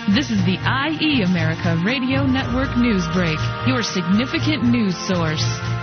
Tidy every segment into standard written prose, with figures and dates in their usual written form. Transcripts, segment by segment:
This is the IE America Radio Network News Break, your significant news source.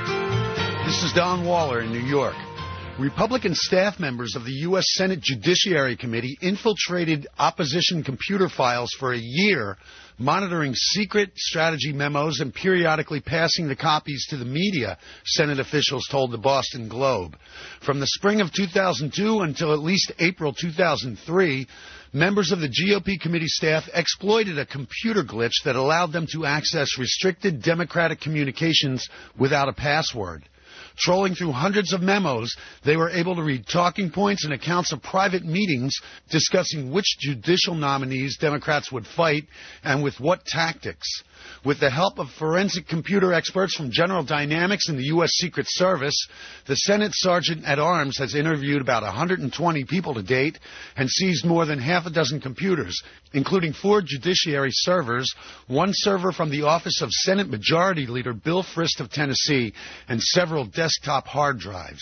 This is Don Waller in New York. Republican staff members of the U.S. Senate Judiciary Committee infiltrated opposition computer files for a year, monitoring secret strategy memos and periodically passing the copies to the media, Senate officials told the Boston Globe. From the spring of 2002 until at least April 2003, members of the GOP committee staff exploited a computer glitch that allowed them to access restricted Democratic communications without a password. Trolling through hundreds of memos, they were able to read talking points and accounts of private meetings discussing which judicial nominees Democrats would fight and with what tactics. With the help of forensic computer experts from General Dynamics and the U.S. Secret Service, the Senate Sergeant-at-Arms has interviewed about 120 people to date and seized more than half a dozen computers, including 4 judiciary servers, 1 server from the office of Senate Majority Leader Bill Frist of Tennessee, and several desktop hard drives.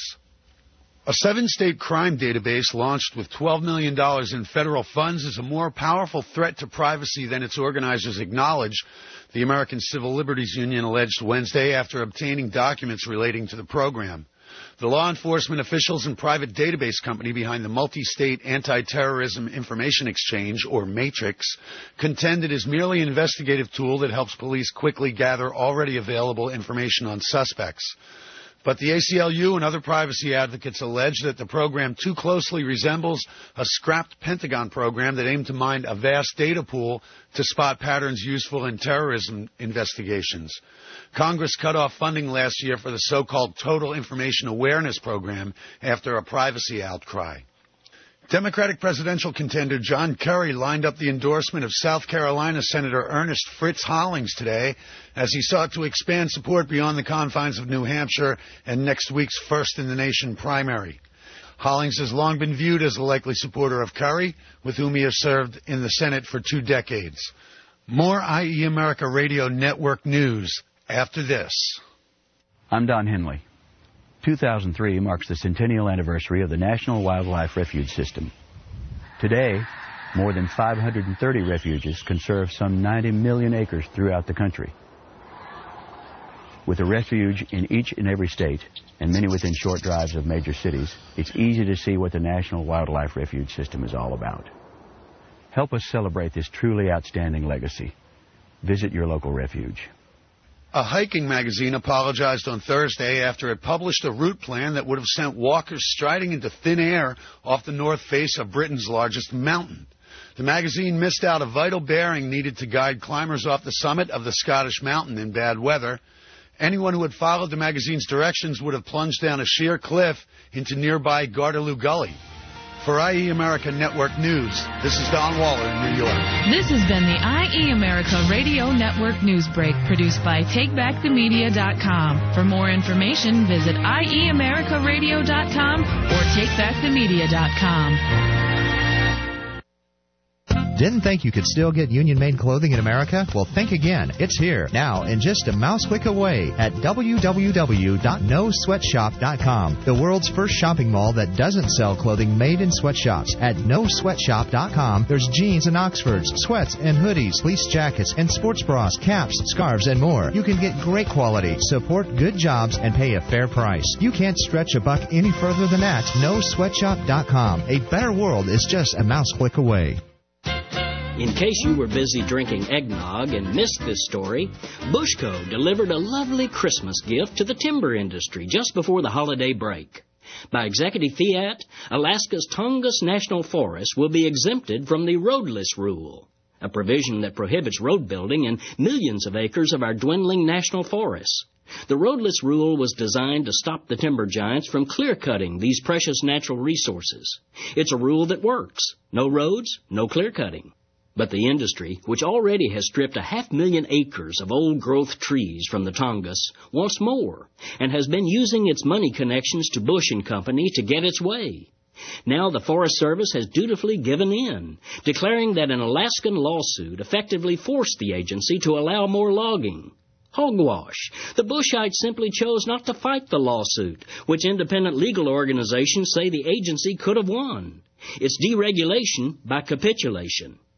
A 7-state crime database launched with $12 million in federal funds is a more powerful threat to privacy than its organizers acknowledge, the American Civil Liberties Union alleged Wednesday after obtaining documents relating to the program. The law enforcement officials and private database company behind the multi-state anti-terrorism information exchange, or Matrix, contend it is merely an investigative tool that helps police quickly gather already available information on suspects. But the ACLU and other privacy advocates allege that the program too closely resembles a scrapped Pentagon program that aimed to mine a vast data pool to spot patterns useful in terrorism investigations. Congress cut off funding last year for the so-called Total Information Awareness Program after a privacy outcry. Democratic presidential contender John Kerry lined up the endorsement of South Carolina Senator Ernest Fritz Hollings today as he sought to expand support beyond the confines of New Hampshire and next week's first-in-the-nation primary. Hollings has long been viewed as a likely supporter of Kerry, with whom he has served in the Senate for 2 decades. More IE America Radio Network news after this. I'm Don Henley. 2003 marks the centennial anniversary of the National Wildlife Refuge System. Today, more than 530 refuges conserve some 90 million acres throughout the country. With a refuge in each and every state, and many within short drives of major cities, it's easy to see what the National Wildlife Refuge System is all about. Help us celebrate this truly outstanding legacy. Visit your local refuge. A hiking magazine apologized on Thursday after it published a route plan that would have sent walkers striding into thin air off the north face of Britain's largest mountain. The magazine missed out a vital bearing needed to guide climbers off the summit of the Scottish mountain in bad weather. Anyone who had followed the magazine's directions would have plunged down a sheer cliff into nearby Gardaloo Gully. For IE America Network News, this is Don Waller in New York. This has been the IE America Radio Network News Break, produced by TakeBackTheMedia.com. For more information, visit IEAmericaRadio.com or TakeBackTheMedia.com. Didn't think you could still get union-made clothing in America? Well, think again. It's here, now, in just a mouse click away at www.nosweatshop.com, the world's first shopping mall that doesn't sell clothing made in sweatshops. At nosweatshop.com, there's jeans and Oxfords, sweats and hoodies, fleece jackets, and sports bras, caps, scarves, and more. You can get great quality, support good jobs, and pay a fair price. You can't stretch a buck any further than that. Nosweatshop.com. A better world is just a mouse click away. In case you were busy drinking eggnog and missed this story, Bushco delivered a lovely Christmas gift to the timber industry just before the holiday break. By executive fiat, Alaska's Tongass National Forest will be exempted from the roadless rule, a provision that prohibits road building in millions of acres of our dwindling national forests. The roadless rule was designed to stop the timber giants from clear-cutting these precious natural resources. It's a rule that works. No roads, no clear-cutting. But the industry, which already has stripped 500,000 acres of old-growth trees from the Tongass, wants more, and has been using its money connections to Bush and Company to get its way. Now the Forest Service has dutifully given in, declaring that an Alaskan lawsuit effectively forced the agency to allow more logging. Hogwash. The Bushites simply chose not to fight the lawsuit, which independent legal organizations say the agency could have won. It's deregulation by capitulation.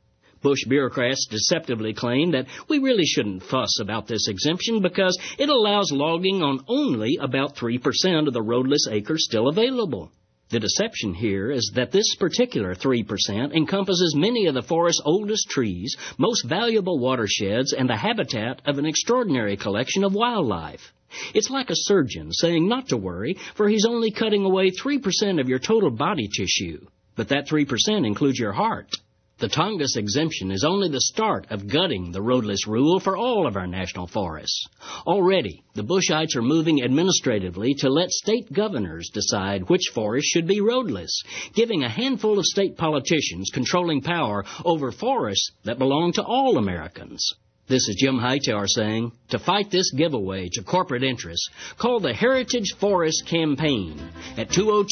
Bush bureaucrats deceptively claim that we really shouldn't fuss about this exemption because it allows logging on only about 3% of the roadless acres still available. The deception here is that this particular 3% encompasses many of the forest's oldest trees, most valuable watersheds, and the habitat of an extraordinary collection of wildlife. It's like a surgeon saying not to worry, for he's only cutting away 3% of your total body tissue. But that 3% includes your heart. The Tongass exemption is only the start of gutting the roadless rule for all of our national forests. Already, the Bushites are moving administratively to let state governors decide which forests should be roadless, giving a handful of state politicians controlling power over forests that belong to all Americans. This is Jim Hightower saying, to fight this giveaway to corporate interests, call the Heritage Forest Campaign at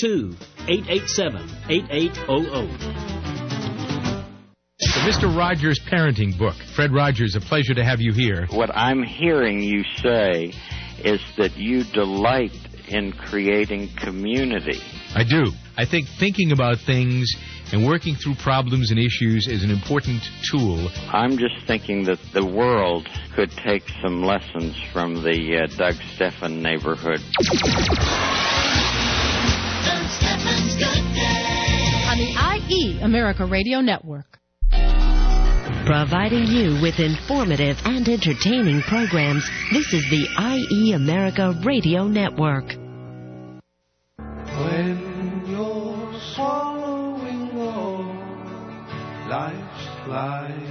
202-887-8800. The Mr. Rogers Parenting Book. Fred Rogers, a pleasure to have you here. What I'm hearing you say is that you delight in creating community. I do. I think thinking about things and working through problems and issues is an important tool. I'm just thinking that the world could take some lessons from the Doug Stephan neighborhood. Doug Stephan's Good Day on the IE America Radio Network. Providing you with informative and entertaining programs, this is the IE America Radio Network. When you're swallowing all life's lies,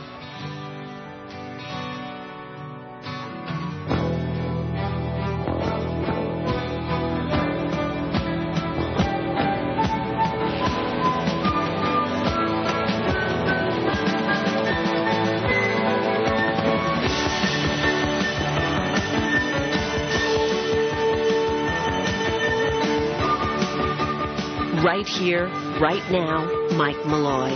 Right here, right now, Mike Malloy.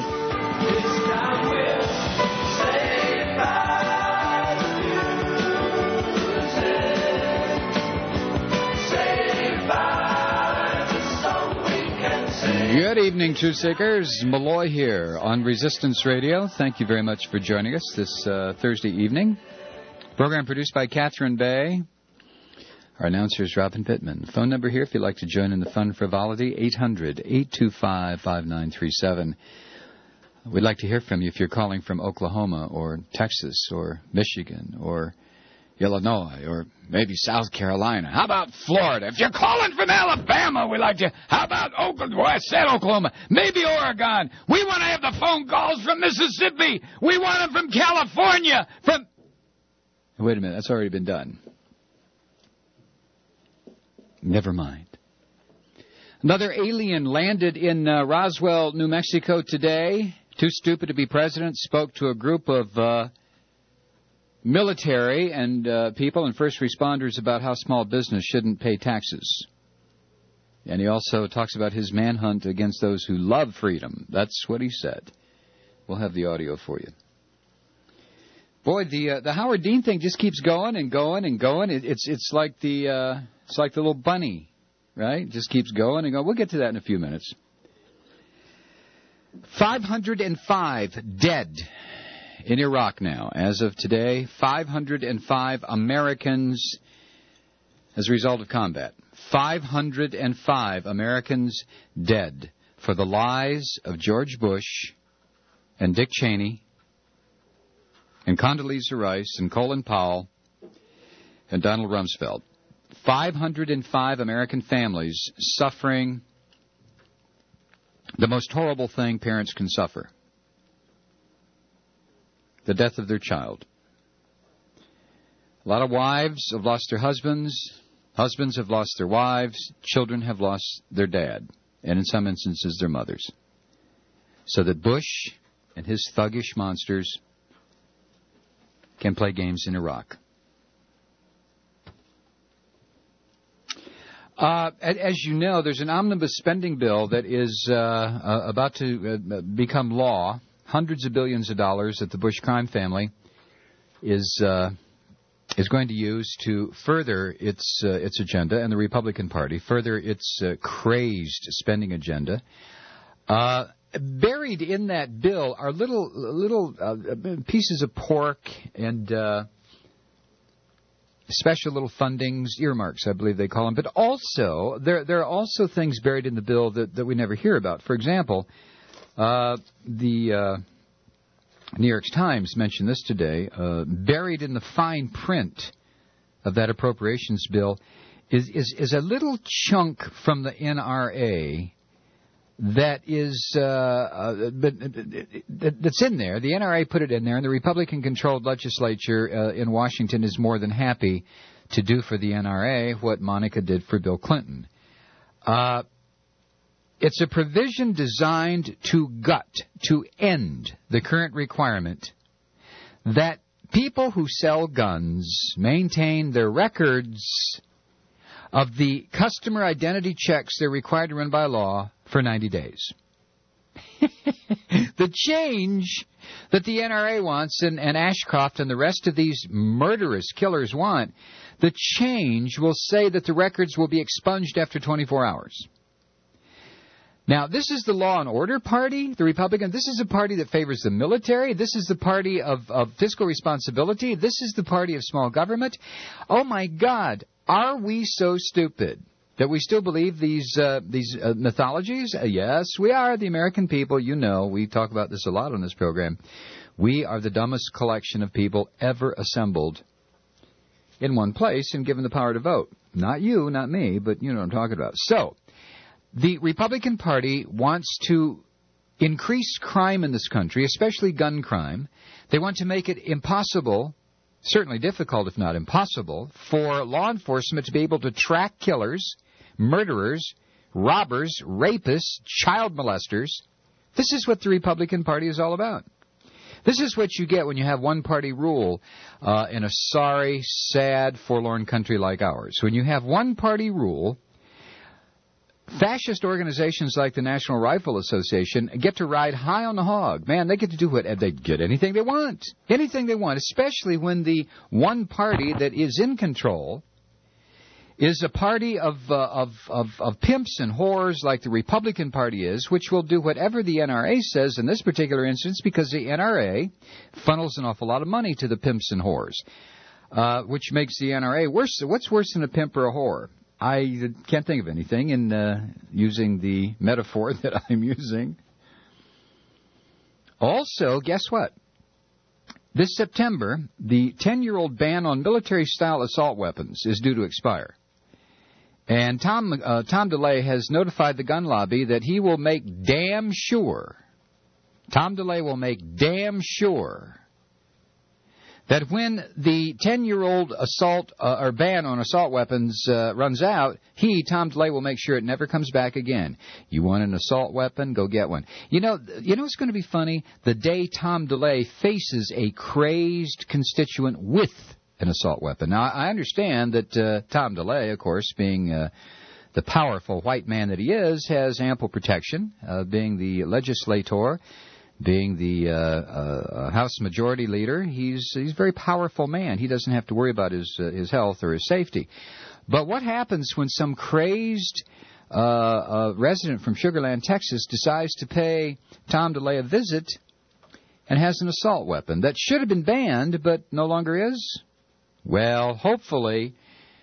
Good evening, Truth Seekers. Malloy here on Resistance Radio. Thank you very much for joining us this Thursday evening. Program produced by Catherine Bay. Our announcer is Robin Pittman. Phone number here if you'd like to join in the fun frivolity, 800-825-5937. We'd like to hear from you if you're calling from Oklahoma or Texas or Michigan or Illinois or maybe South Carolina. How about Florida? If you're calling from Alabama, we'd like to. How about Oklahoma? Well, I said Oklahoma. Maybe Oregon. We want to have the phone calls from Mississippi. We want them from California. Wait a minute. That's already been done. Never mind. Another alien landed in Roswell, New Mexico today. Too stupid to be president. Spoke to a group of military and people and first responders about how small business shouldn't pay taxes. And he also talks about his manhunt against those who love freedom. That's what he said. We'll have the audio for you. Boy, the Howard Dean thing just keeps going and going and going. It's like the little bunny, right? Just keeps going and going. We'll get to that in a few minutes. 505 dead in Iraq now. As of today, 505 Americans as a result of combat. 505 Americans dead for the lies of George Bush and Dick Cheney and Condoleezza Rice and Colin Powell and Donald Rumsfeld. 505 American families suffering the most horrible thing parents can suffer. The death of their child. A lot of wives have lost their husbands. Husbands have lost their wives. Children have lost their dad. And in some instances, their mothers. So that Bush and his thuggish monsters can play games in Iraq. As you know, there's an omnibus spending bill that is about to become law. Hundreds of billions of dollars that the Bush crime family is going to use to further its agenda, and the Republican Party further its crazed spending agenda. buried in that bill are little pieces of pork and special little fundings, earmarks, I believe they call them. But also, there are also things buried in the bill that we never hear about. For example, the New York Times mentioned this today. Buried in the fine print of that appropriations bill is a little chunk from the NRA that is that's in there. The NRA put it in there, and the Republican-controlled legislature in Washington is more than happy to do for the NRA what Monica did for Bill Clinton. It's a provision designed to end the current requirement that people who sell guns maintain their records of the customer identity checks they're required to run by law for 90 days. The change that the NRA wants and Ashcroft and the rest of these murderous killers want, the change will say that the records will be expunged after 24 hours. Now, this is the Law and Order Party, the Republican. This is a party that favors the military. This is the party of fiscal responsibility. This is the party of small government. Oh, my God. Are we so stupid that we still believe these mythologies? Yes, we are, the American people. You know, we talk about this a lot on this program. We are the dumbest collection of people ever assembled in one place and given the power to vote. Not you, not me, but you know what I'm talking about. So, the Republican Party wants to increase crime in this country, especially gun crime. They want to make it impossible, certainly difficult if not impossible, for law enforcement to be able to track killers, murderers, robbers, rapists, child molesters. This is what the Republican Party is all about. This is what you get when you have one-party rule in a sorry, sad, forlorn country like ours. When you have one-party rule, fascist organizations like the National Rifle Association get to ride high on the hog. Man, they get to do what they get anything they want. Anything they want, especially when the one party that is in control is a party of pimps and whores like the Republican Party is, which will do whatever the NRA says in this particular instance because the NRA funnels an awful lot of money to the pimps and whores, which makes the NRA worse. What's worse than a pimp or a whore? I can't think of anything in using the metaphor that I'm using. Also, guess what? This September, the 10-year-old ban on military-style assault weapons is due to expire. And Tom DeLay has notified the gun lobby that he will make damn sure, Tom DeLay will make damn sure that when the 10-year-old assault or ban on assault weapons runs out, Tom DeLay, will make sure it never comes back again. You want an assault weapon? Go get one. You know what's going to be funny? The day Tom DeLay faces a crazed constituent with an assault weapon. Now, I understand that Tom DeLay, of course, being the powerful white man that he is, has ample protection, being the legislator, being the House Majority Leader. He's a very powerful man. He doesn't have to worry about his health or his safety. But what happens when some crazed resident from Sugar Land, Texas, decides to pay Tom DeLay a visit and has an assault weapon that should have been banned but no longer is? Well, hopefully,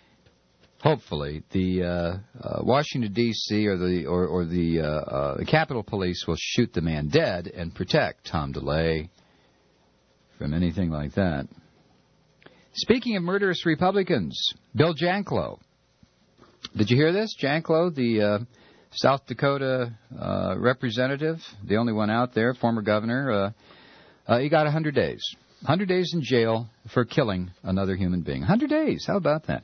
the Washington D.C. or the Capitol Police will shoot the man dead and protect Tom DeLay from anything like that. Speaking of murderous Republicans, Bill Janklow. Did you hear this? Janklow, the South Dakota representative, the only one out there, former governor, he got 100 days. 100 days in jail for killing another human being. 100 days. How about that?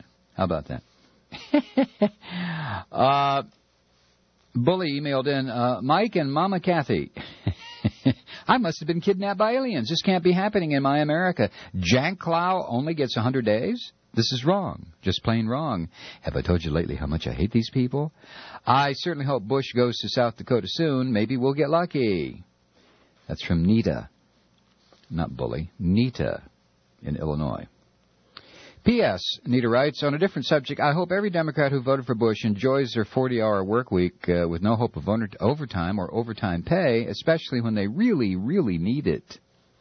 Bully emailed in, Mike and Mama Kathy. I must have been kidnapped by aliens. This can't be happening in my America. Janklow only gets 100 days? This is wrong. Just plain wrong. Have I told you lately how much I hate these people? I certainly hope Bush goes to South Dakota soon. Maybe we'll get lucky. That's from Nita. Not Bully. Nita in Illinois. P.S. Nita writes, on a different subject, I hope every Democrat who voted for Bush enjoys their 40-hour work week with no hope of overtime or overtime pay, especially when they really, really need it.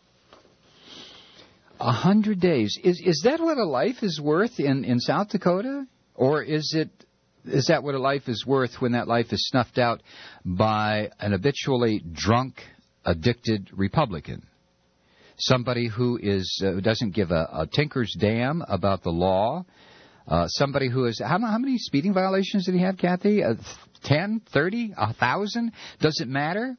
100 days. Is that what a life is worth in South Dakota? Or is that what a life is worth when that life is snuffed out by an habitually drunk, addicted Republican? Somebody who doesn't give a tinker's damn about the law. Somebody who is... How many speeding violations did he have, Kathy? 10, 30, 1,000? Does it matter?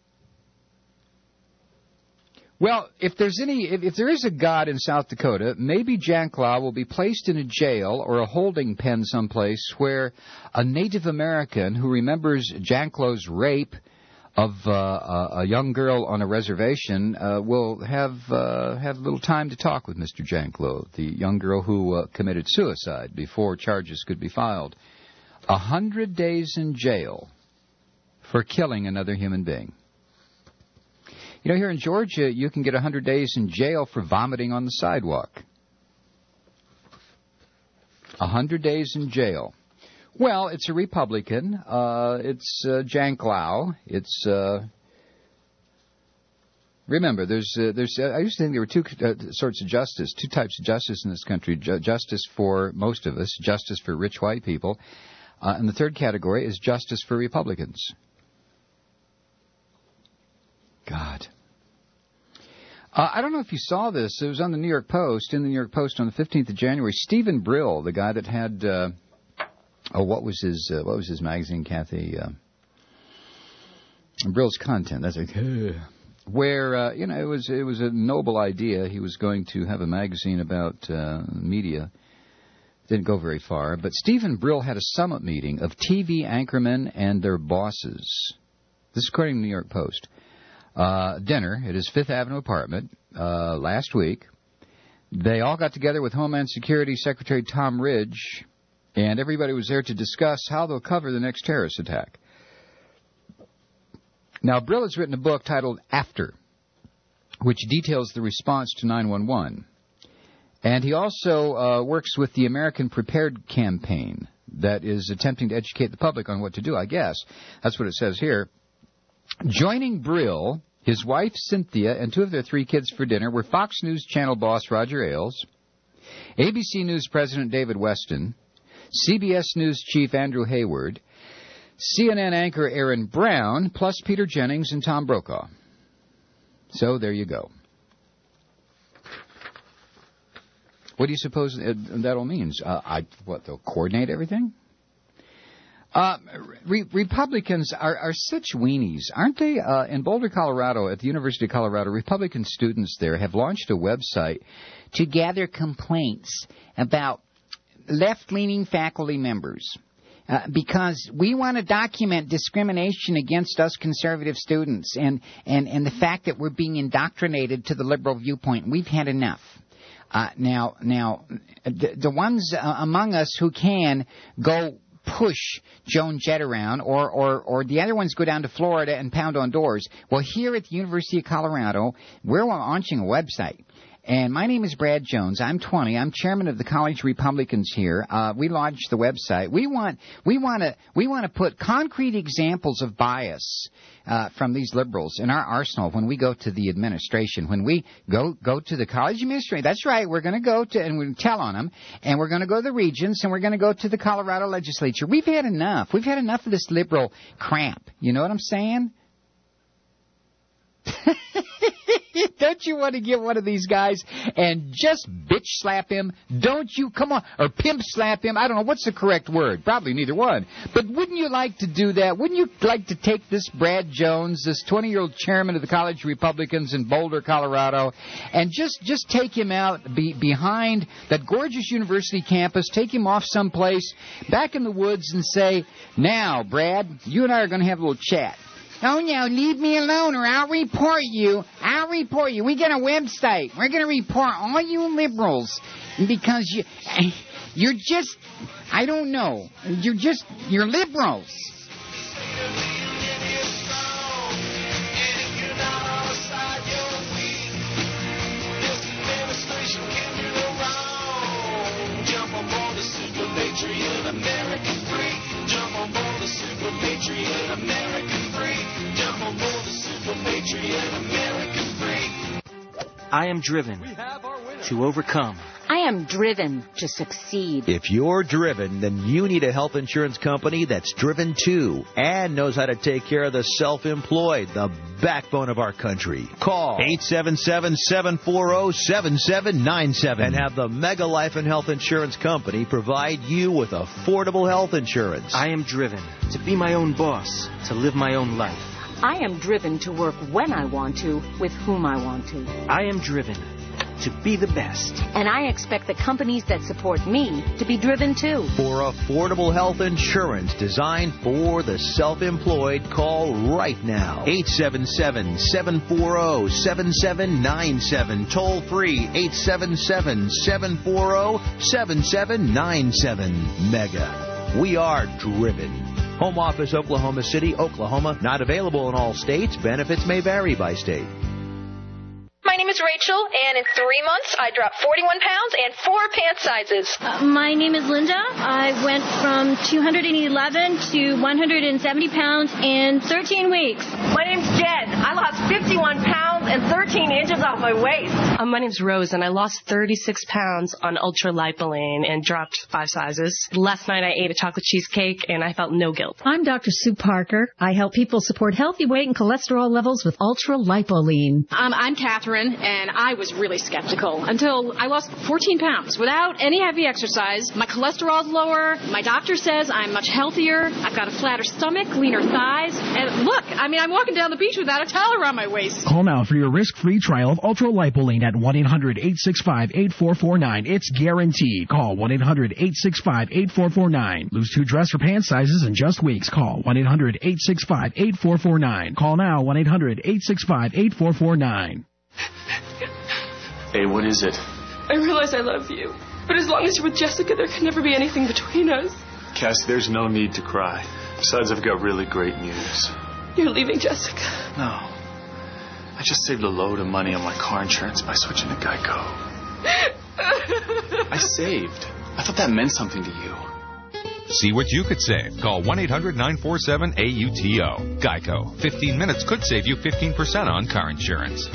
Well, if there is a God in South Dakota, maybe Janklow will be placed in a jail or a holding pen someplace where a Native American who remembers Janklow's rape of a young girl on a reservation will have a little time to talk with Mr. Janklow, the young girl who committed suicide before charges could be filed. 100 days in jail for killing another human being. You know, here in Georgia, you can get 100 days in jail for vomiting on the sidewalk. 100 days in jail. Well, it's a Republican. It's Janklow. It's remember, there's. I used to think there were two sorts of justice, two types of justice in this country: justice for most of us, justice for rich white people, and the third category is justice for Republicans. God. I don't know if you saw this. It was on the New York Post, in the New York Post on the 15th of January. Stephen Brill, the guy that had, what was his magazine, Kathy? Brill's Content. That's like, where, it was a noble idea. He was going to have a magazine about media. Didn't go very far. But Stephen Brill had a summit meeting of TV anchormen and their bosses. This is according to the New York Post. Dinner at his Fifth Avenue apartment last week. They all got together with Homeland Security Secretary Tom Ridge, and everybody was there to discuss how they'll cover the next terrorist attack. Now, Brill has written a book titled After, which details the response to 9/11. And he also works with the American Prepared campaign that is attempting to educate the public on what to do, I guess. That's what it says here. Joining Brill, his wife Cynthia, and two of their three kids for dinner were Fox News Channel boss Roger Ailes, ABC News President David Weston, CBS News Chief Andrew Hayward, CNN anchor Aaron Brown, plus Peter Jennings and Tom Brokaw. So there you go. What do you suppose that all means? They'll coordinate everything? Republicans are such weenies, aren't they? In Boulder, Colorado, at the University of Colorado, Republican students there have launched a website to gather complaints about left-leaning faculty members. Because we want to document discrimination against us conservative students and the fact that we're being indoctrinated to the liberal viewpoint. We've had enough. Now, the ones among us who can go push Joan Jett around, or the other ones go down to Florida and pound on doors. Well, here at the University of Colorado, we're launching a website. And my name is Brad Jones. I'm 20. I'm chairman of the College Republicans here. We launched the website. We want to put concrete examples of bias from these liberals in our arsenal when we go to the administration. When we go to the college administration, that's right. We're going to go to and we tell on them, and we're going to go to the regents, and we're going to go to the Colorado legislature. We've had enough. We've had enough of this liberal crap. You know what I'm saying? Don't you want to get one of these guys and just bitch slap him? Don't you? Come on. Or pimp slap him. I don't know. What's the correct word? Probably neither one. But wouldn't you like to do that? Wouldn't you like to take this Brad Jones, this 20-year-old chairman of the College Republicans in Boulder, Colorado, and just take him out behind that gorgeous university campus, take him off someplace back in the woods and say, now, Brad, you and I are going to have a little chat. Oh, no, leave me alone or I'll report you. I'll report you. We got a website. We're going to report all you liberals because you're just, I don't know, you're liberals. I am driven to overcome. I am driven to succeed. If you're driven, then you need a health insurance company that's driven too and knows how to take care of the self-employed, the backbone of our country. Call 877-740-7797 and have the Mega Life and Health Insurance Company provide you with affordable health insurance. I am driven to be my own boss, to live my own life. I am driven to work when I want to, with whom I want to. I am driven to be the best. And I expect the companies that support me to be driven too. For affordable health insurance designed for the self-employed, call right now. 877-740-7797. Toll free 877-740-7797. Mega. We are driven. Home office, Oklahoma City, Oklahoma. Not available in all states. Benefits may vary by state. My name is Rachel, and in 3 months, I dropped 41 pounds and 4 pant sizes. My name is Linda. I went from 211 to 170 pounds in 13 weeks. My name's Jen. I lost 51 pounds and 13 inches off my waist. My name's Rose, and I lost 36 pounds on ultralipoline and dropped 5 sizes. Last night, I ate a chocolate cheesecake, and I felt no guilt. I'm Dr. Sue Parker. I help people support healthy weight and cholesterol levels with ultralipoline. I'm Catherine. And I was really skeptical until I lost 14 pounds without any heavy exercise. My cholesterol's lower. My doctor says I'm much healthier. I've got a flatter stomach, leaner thighs. And look, I'm walking down the beach without a towel around my waist. Call now for your risk-free trial of Ultralipoline at 1-800-865-8449. It's guaranteed. Call 1-800-865-8449. Lose 2 dress or pant sizes in just weeks. Call 1-800-865-8449. Call now 1-800-865-8449. Hey, what is it? I realize I love you, but as long as you're with Jessica, there can never be anything between us. Cass, there's no need to cry. Besides, I've got really great news. You're leaving Jessica? No. I just saved a load of money on my car insurance by switching to Geico. I saved. I thought that meant something to you. See what you could save. Call 1-800-947-AUTO. Geico. 15 minutes could save you 15% on car insurance.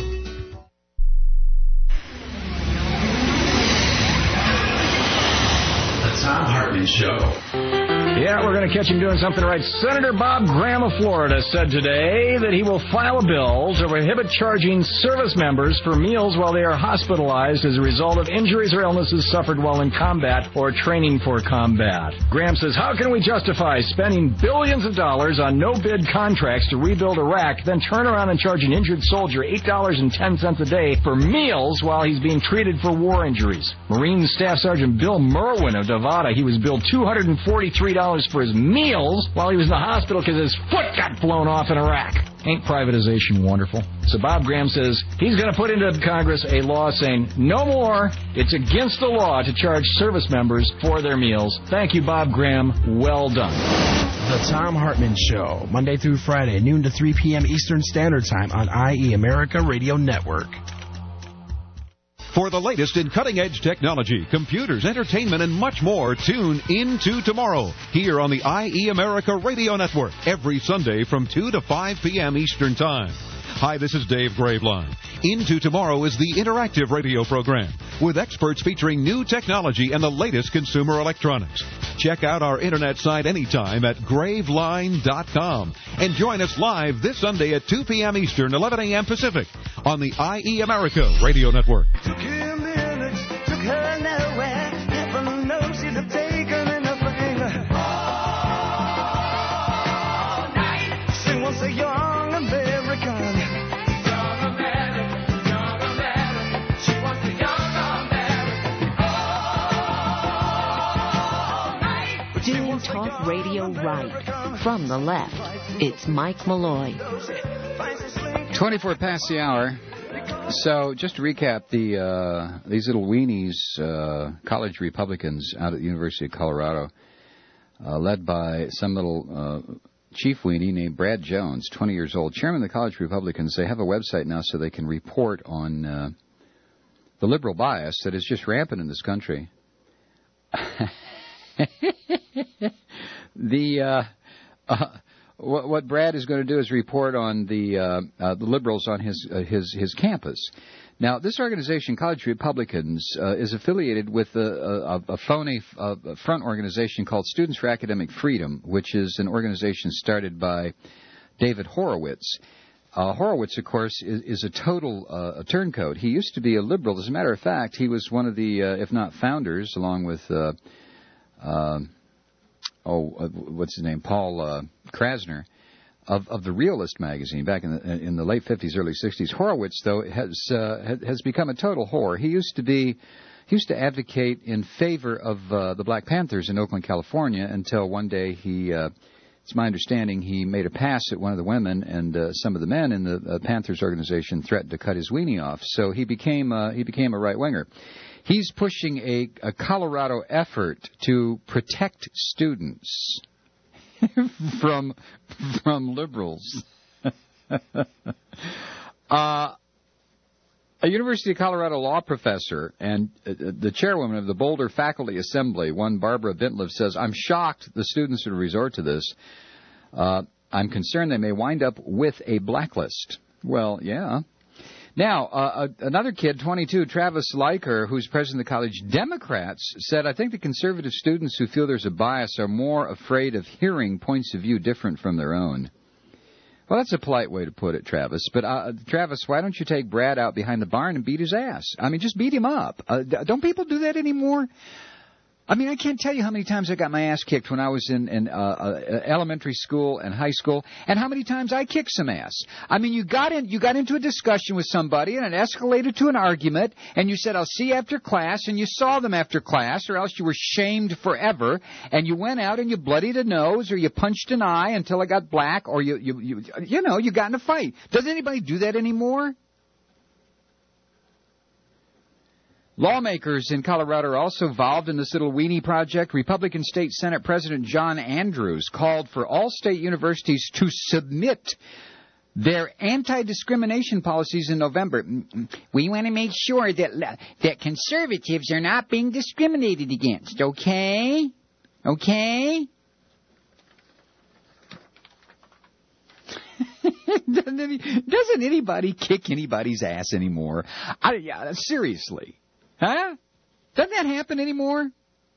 The Thom Hartmann Show. Yeah, we're going to catch him doing something right. Senator Bob Graham of Florida said today that he will file a bill to prohibit charging service members for meals while they are hospitalized as a result of injuries or illnesses suffered while in combat or training for combat. Graham says, how can we justify spending billions of dollars on no-bid contracts to rebuild Iraq, then turn around and charge an injured soldier $8.10 a day for meals while he's being treated for war injuries? Marine Staff Sergeant Bill Merwin of Nevada, he was billed $243 for his meals while he was in the hospital because his foot got blown off in Iraq. Ain't privatization wonderful? So Bob Graham says he's going to put into Congress a law saying no more. It's against the law to charge service members for their meals. Thank you, Bob Graham. Well done. The Thom Hartmann Show, Monday through Friday, noon to 3 p.m. Eastern Standard Time on IE America Radio Network. For the latest in cutting-edge technology, computers, entertainment, and much more, tune into tomorrow here on the IE America Radio Network every Sunday from 2 to 5 p.m. Eastern Time. Hi, this is Dave Graveline. Into Tomorrow is the interactive radio program with experts featuring new technology and the latest consumer electronics. Check out our internet site anytime at graveline.com and join us live this Sunday at 2 p.m. Eastern, 11 a.m. Pacific on the IE America Radio Network. Talk radio right from the left. It's Mike Malloy. 24 past the hour. So just to recap, these little weenies, college Republicans out at the University of Colorado, led by some little chief weenie named Brad Jones, 20 years old, chairman of the college Republicans. They have a website now so they can report on the liberal bias that is just rampant in this country. what Brad is going to do is report on the liberals on his campus. Now, this organization, College Republicans, is affiliated with a phony front organization called Students for Academic Freedom, which is an organization started by David Horowitz. Horowitz, of course, is a total turncoat. He used to be a liberal. As a matter of fact, he was one of the, if not founders, along with, what's his name, Paul Krasner, of the Realist magazine back in the late 50s, early 60s. Horowitz, though, has become a total whore. He used to advocate in favor of the Black Panthers in Oakland, California, until one day it's my understanding he made a pass at one of the women, and some of the men in the Panthers organization threatened to cut his weenie off. So he became a right-winger. He's pushing a Colorado effort to protect students from liberals. A University of Colorado law professor and the chairwoman of the Boulder Faculty Assembly, one Barbara Bentliff, says, "I'm shocked the students would resort to this. I'm concerned they may wind up with a blacklist." Well, yeah. Now, another kid, 22, Travis Leiker, who's president of the College Democrats, said, "I think the conservative students who feel there's a bias are more afraid of hearing points of view different from their own." Well, that's a polite way to put it, Travis. But, Travis, why don't you take Brad out behind the barn and beat his ass? I mean, just beat him up. Don't people do that anymore? I mean, I can't tell you how many times I got my ass kicked when I was in elementary school and high school, and how many times I kicked some ass. I mean, you got into a discussion with somebody, and it escalated to an argument, and you said, "I'll see you after class," and you saw them after class, or else you were shamed forever, and you went out and you bloodied a nose, or you punched an eye until it got black, or you got in a fight. Does anybody do that anymore? Lawmakers in Colorado are also involved in this little weenie project. Republican State Senate President John Andrews called for all state universities to submit their anti-discrimination policies in November. "We want to make sure that conservatives are not being discriminated against, okay? Okay?" Doesn't anybody kick anybody's ass anymore? Seriously. Huh? Doesn't that happen anymore?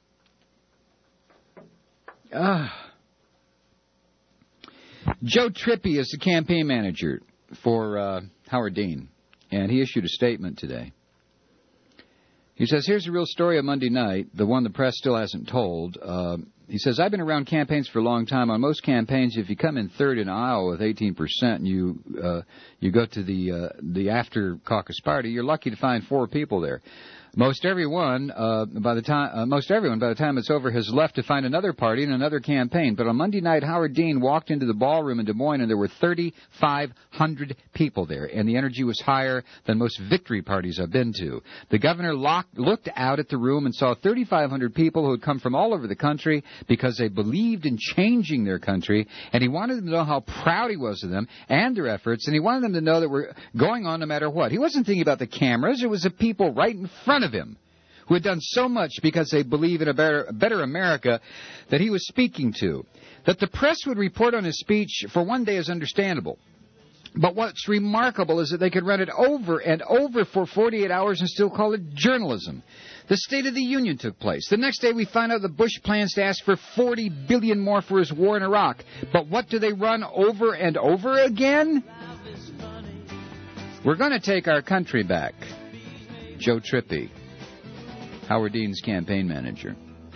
Joe Trippi is the campaign manager for Howard Dean, and he issued a statement today. He says, "Here's the real story of Monday night, the one the press still hasn't told." He says, "I've been around campaigns for a long time. On most campaigns, if you come in third in Iowa with 18% and you go to the after caucus party, you're lucky to find 4 people there. Most everyone, by the time it's over, has left to find another party and another campaign. But on Monday night, Howard Dean walked into the ballroom in Des Moines, and there were 3,500 people there, and the energy was higher than most victory parties I've been to. The governor looked out at the room and saw 3,500 people who had come from all over the country because they believed in changing their country, and he wanted them to know how proud he was of them and their efforts, and he wanted them to know that we're going on no matter what. He wasn't thinking about the cameras. It was the people right in front of him who had done so much because they believe in a better America that he was speaking to. That the press would report on his speech for one day is understandable. But what's remarkable is that they could run it over and over for 48 hours and still call it journalism. The State of the Union took place. The next day we find out that Bush plans to ask for $40 billion more for his war in Iraq. But what do they run over and over again? We're going to take our country back. Joe Trippi, Howard Dean's campaign manager.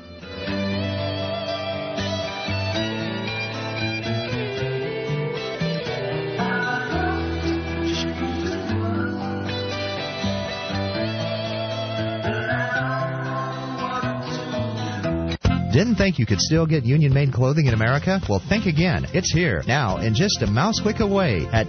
Didn't think you could still get union-made clothing in America? Well, think again. It's here, now, in just a mouse click away at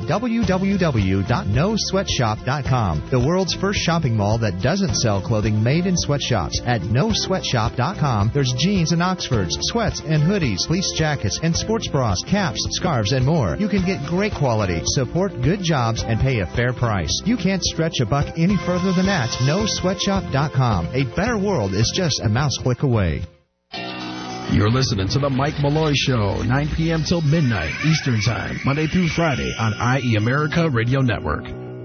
www.nosweatshop.com, the world's first shopping mall that doesn't sell clothing made in sweatshops. At nosweatshop.com, there's jeans and oxfords, sweats and hoodies, fleece jackets, and sports bras, caps, scarves, and more. You can get great quality, support good jobs, and pay a fair price. You can't stretch a buck any further than that. Nosweatshop.com. A better world is just a mouse click away. You're listening to The Mike Malloy Show, 9 p.m. till midnight Eastern Time, Monday through Friday on IE America Radio Network.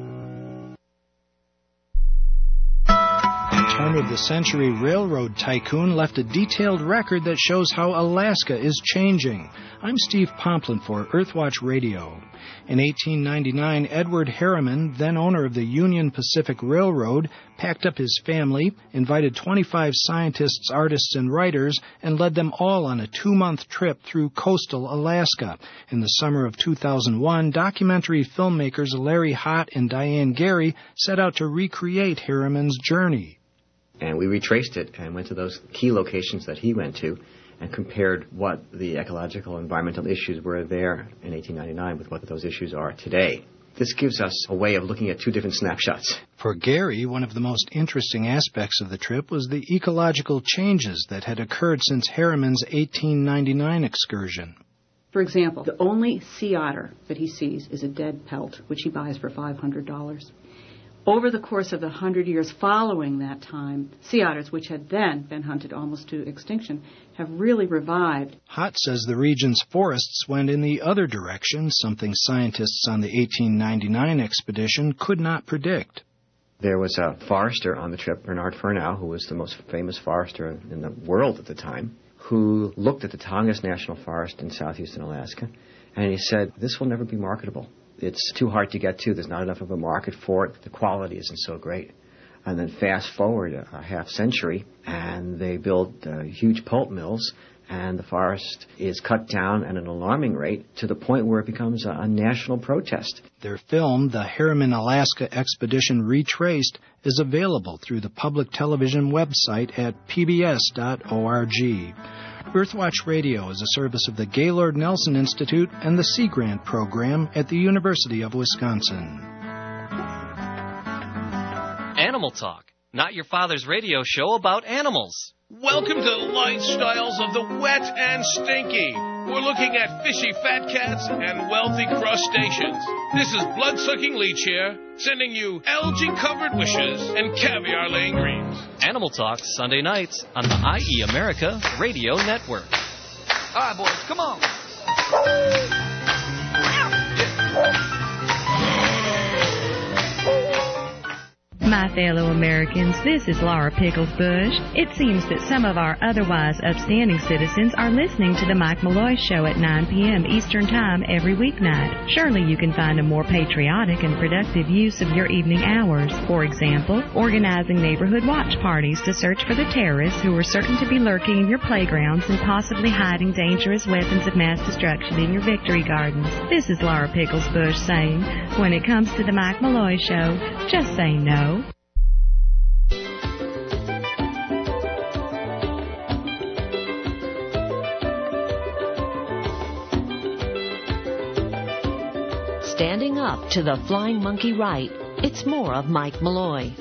Turn-of-the-century railroad tycoon left a detailed record that shows how Alaska is changing. I'm Steve Pomplin for Earthwatch Radio. In 1899, Edward Harriman, then owner of the Union Pacific Railroad, packed up his family, invited 25 scientists, artists, and writers, and led them all on a 2-month trip through coastal Alaska. In the summer of 2001, documentary filmmakers Larry Hott and Diane Gary set out to recreate Harriman's journey. And we retraced it and went to those key locations that he went to and compared what the ecological environmental issues were there in 1899 with what those issues are today. This gives us a way of looking at two different snapshots. For Gary, one of the most interesting aspects of the trip was the ecological changes that had occurred since Harriman's 1899 excursion. For example, the only sea otter that he sees is a dead pelt, which he buys for $500. Over the course of the 100 years following that time, sea otters, which had then been hunted almost to extinction, have really revived. Hott says the region's forests went in the other direction, something scientists on the 1899 expedition could not predict. There was a forester on the trip, Bernard Fernau, who was the most famous forester in the world at the time, who looked at the Tongass National Forest in southeastern Alaska, and he said, this will never be marketable. It's too hard to get to. There's not enough of a market for it. The quality isn't so great. And then fast forward a half century, and they build huge pulp mills, and the forest is cut down at an alarming rate to the point where it becomes a national protest. Their film, The Harriman Alaska Expedition Retraced, is available through the public television website at pbs.org. Earthwatch Radio is a service of the Gaylord Nelson Institute and the Sea Grant Program at the University of Wisconsin. Animal Talk, not your father's radio show about animals. Welcome to the lifestyles of the wet and stinky. We're looking at fishy fat cats and wealthy crustaceans. This is blood-sucking leech here, sending you algae-covered wishes and caviar-laying greens. Animal Talk, Sunday nights on the IE America Radio Network. All right, boys, come on. My fellow Americans, this is Laura Pickles Bush. It seems that some of our otherwise upstanding citizens are listening to the Mike Malloy Show at 9 p.m. Eastern Time every weeknight. Surely you can find a more patriotic and productive use of your evening hours. For example, organizing neighborhood watch parties to search for the terrorists who are certain to be lurking in your playgrounds and possibly hiding dangerous weapons of mass destruction in your victory gardens. This is Laura Pickles Bush saying, when it comes to the Mike Malloy Show, just say no. Standing up to the flying monkey right, it's more of Mike Malloy.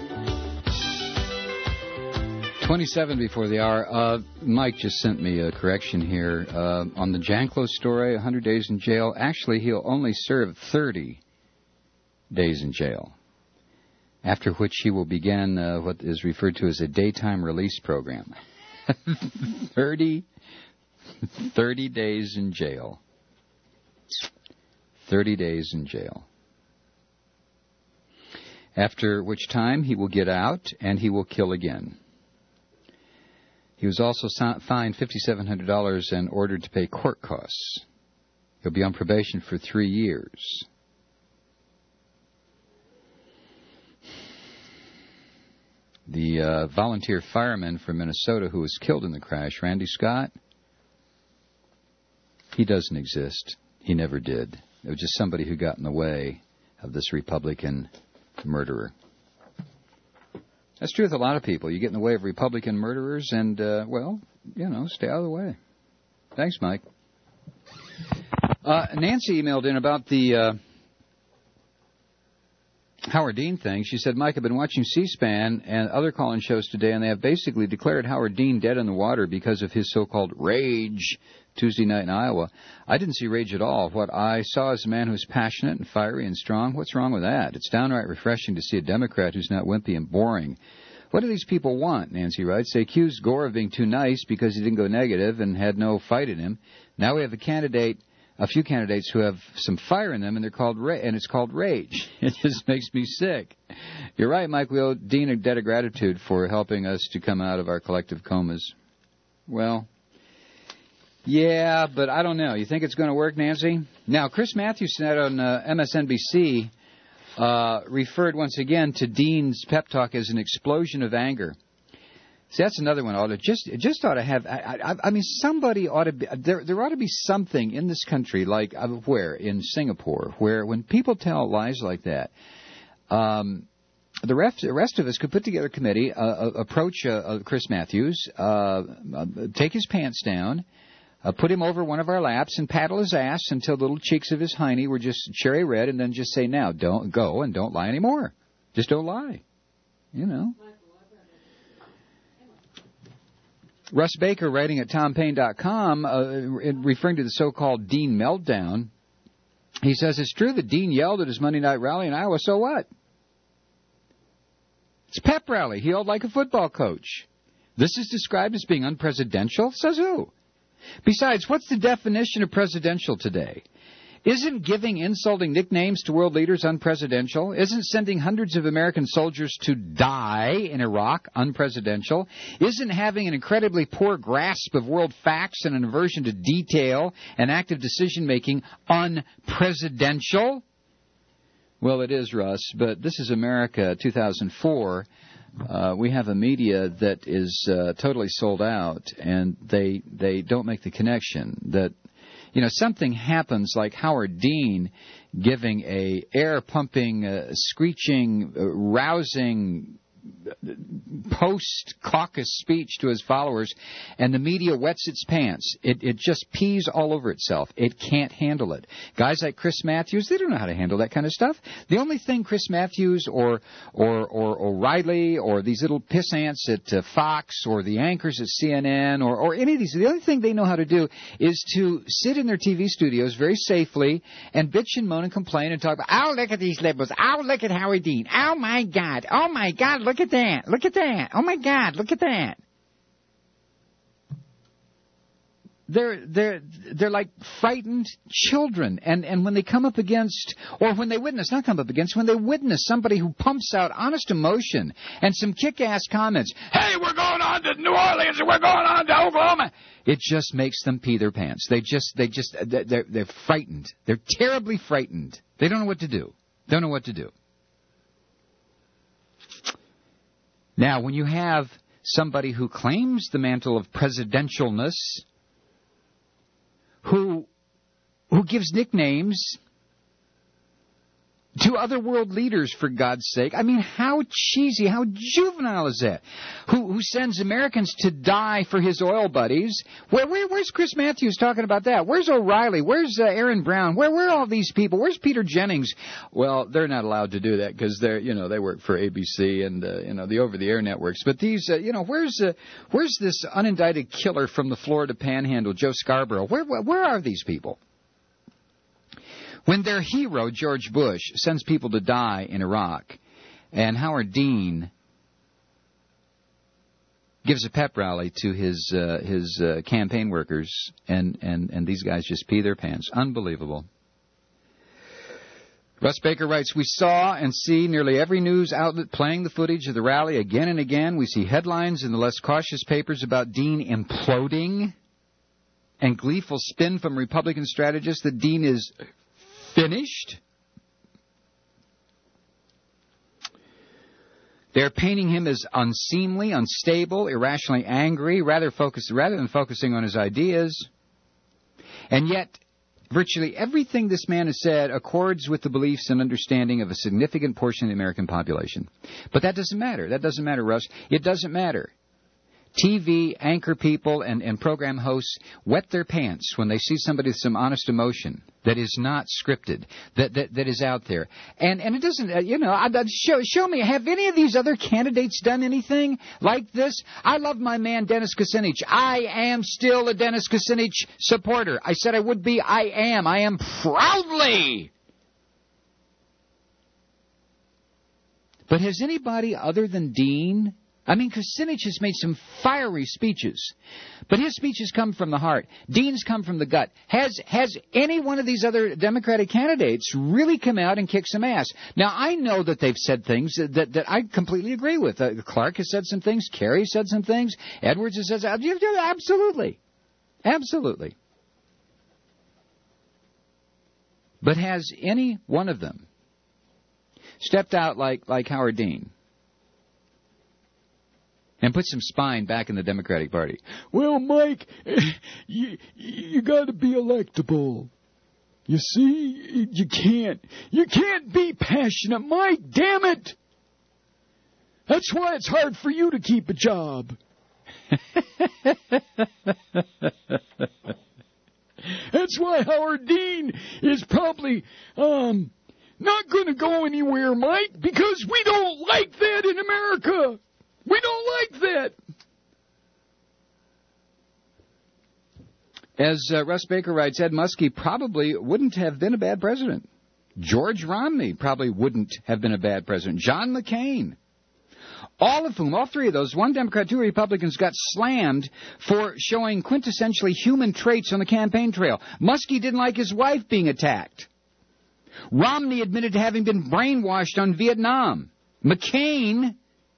27 before the hour. Mike just sent me a correction here. On the Janklow story, 100 days in jail. Actually, he'll only serve 30 days in jail, after which he will begin what is referred to as a daytime release program. 30 days in jail. 30 days in jail. After which time he will get out and he will kill again. He was also fined $5,700 and ordered to pay court costs. He'll be on probation for 3 years. The volunteer fireman from Minnesota who was killed in the crash, Randy Scott, he doesn't exist. He never did. It was just somebody who got in the way of this Republican murderer. That's true with a lot of people. You get in the way of Republican murderers and, stay out of the way. Thanks, Mike. Nancy emailed in about the Howard Dean thing. She said, Mike, I've been watching C-SPAN and other call-in shows today, and they have basically declared Howard Dean dead in the water because of his so-called rage Tuesday night in Iowa. I didn't see rage at all. What I saw is a man who's passionate and fiery and strong. What's wrong with that? It's downright refreshing to see a Democrat who's not wimpy and boring. What do these people want, Nancy writes? They accused Gore of being too nice because he didn't go negative and had no fight in him. Now we have a few candidates who have some fire in them, and it's called rage. It just makes me sick. You're right, Mike. We owe Dean a debt of gratitude for helping us to come out of our collective comas. Well, yeah, but I don't know. You think it's going to work, Nancy? Now, Chris Matthews tonight on MSNBC referred once again to Dean's pep talk as an explosion of anger. See, that's another one. Just ought to have. I mean, somebody ought to be. There ought to be something in this country, like where in Singapore, where when people tell lies like that, the rest of us could put together a committee, approach Chris Matthews, take his pants down, put him over one of our laps, and paddle his ass until the little cheeks of his hiney were just cherry red, and then just say, "Now, don't go and don't lie anymore. Just don't lie." You know. Russ Baker, writing at TomPaine.com, referring to the so-called Dean meltdown, he says, it's true that Dean yelled at his Monday night rally in Iowa, so what? It's a pep rally. He yelled like a football coach. This is described as being unpresidential? Says who? Besides, what's the definition of presidential today? Isn't giving insulting nicknames to world leaders unpresidential? Isn't sending hundreds of American soldiers to die in Iraq unpresidential? Isn't having an incredibly poor grasp of world facts and an aversion to detail and active decision-making unpresidential? Well, it is, Russ, but this is America 2004. We have a media that is totally sold out, and they don't make the connection that, you know, something happens like Howard Dean giving a air-pumping, screeching, rousing post-caucus speech to his followers, and the media wets its pants. It just pees all over itself. It can't handle it. Guys like Chris Matthews, they don't know how to handle that kind of stuff. The only thing Chris Matthews or O'Reilly or these little pissants at Fox or the anchors at CNN or any of these, the only thing they know how to do is to sit in their TV studios very safely and bitch and moan and complain and talk about, oh, look at these liberals. Oh, look at Howard Dean. Oh, my God. Oh, my God. Look at that. Look at that. Oh, my God. Look at that. They're like frightened children. And when they come up against, or when they witness, not come up against, when they witness somebody who pumps out honest emotion and some kick-ass comments, hey, we're going on to New Orleans and we're going on to Oklahoma, it just makes them pee their pants. They're frightened. They're terribly frightened. They don't know what to do. Don't know what to do. Now, when you have somebody who claims the mantle of presidentialness, who gives nicknames to other world leaders, for God's sake. I mean, how cheesy, how juvenile is that? Who sends Americans to die for his oil buddies? Where's Chris Matthews talking about that? Where's O'Reilly? Where's Aaron Brown? Where are all these people? Where's Peter Jennings? Well, they're not allowed to do that because they work for ABC and the over-the-air networks. But these, where's this unindicted killer from the Florida Panhandle, Joe Scarborough? Where are these people? When their hero, George Bush, sends people to die in Iraq, and Howard Dean gives a pep rally to his campaign workers, and these guys just pee their pants. Unbelievable. Russ Baker writes, we saw and see nearly every news outlet playing the footage of the rally again and again. We see headlines in the less cautious papers about Dean imploding, and gleeful spin from Republican strategists that Dean is finished. They're painting him as unseemly, unstable, irrationally angry, rather than focusing on his ideas. And yet, virtually everything this man has said accords with the beliefs and understanding of a significant portion of the American population. But that doesn't matter. That doesn't matter, Russ. It doesn't matter. TV anchor people and program hosts wet their pants when they see somebody with some honest emotion that is not scripted, that is out there. And it doesn't, show me, have any of these other candidates done anything like this? I love my man Dennis Kucinich. I am still a Dennis Kucinich supporter. I said I would be. I am proudly. But has anybody other than Dean I mean, Kucinich has made some fiery speeches, but his speeches come from the heart. Dean's come from the gut. Has any one of these other Democratic candidates really come out and kicked some ass? Now, I know that they've said things that I completely agree with. Clark has said some things. Kerry said some things. Edwards has said absolutely. Absolutely. But has any one of them stepped out like Howard Dean and put some spine back in the Democratic Party? Well, Mike, you got to be electable. You see, you can't be passionate, Mike. Damn it! That's why it's hard for you to keep a job. That's why Howard Dean is probably not going to go anywhere, Mike, because we don't like that in America. We don't like that. As Russ Baker writes, Ed Muskie probably wouldn't have been a bad president. George Romney probably wouldn't have been a bad president. John McCain. All of whom, all three of those, one Democrat, two Republicans, got slammed for showing quintessentially human traits on the campaign trail. Muskie didn't like his wife being attacked. Romney admitted to having been brainwashed on Vietnam. McCain,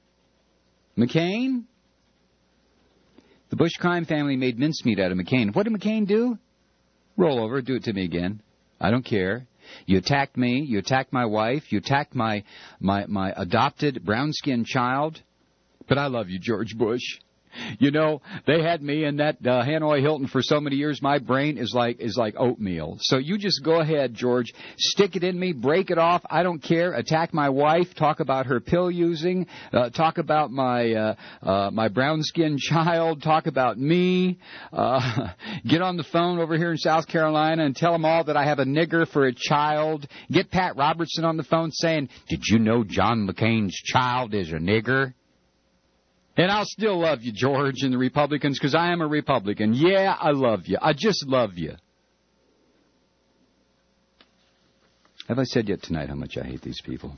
the Bush crime family made mincemeat out of McCain. What did McCain do? Roll over, do it to me again. I don't care. You attacked me, you attacked my wife, you attacked my adopted brown-skinned child, but I love you, George Bush. You know, they had me in that Hanoi Hilton for so many years, my brain is like oatmeal. So you just go ahead, George, stick it in me, break it off, I don't care, attack my wife, talk about her pill using, talk about my brown-skinned child, talk about me, get on the phone over here in South Carolina and tell them all that I have a nigger for a child, get Pat Robertson on the phone saying, did you know John McCain's child is a nigger? And I'll still love you, George, and the Republicans, because I am a Republican. Yeah, I love you. I just love you. Have I said yet tonight how much I hate these people?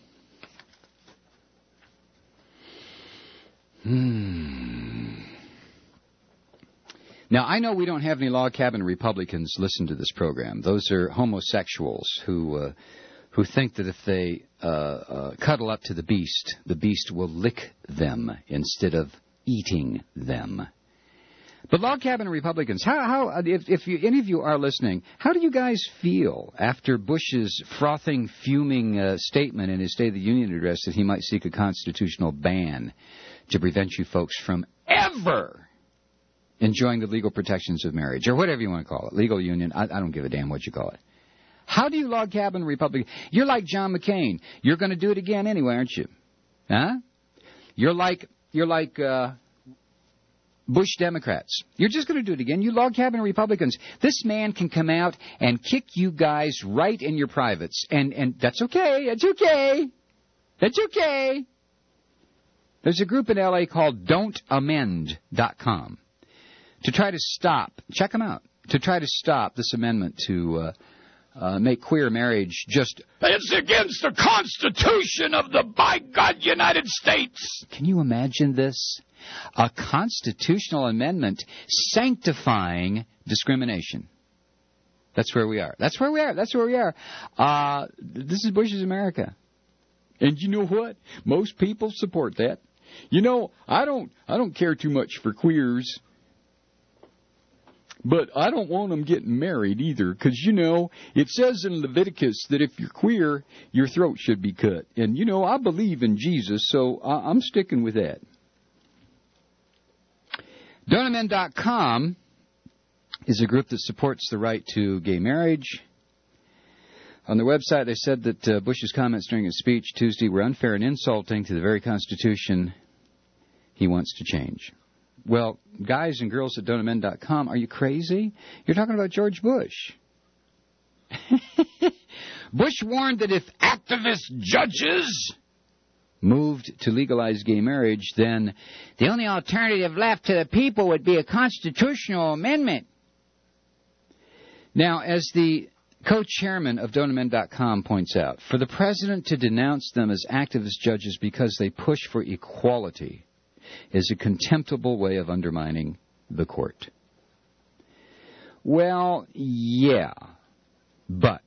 Now, I know we don't have any log cabin Republicans listen to this program. Those are homosexuals who think that if they cuddle up to the beast will lick them instead of eating them. But log cabin Republicans, if any of you are listening, how do you guys feel after Bush's frothing, fuming statement in his State of the Union address that he might seek a constitutional ban to prevent you folks from ever enjoying the legal protections of marriage, or whatever you want to call it, legal union? I don't give a damn what you call it. How do you log cabin Republican? You're like John McCain. You're going to do it again anyway, aren't you? Huh? You're like Bush Democrats. You're just going to do it again. You log cabin Republicans. This man can come out and kick you guys right in your privates. And that's okay. That's okay. That's okay. There's a group in L.A. called Don'tAmend.com to try to stop, check them out, to try to stop this amendment to make queer marriage just, it's against the Constitution of the, by God, United States. Can you imagine this? A constitutional amendment sanctifying discrimination. That's where we are. That's where we are. That's where we are. This is Bush's America. And you know what? Most people support that. You know, I don't care too much for queers. But I don't want them getting married either, because, you know, it says in Leviticus that if you're queer, your throat should be cut. And, you know, I believe in Jesus, so I'm sticking with that. Don'tAmend.com is a group that supports the right to gay marriage. On their website, they said that Bush's comments during his speech Tuesday were unfair and insulting to the very Constitution he wants to change. Well, guys and girls at Don'tAmend.com, are you crazy? You're talking about George Bush. Bush warned that if activist judges moved to legalize gay marriage, then the only alternative left to the people would be a constitutional amendment. Now, as the co-chairman of Don'tAmend.com points out, for the president to denounce them as activist judges because they push for equality is a contemptible way of undermining the court. Well, yeah, but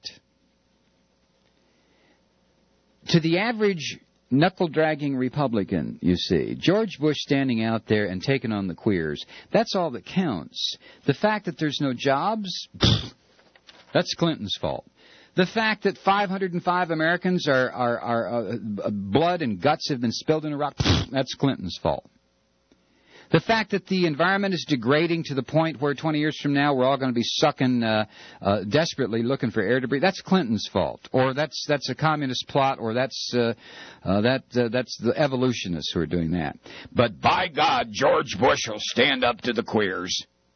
to the average knuckle-dragging Republican, you see, George Bush standing out there and taking on the queers, that's all that counts. The fact that there's no jobs, that's Clinton's fault. The fact that 505 Americans are blood and guts have been spilled in Iraq, that's Clinton's fault. The fact that the environment is degrading to the point where 20 years from now we're all going to be sucking desperately looking for air debris, that's Clinton's fault. Or that's a communist plot, or that's the evolutionists who are doing that. But by God, George Bush will stand up to the queers.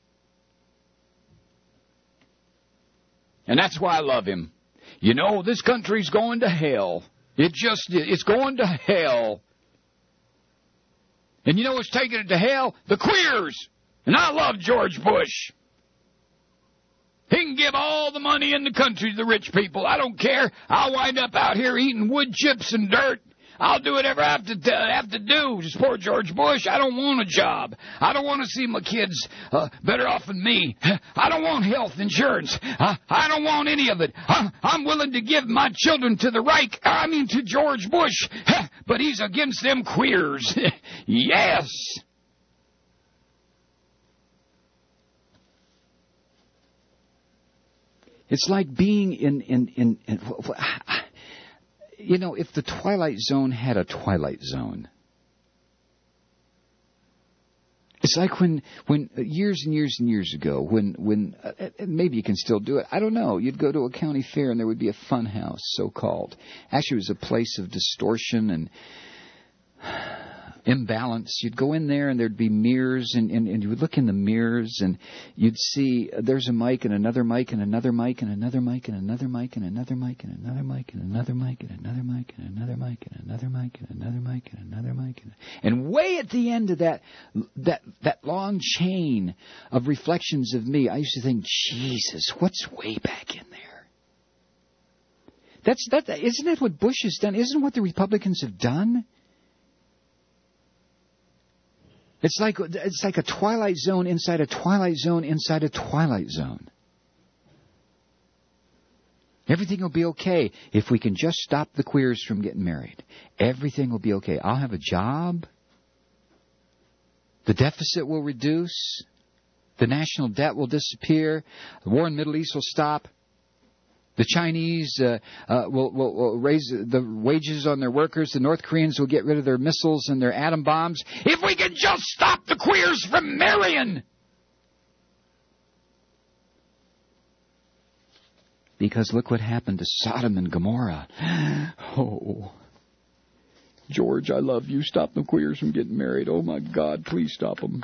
And that's why I love him. You know, this country's going to hell. It's going to hell. And you know what's taking it to hell? The queers. And I love George Bush. He can give all the money in the country to the rich people. I don't care. I'll wind up out here eating wood chips and dirt. I'll do whatever I have to do to support George Bush. I don't want a job. I don't want to see my kids better off than me. I don't want health insurance. I don't want any of it. I'm willing to give my children to the Reich. To George Bush. But he's against them queers. Yes. It's like being in you know, if the Twilight Zone had a Twilight Zone. It's like when years and years and years ago, when maybe you can still do it. I don't know. You'd go to a county fair and there would be a fun house, so-called. Actually, it was a place of distortion and imbalance. You'd go in there and there'd be mirrors and you would look in the mirrors and you'd see there's a mic and another mic and another mic and another mic and another mic and another mic and another mic and another mic and another mic and another mic and another mic and another mic and another mic and way at the end of that long chain of reflections of me, I used to think, Jesus, what's way back in there? Isn't that what Bush has done? Isn't what the Republicans have done? It's like a Twilight Zone inside a Twilight Zone inside a Twilight Zone. Everything will be okay if we can just stop the queers from getting married. Everything will be okay. I'll have a job. The deficit will reduce. The national debt will disappear. The war in the Middle East will stop. The Chinese will raise the wages on their workers. The North Koreans will get rid of their missiles and their atom bombs. If we can just stop the queers from marrying. Because look what happened to Sodom and Gomorrah. Oh, George, I love you. Stop the queers from getting married. Oh, my God, please stop them.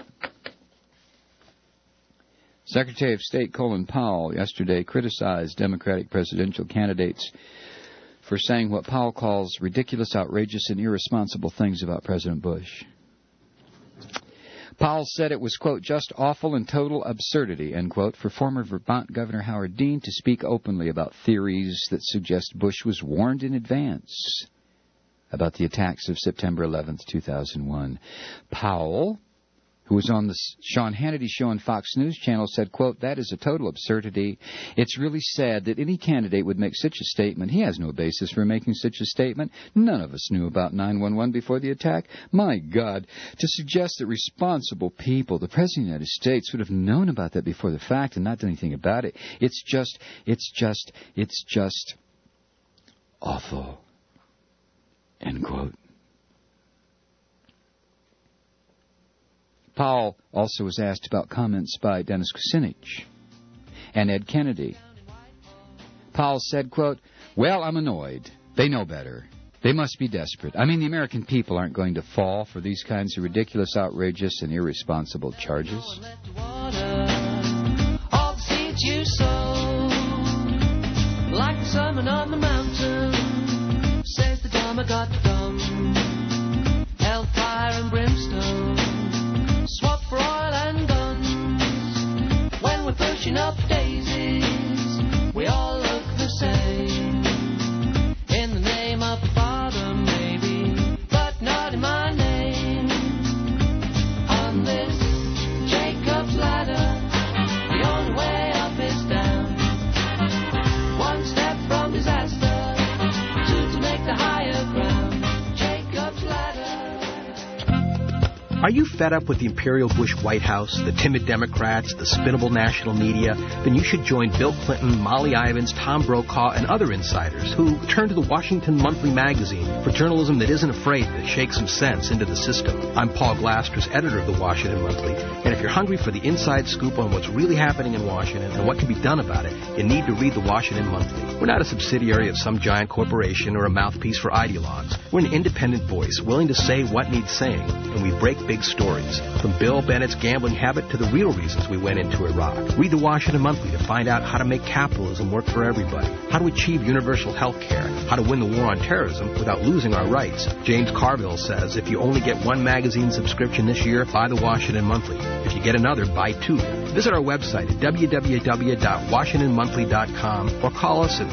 Secretary of State Colin Powell yesterday criticized Democratic presidential candidates for saying what Powell calls ridiculous, outrageous, and irresponsible things about President Bush. Powell said it was, quote, just awful and total absurdity, end quote, for former Vermont Governor Howard Dean to speak openly about theories that suggest Bush was warned in advance about the attacks of September 11th, 2001. Powell, who was on the Sean Hannity show on Fox News Channel, said, quote, that is a total absurdity. It's really sad that any candidate would make such a statement. He has no basis for making such a statement. None of us knew about 9/11 before the attack. My God, to suggest that responsible people, the President of the United States, would have known about that before the fact and not done anything about it. It's just awful, end quote. Powell also was asked about comments by Dennis Kucinich and Ed Kennedy. Powell said, quote, well, I'm annoyed. They know better. They must be desperate. I mean, the American people aren't going to fall for these kinds of ridiculous, outrageous, and irresponsible charges. All the seeds you sow, like the sermon on the mountain, says the Dharma got dumb. Hellfire and brimstone, swap for oil and guns. When we're pushing up daisies, we all look the same. In the name of the Father, maybe, but not in my name. Are you fed up with the Imperial Bush White House, the timid Democrats, the spinnable national media? Then you should join Bill Clinton, Molly Ivins, Tom Brokaw, and other insiders who turn to the Washington Monthly magazine for journalism that isn't afraid to shake some sense into the system. I'm Paul Glasters, editor of the Washington Monthly, and if you're hungry for the inside scoop on what's really happening in Washington and what can be done about it, you need to read the Washington Monthly. We're not a subsidiary of some giant corporation or a mouthpiece for ideologues. We're an independent voice willing to say what needs saying, and we break big stories. From Bill Bennett's gambling habit to the real reasons we went into Iraq. Read the Washington Monthly to find out how to make capitalism work for everybody, how to achieve universal health care, how to win the war on terrorism without losing our rights. James Carville says if you only get one magazine subscription this year, buy the Washington Monthly. If you get another, buy two. Visit our website at www.washingtonmonthly.com or call us at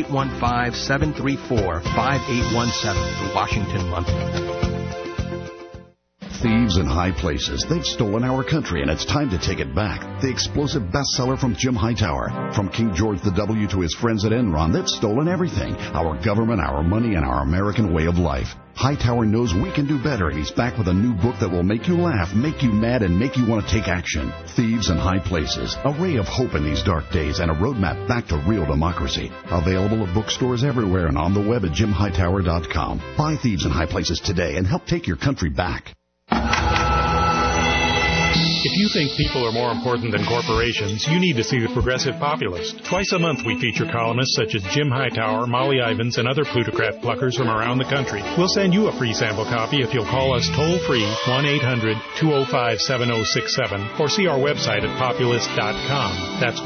1-815-734-5817 for Washington Monthly. Thieves in high places. They've stolen our country, and it's time to take it back. The explosive bestseller from Jim Hightower. From King George W. to his friends at Enron, they've stolen everything. Our government, our money, and our American way of life. Hightower knows we can do better, and he's back with a new book that will make you laugh, make you mad, and make you want to take action. Thieves in High Places. A ray of hope in these dark days and a roadmap back to real democracy. Available at bookstores everywhere and on the web at jimhightower.com. Buy Thieves in High Places today and help take your country back. If you think people are more important than corporations, you need to see The Progressive Populist. Twice a month we feature columnists such as Jim Hightower, Molly Ivins, and other plutocrat pluckers from around the country. We'll send you a free sample copy if you'll call us toll-free 1-800-205-7067 or see our website at populist.com. That's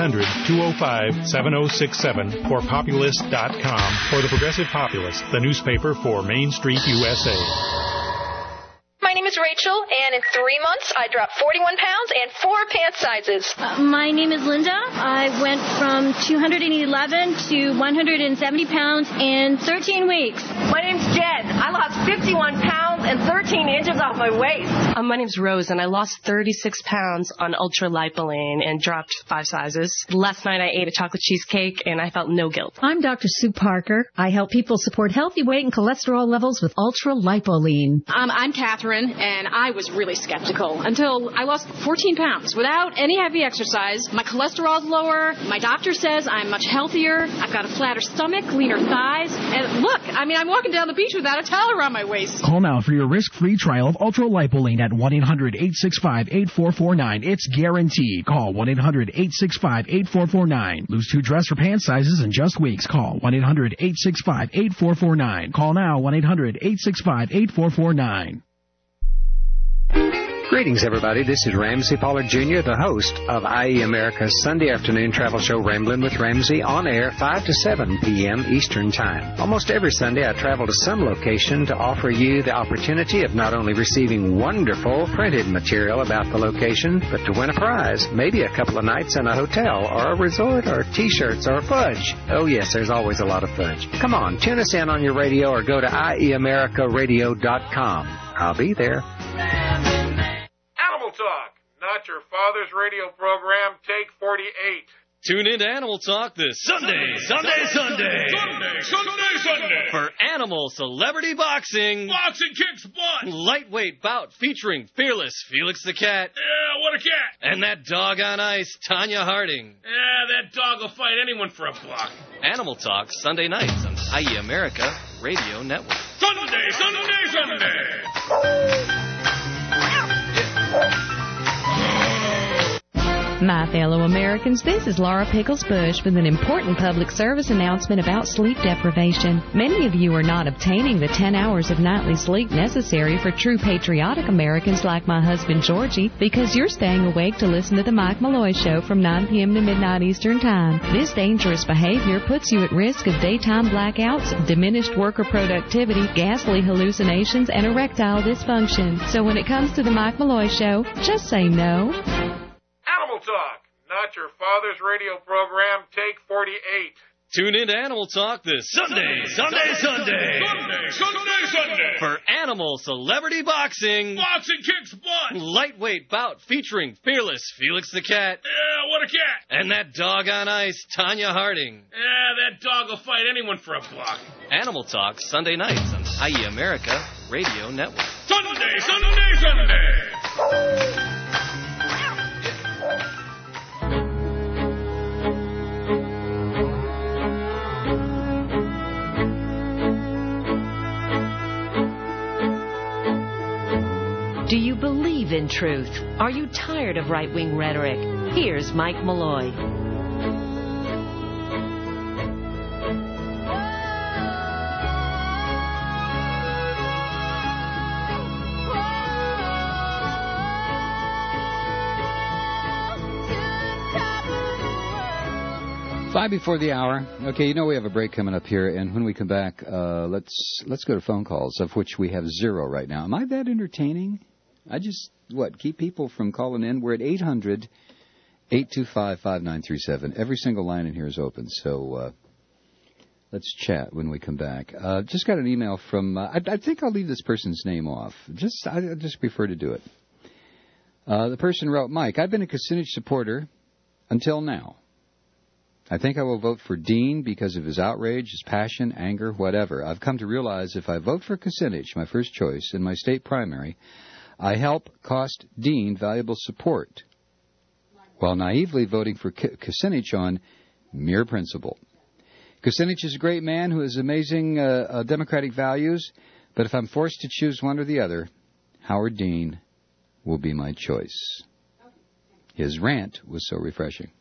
1-800-205-7067 or populist.com for The Progressive Populist, the newspaper for Main Street, USA. My name is Rachel, and in 3 months, I dropped 41 pounds and 4 pant sizes. My name is Linda. I went from 211 to 170 pounds in 13 weeks. My name's Jen. I lost 51 pounds and 13 inches off my waist. My name's Rose, and I lost 36 pounds on ultra-lipoline and dropped 5 sizes. Last night, I ate a chocolate cheesecake, and I felt no guilt. I'm Dr. Sue Parker. I help people support healthy weight and cholesterol levels with ultra-lipoline. I'm Catherine, and I was really skeptical until I lost 14 pounds without any heavy exercise. My cholesterol's lower. My doctor says I'm much healthier. I've got a flatter stomach, leaner thighs. And look, I'm walking down the beach without a towel around my waist. Call now for your risk-free trial of ultra-lipoline at 1-800-865-8449. It's guaranteed. Call 1-800-865-8449. Lose 2 dress or pant sizes in just weeks. Call 1-800-865-8449. Call now 1-800-865-8449. Greetings, everybody. This is Ramsey Pollard Jr., the host of IE America's Sunday afternoon travel show, Ramblin' with Ramsey, on air 5 to 7 p.m. Eastern Time. Almost every Sunday, I travel to some location to offer you the opportunity of not only receiving wonderful printed material about the location, but to win a prize, maybe a couple of nights in a hotel or a resort or T-shirts or fudge. Oh, yes, there's always a lot of fudge. Come on, tune us in on your radio or go to IEAmericaradio.com. I'll be there. Animal Talk, not your father's radio program, take 48. Tune in to Animal Talk this Sunday for Animal Celebrity Boxing. Boxing kicks butt. Lightweight bout featuring fearless Felix the Cat. Yeah, what a cat. And that dog on ice, Tanya Harding. Yeah, that dog will fight anyone for a buck. Animal Talk, Sunday nights on IE America Radio Network. Sunday. My fellow Americans, this is Laura Pickles Bush with an important public service announcement about sleep deprivation. Many of you are not obtaining the 10 hours of nightly sleep necessary for true patriotic Americans like my husband Georgie because you're staying awake to listen to the Mike Malloy Show from 9 p.m. to midnight Eastern Time. This dangerous behavior puts you at risk of daytime blackouts, diminished worker productivity, ghastly hallucinations, and erectile dysfunction. So when it comes to the Mike Malloy Show, just say no. Animal Talk, not your father's radio program, take 48. Tune in to Animal Talk this Sunday for Animal Celebrity Boxing. Boxing kicks butt. Lightweight bout featuring fearless Felix the Cat. Yeah, what a cat. And that dog on ice, Tanya Harding. Yeah, that dog will fight anyone for a buck. Animal Talk, Sunday nights on IE America Radio Network. Sunday. Do you believe in truth? Are you tired of right-wing rhetoric? Here's Mike Malloy. Five before the hour. Okay, you know we have a break coming up here, and when we come back, let's go to phone calls, of which we have 0 right now. Am I that entertaining? I just, keep people from calling in? We're at 800-825-5937. Every single line in here is open, so let's chat when we come back. Just got an email from, I think I'll leave this person's name off. I just prefer to do it. The person wrote, Mike, I've been a Kucinich supporter until now. I think I will vote for Dean because of his outrage, his passion, anger, whatever. I've come to realize if I vote for Kucinich, my first choice, in my state primary, I help cost Dean valuable support, while naively voting for Kucinich on mere principle. Kucinich is a great man who has amazing democratic values, but if I'm forced to choose one or the other, Howard Dean will be my choice. His rant was so refreshing.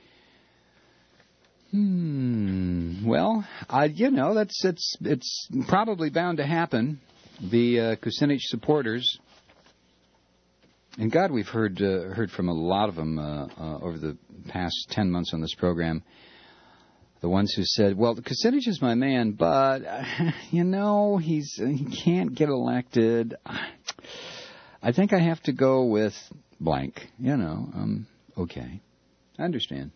Well, it's probably bound to happen. The Kucinich supporters, and God, we've heard from a lot of them over the past 10 months on this program. The ones who said, "Well, Kucinich is my man, but he can't get elected. I think I have to go with blank." Okay, I understand.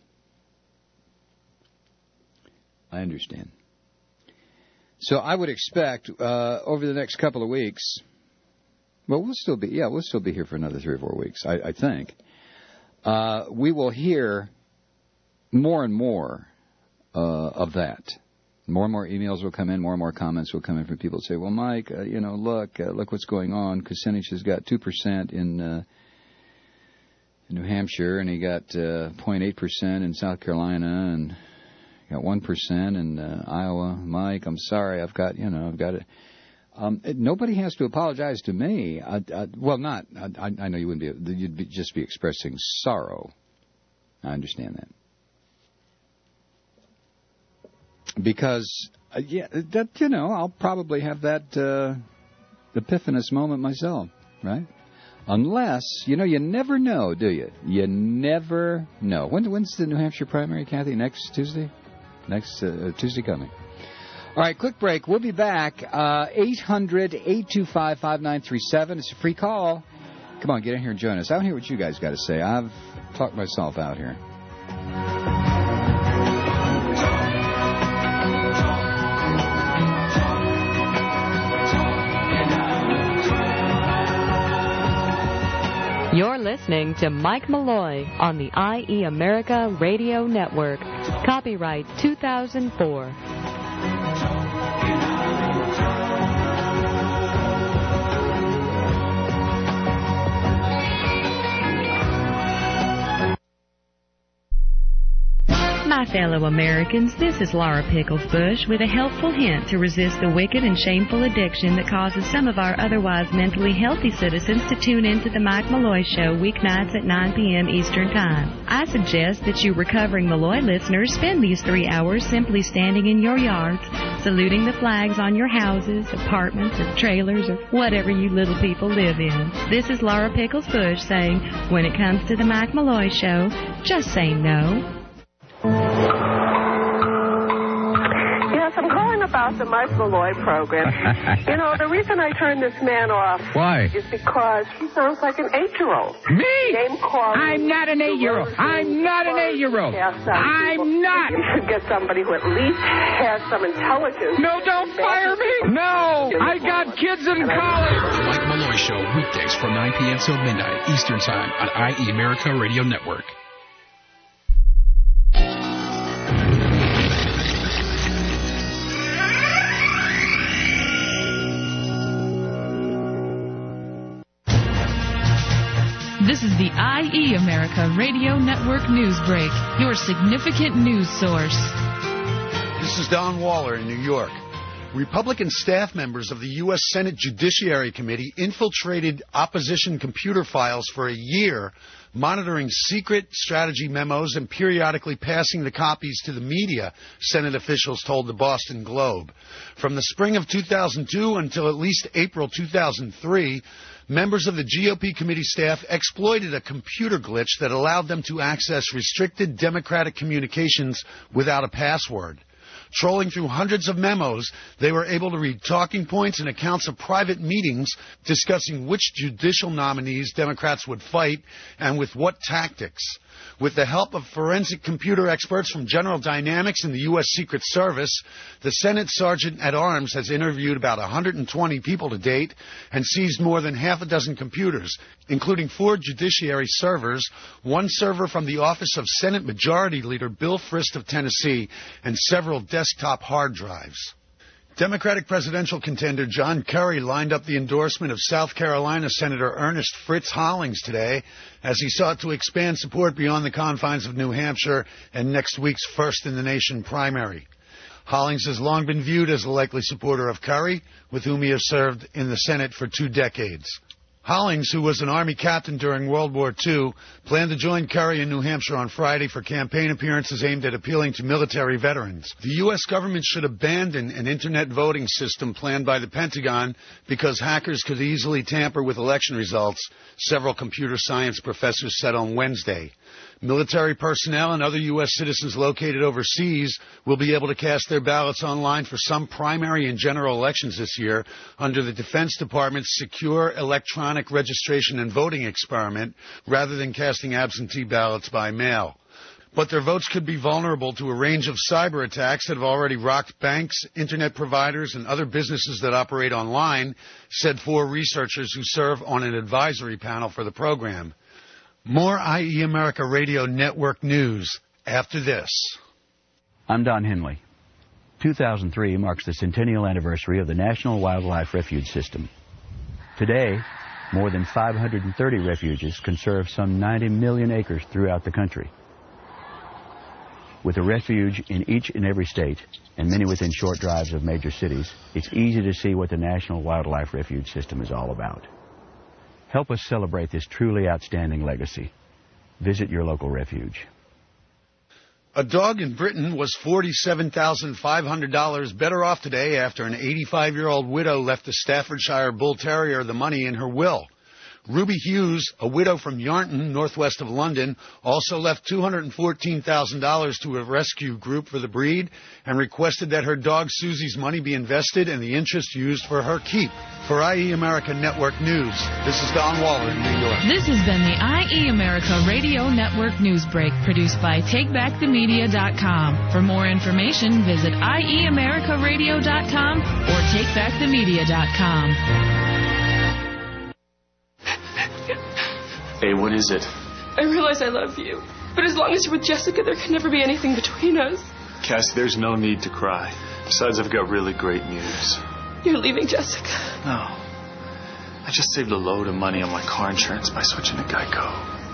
So I would expect over the next couple of weeks, we'll still be here for another 3 or 4 weeks, I think. We will hear more and more of that. More and more emails will come in, more and more comments will come in from people who say, well, Mike, look what's going on. Kucinich has got 2% in New Hampshire, and he got 0.8% in South Carolina, and got 1% in Iowa. Mike, I'm sorry. I've got it. Nobody has to apologize to me. I know you wouldn't be. You'd just be expressing sorrow. I understand that. Because, I'll probably have that epiphanous moment myself, right? Unless, you never know, do you? You never know. When's the New Hampshire primary, Kathy? Next Tuesday? Next Tuesday coming. All right, quick break. We'll be back. 800-825-5937. It's a free call. Come on, get in here and join us. I want to hear what you guys got to say. I've talked myself out here. You're listening to Mike Malloy on the IE America Radio Network. Copyright 2004. My fellow Americans, this is Laura Pickles Bush with a helpful hint to resist the wicked and shameful addiction that causes some of our otherwise mentally healthy citizens to tune into the Mike Malloy Show weeknights at 9 p.m. Eastern Time. I suggest that you recovering Malloy listeners spend these 3 hours simply standing in your yards, saluting the flags on your houses, apartments, or trailers, or whatever you little people live in. This is Laura Pickles Bush saying, when it comes to the Mike Malloy Show, just say no. Yes, I'm calling about the Mike Malloy program. The reason I turned this man off is because he sounds like an 8-year-old. Me? Name calling. I'm not an 8-year-old. I'm not an 8-year-old. I'm not. You should get somebody who at least has some intelligence. No, don't fire me. No, I got kids in college. The Mike Malloy Show, weekdays from 9 p.m. till midnight Eastern Time on IE America Radio Network. This is the IE America Radio Network News Break, your significant news source. This is Don Waller in New York. Republican staff members of the U.S. Senate Judiciary Committee infiltrated opposition computer files for a year, monitoring secret strategy memos and periodically passing the copies to the media, Senate officials told the Boston Globe. From the spring of 2002 until at least April 2003, members of the GOP committee staff exploited a computer glitch that allowed them to access restricted Democratic communications without a password. Trolling through hundreds of memos, they were able to read talking points and accounts of private meetings discussing which judicial nominees Democrats would fight and with what tactics. With the help of forensic computer experts from General Dynamics and the U.S. Secret Service, the Senate Sergeant at Arms has interviewed about 120 people to date and seized more than half a dozen computers, including 4 judiciary servers, 1 server from the office of Senate Majority Leader Bill Frist of Tennessee, and several desktop hard drives. Democratic presidential contender John Kerry lined up the endorsement of South Carolina Senator Ernest Fritz Hollings today as he sought to expand support beyond the confines of New Hampshire and next week's first-in-the-nation primary. Hollings has long been viewed as a likely supporter of Kerry, with whom he has served in the Senate for 2 decades. Hollings, who was an Army captain during World War II, planned to join Kerry in New Hampshire on Friday for campaign appearances aimed at appealing to military veterans. The U.S. government should abandon an Internet voting system planned by the Pentagon because hackers could easily tamper with election results, several computer science professors said on Wednesday. Military personnel and other U.S. citizens located overseas will be able to cast their ballots online for some primary and general elections this year under the Defense Department's secure electronic registration and voting experiment rather than casting absentee ballots by mail. But their votes could be vulnerable to a range of cyber attacks that have already rocked banks, Internet providers, and other businesses that operate online, said 4 researchers who serve on an advisory panel for the program. More IE America Radio Network news after this. I'm Don Henley. 2003 marks the centennial anniversary of the National Wildlife Refuge System. Today, more than 530 refuges conserve some 90 million acres throughout the country. With a refuge in each and every state, and many within short drives of major cities, it's easy to see what the National Wildlife Refuge System is all about. Help us celebrate this truly outstanding legacy. Visit your local refuge. A dog in Britain was $47,500 better off today after an 85-year-old widow left a Staffordshire Bull Terrier the money in her will. Ruby Hughes, a widow from Yarnton, northwest of London, also left $214,000 to a rescue group for the breed and requested that her dog Susie's money be invested and the interest used for her keep. For IE America Network News, this is Don Waller in New York. This has been the IE America Radio Network News Break, produced by TakeBackTheMedia.com. For more information, visit IEAmericaRadio.com or TakeBackTheMedia.com. Hey, what is it? I realize I love you, but as long as you're with Jessica, there can never be anything between us. Cassie, there's no need to cry. Besides, I've got really great news. You're leaving Jessica. No. I just saved a load of money on my car insurance by switching to Geico.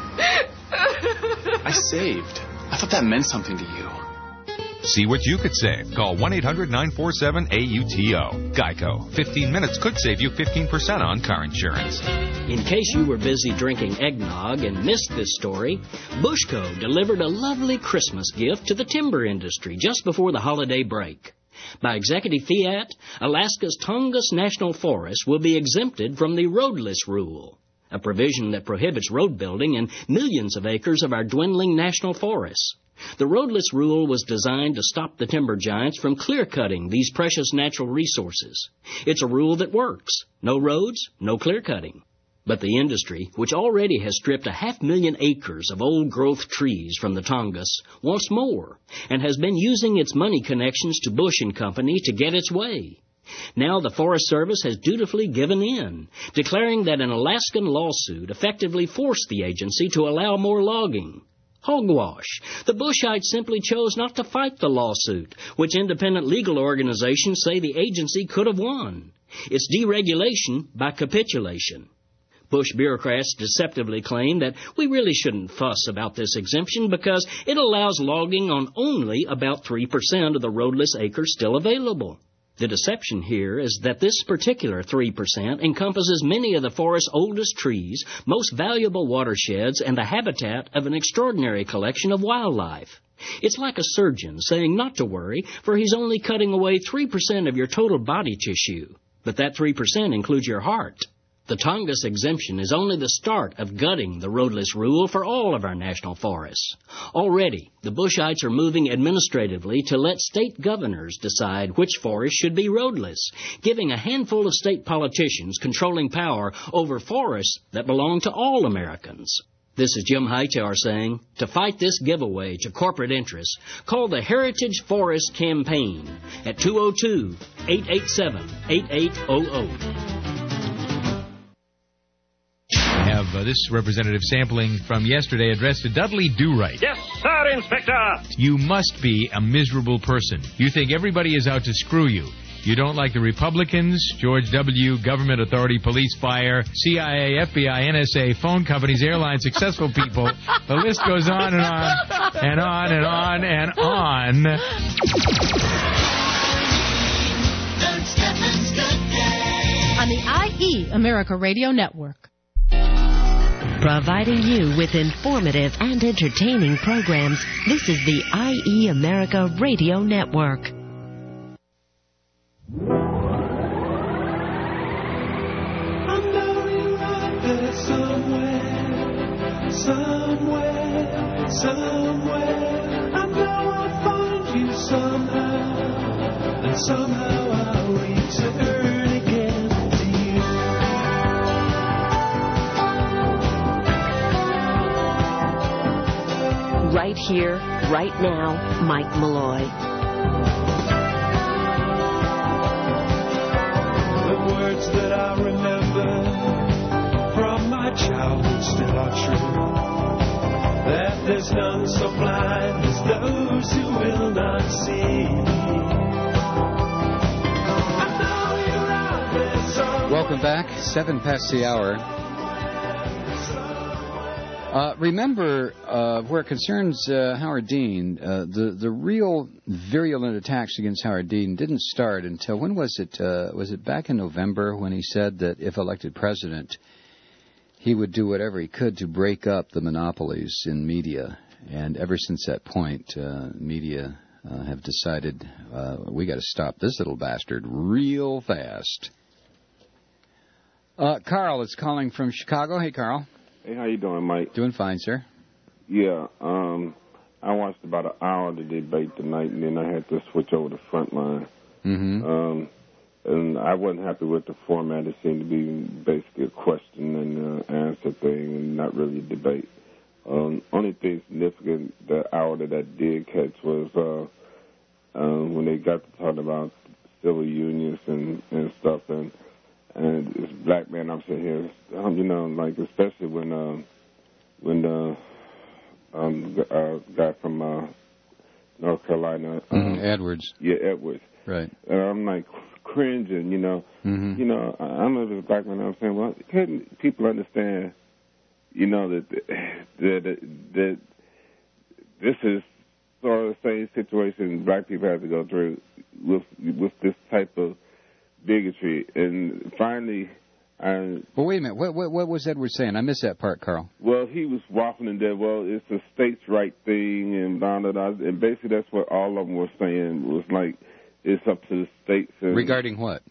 I saved. I thought that meant something to you. See what you could save. Call 1-800-947-AUTO. Geico. 15 minutes could save you 15% on car insurance. In case you were busy drinking eggnog and missed this story, Bushco delivered a lovely Christmas gift to the timber industry just before the holiday break. By executive fiat, Alaska's Tongass National Forest will be exempted from the roadless rule, a provision that prohibits road building in millions of acres of our dwindling national forests. The roadless rule was designed to stop the timber giants from clear-cutting these precious natural resources. It's a rule that works. No roads, no clear-cutting. But the industry, which already has stripped 500,000 acres of old-growth trees from the Tongass, wants more, and has been using its money connections to Bush and Company to get its way. Now the Forest Service has dutifully given in, declaring that an Alaskan lawsuit effectively forced the agency to allow more logging. Hogwash. The Bushites simply chose not to fight the lawsuit, which independent legal organizations say the agency could have won. It's deregulation by capitulation. Bush bureaucrats deceptively claim that we really shouldn't fuss about this exemption because it allows logging on only about 3% of the roadless acres still available. The deception here is that this particular 3% encompasses many of the forest's oldest trees, most valuable watersheds, and the habitat of an extraordinary collection of wildlife. It's like a surgeon saying not to worry, for he's only cutting away 3% of your total body tissue. But that 3% includes your heart. The Tongass exemption is only the start of gutting the roadless rule for all of our national forests. Already, the Bushites are moving administratively to let state governors decide which forests should be roadless, giving a handful of state politicians controlling power over forests that belong to all Americans. This is Jim Hightower saying, to fight this giveaway to corporate interests, call the Heritage Forest Campaign at 202-887-8800. Have this representative sampling from yesterday addressed to Dudley Do-Right. Yes, sir, Inspector. You must be a miserable person. You think everybody is out to screw you. You don't like the Republicans, George W., government authority, police, fire, CIA, FBI, NSA, phone companies, airlines, successful people. The list goes on and on and on and on and on. On the IE America Radio Network. Providing you with informative and entertaining programs, this is the IE America Radio Network. I know you're out there somewhere. I know I'll find you somehow, and somehow I'll return again to you. Right here, right now, Mike Malloy. The words that I remember from my childhood still are true. That there's none so blind as those who will not see me. I know you're out there somewhere. Welcome back. 7 past the hour. Remember, where it concerns Howard Dean, the real virulent attacks against Howard Dean didn't start until, when was it? Was it back in November when he said that if elected president, he would do whatever he could to break up the monopolies in media. And ever since that point, media have decided we got to stop this little bastard real fast. Carl is calling from Chicago. Hey, Carl. Hey, how you doing, Mike? Doing fine, sir. Yeah, I watched about an hour of the debate tonight, and then I had to switch over to Frontline. Mm-hmm. And I wasn't happy with the format. It seemed to be basically a question and answer thing, and not really a debate. Only thing significant the hour that I did catch was when they got to talk about civil unions and stuff, and this black man, I'm sitting here, you know, like especially when the guy from North Carolina, Edwards. Yeah, Edwards. Right. I'm like cringing, you know. Mm-hmm. You know, I'm a black man. I'm saying, well, couldn't people understand, you know, that this is sort of the same situation black people have to go through with this type of bigotry. And finally, well, wait a minute. What was Edwards saying? I missed that part, Carl. Well, he was waffling that, well, it's a states' right thing, and blah, blah, blah. And basically that's what all of them were saying, was like, it's up to the states. And, regarding what?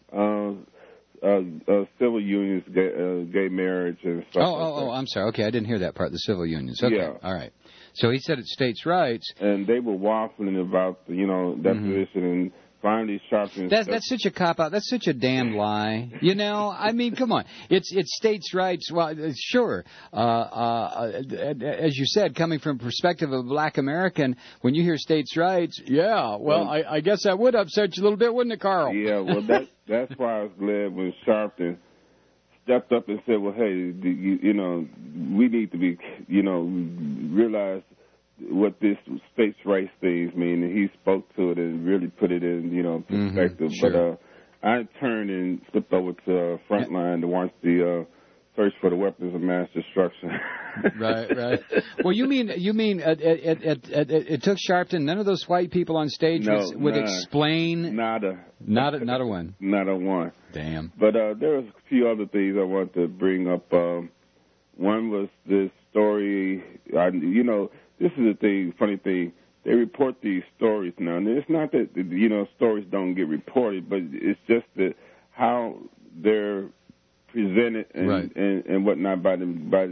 Civil unions, gay marriage, and stuff. Oh, I'm sorry. Okay, I didn't hear that part, the civil unions. Okay, yeah. All right. So he said it's states' rights. And they were waffling about, you know, that position, and finally Sharpton. That's such a cop-out. That's such a damn lie. You know, I mean, come on. It's states' rights. Well, sure. As you said, coming from the perspective of a black American, when you hear states' rights, yeah, well, I guess that would upset you a little bit, wouldn't it, Carl? Yeah, well, that's why I was glad when Sharpton stepped up and said, well, hey, you know, we need to be, you know, realize what this states' rights things mean, and he spoke to it and really put it in, you know, perspective. Sure. But I turned and flipped over to Frontline to watch the search for the weapons of mass destruction. Right. Well, you mean it took Sharpton? None of those white people on stage would explain. Not a one. Not a one. Damn. But there was a few other things I wanted to bring up. One was this story. This is the thing. Funny thing. They report these stories now, and it's not that stories don't get reported, but it's just that how they're presented and whatnot by the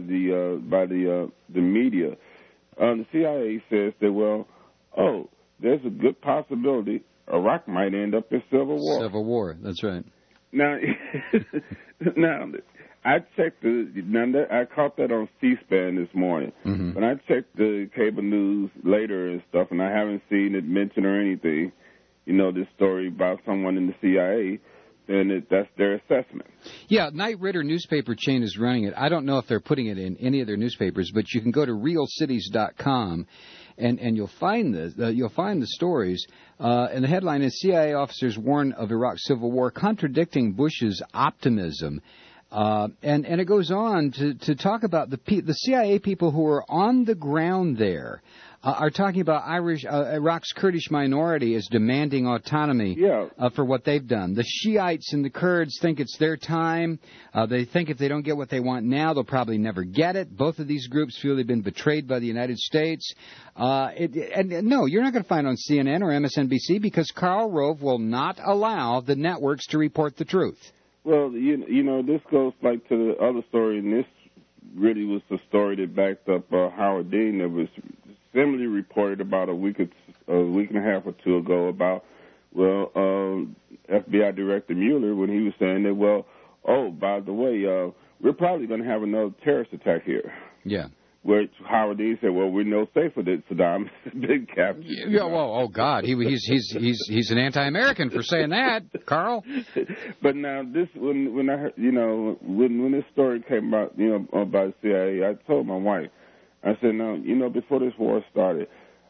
media. The CIA says that there's a good possibility Iraq might end up in civil war. Civil war, that's right. Now I checked I caught that on C-SPAN this morning. Mm-hmm. But I checked the cable news later and stuff, and I haven't seen it mentioned or anything. This story about someone in the CIA. And that's their assessment. Yeah, Knight Ridder newspaper chain is running it. I don't know if they're putting it in any of their newspapers, but you can go to realcities.com and you'll find the stories. And the headline is CIA officers warn of Iraq's civil war, contradicting Bush's optimism. And it goes on to talk about the CIA people who are on the ground there. Are talking about Iraq's Kurdish minority is demanding autonomy for what they've done. The Shiites and the Kurds think it's their time. They think if they don't get what they want now, they'll probably never get it. Both of these groups feel they've been betrayed by the United States. No, you're not going to find it on CNN or MSNBC because Karl Rove will not allow the networks to report the truth. Well, this goes like to the other story, and this really was the story that backed up Howard Dean that was similarly reported about a week and a half or two ago about, FBI Director Mueller when he was saying that, by the way, we're probably going to have another terrorist attack here. Yeah. Which Howard Dean said, we're no safer that Saddam has been captured. Yeah, God, he's an anti-American for saying that, Carl. But now this, when I heard, when this story came about, by the CIA, I told my wife, I said, before this war started,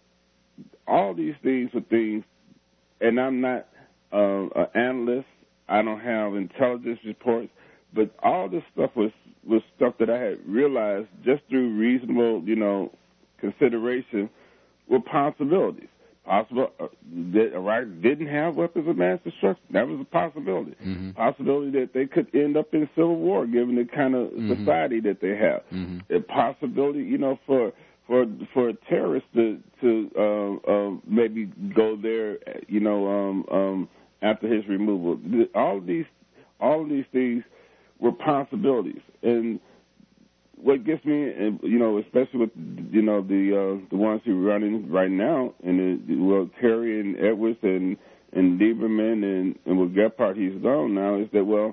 all these things were things, and I'm not an analyst, I don't have intelligence reports, but all this stuff was stuff that I had realized just through reasonable, consideration were possibilities. Possible that Iraq didn't have weapons of mass destruction. That was a possibility. Mm-hmm. Possibility that they could end up in civil war, given the kind of society that they have. Mm-hmm. A possibility, for a terrorist to maybe go there, after his removal. All of these things were possibilities, and what gets me, especially with the ones who are running right now, and Kerry and Edwards and Lieberman and with Gephardt, he's gone now, is that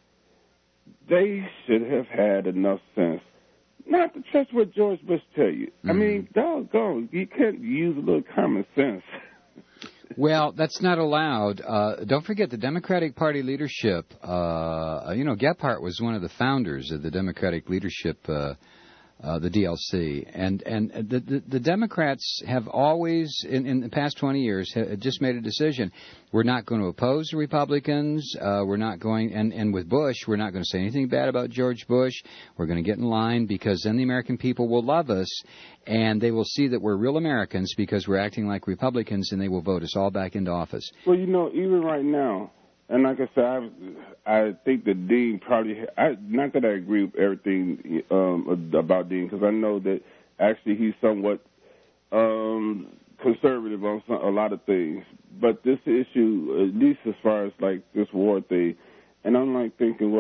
they should have had enough sense not to trust what George Bush tell you. Mm-hmm. I mean, doggone, you can't use a little common sense. Well, that's not allowed. Don't forget the Democratic Party leadership. Gephardt was one of the founders of the Democratic leadership, the DLC, and the Democrats have always, in the past 20 years, just made a decision. We're not going to oppose the Republicans. We're not going, and with Bush, we're not going to say anything bad about George Bush. We're going to get in line because then the American people will love us, and they will see that we're real Americans because we're acting like Republicans, and they will vote us all back into office. Well, even right now, and like I said, I think that Dean probably, not that I agree with everything about Dean, because I know that actually he's somewhat conservative on a lot of things. But this issue, at least as far as like this war thing, and I'm like thinking,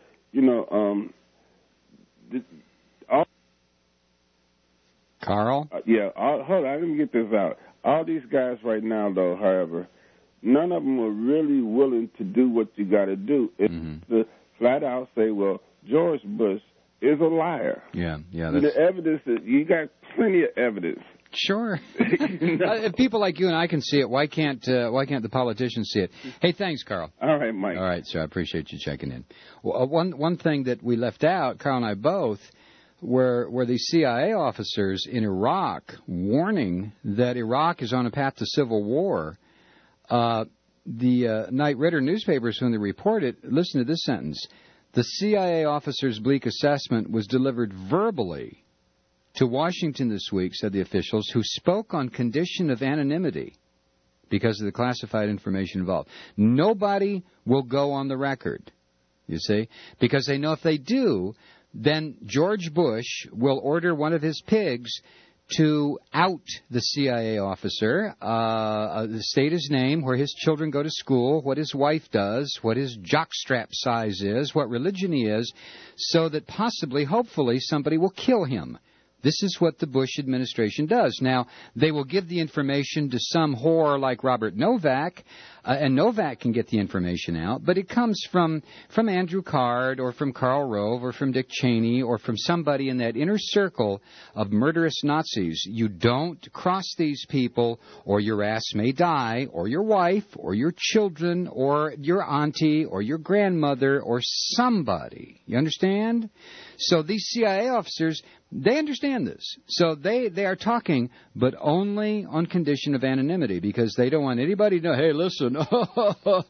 Carl? Hold on, let me get this out. All these guys right now, though, however, none of them are really willing to do what you got to do. It's to flat out say, George Bush is a liar. Yeah. The evidence is, you got plenty of evidence. Sure. If people like you and I can see it, why can't the politicians see it? Hey, thanks, Carl. All right, Mike. All right, sir. I appreciate you checking in. Well, one thing that we left out, Carl and I both, were the CIA officers in Iraq warning that Iraq is on a path to civil war. The Knight Ridder newspapers, when they report it, listen to this sentence. The CIA officer's bleak assessment was delivered verbally to Washington this week, said the officials, who spoke on condition of anonymity because of the classified information involved. Nobody will go on the record, you see, because they know if they do, then George Bush will order one of his pigs to out the CIA officer, state his name, where his children go to school, what his wife does, what his jockstrap size is, what religion he is, so that possibly, hopefully, somebody will kill him. This is what the Bush administration does. Now, they will give the information to some whore like Robert Novak, and Novak can get the information out, but it comes from Andrew Card or from Karl Rove or from Dick Cheney or from somebody in that inner circle of murderous Nazis. You don't cross these people or your ass may die, or your wife or your children or your auntie or your grandmother or somebody. You understand? So these CIA officers, they understand this. So they are talking, but only on condition of anonymity, because they don't want anybody to know, hey, listen, hell,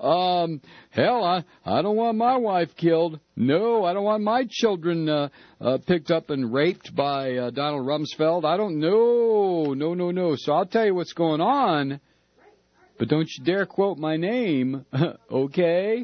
I don't want my wife killed. No, I don't want my children picked up and raped by Donald Rumsfeld. I don't know. No. So I'll tell you what's going on, but don't you dare quote my name. Okay.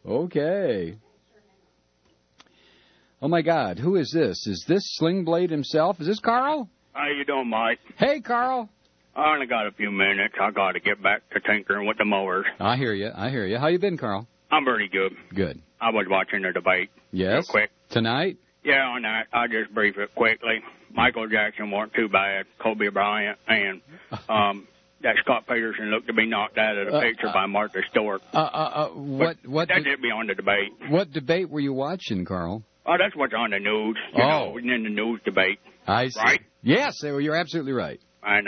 Oh, my God, who is this? Is this Sling Blade himself? Is this Carl? How you doing, Mike? Hey, Carl. I only got a few minutes. I got to get back to tinkering with the mowers. I hear you. How you been, Carl? I'm pretty good. Good. I was watching the debate. Yes? Real quick. Tonight? Yeah, on that. I'll just brief it quickly. Michael Jackson weren't too bad. Kobe Bryant and that Scott Peterson looked to be knocked out of the picture by Martha Stewart. What? That did be on the debate. What debate were you watching, Carl? Oh, that's what's on the news. You know, in the news debate. I see. Right? Yes, you're absolutely right. And,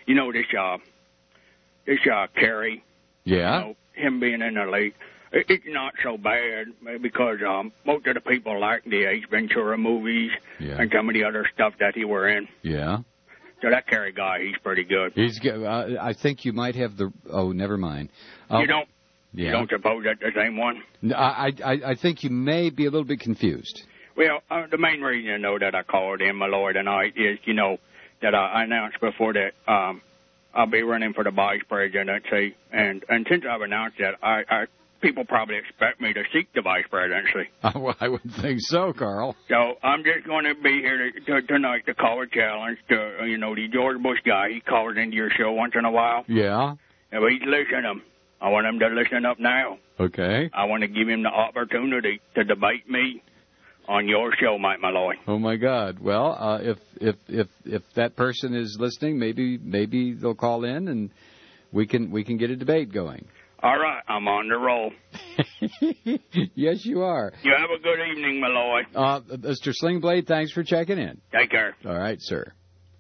this Kerry. Yeah? You know, him being in the league, it's not so bad because most of the people like the Ace Ventura movies and some of the other stuff that he were in. Yeah. So that Kerry guy, he's pretty good. He's good. I think you might have the... Oh, never mind. You don't? Yeah. You don't suppose that's the same one? I think you may be a little bit confused. Well, the main reason, that I called in, Malloy, tonight is, that I announced before that I'll be running for the vice presidency. And since I've announced that, people probably expect me to seek the vice presidency. Well, I would think so, Carl. So I'm just going to be here tonight to call a challenge to, the George Bush guy. He calls into your show once in a while. Yeah. If he's listening, I want him to listen up now. Okay. I want to give him the opportunity to debate me on your show, Mike Malloy. Oh my God! Well, if that person is listening, maybe they'll call in and we can get a debate going. All right, I'm on the roll. Yes, you are. You have a good evening, Malloy. Mr. Slingblade, thanks for checking in. Take care. All right, sir.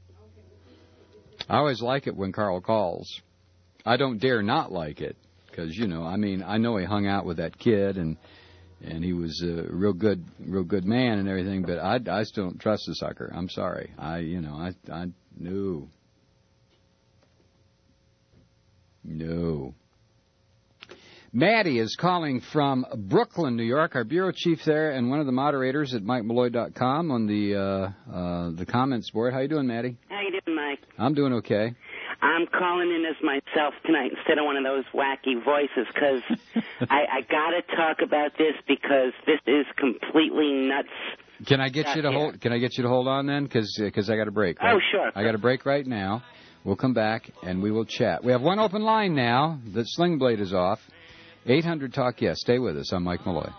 I always like it when Carl calls. I don't dare not like it. Because, I know he hung out with that kid, and he was a real good man and everything, but I still don't trust the sucker. I'm sorry. No. Maddie is calling from Brooklyn, New York, our bureau chief there, and one of the moderators at MikeMalloy.com on the comments board. How you doing, Maddie? How you doing, Mike? I'm doing okay. I'm calling in as myself tonight instead of one of those wacky voices because I got to talk about this because this is completely nuts. Can I get you to hold? Can I get you to hold on then? Because I got a break. Right? Oh, sure. I got a break right now. We'll come back and we will chat. We have one open line now. The Sling Blade is off. 800 Talk Yes. Stay with us. I'm Mike Malloy.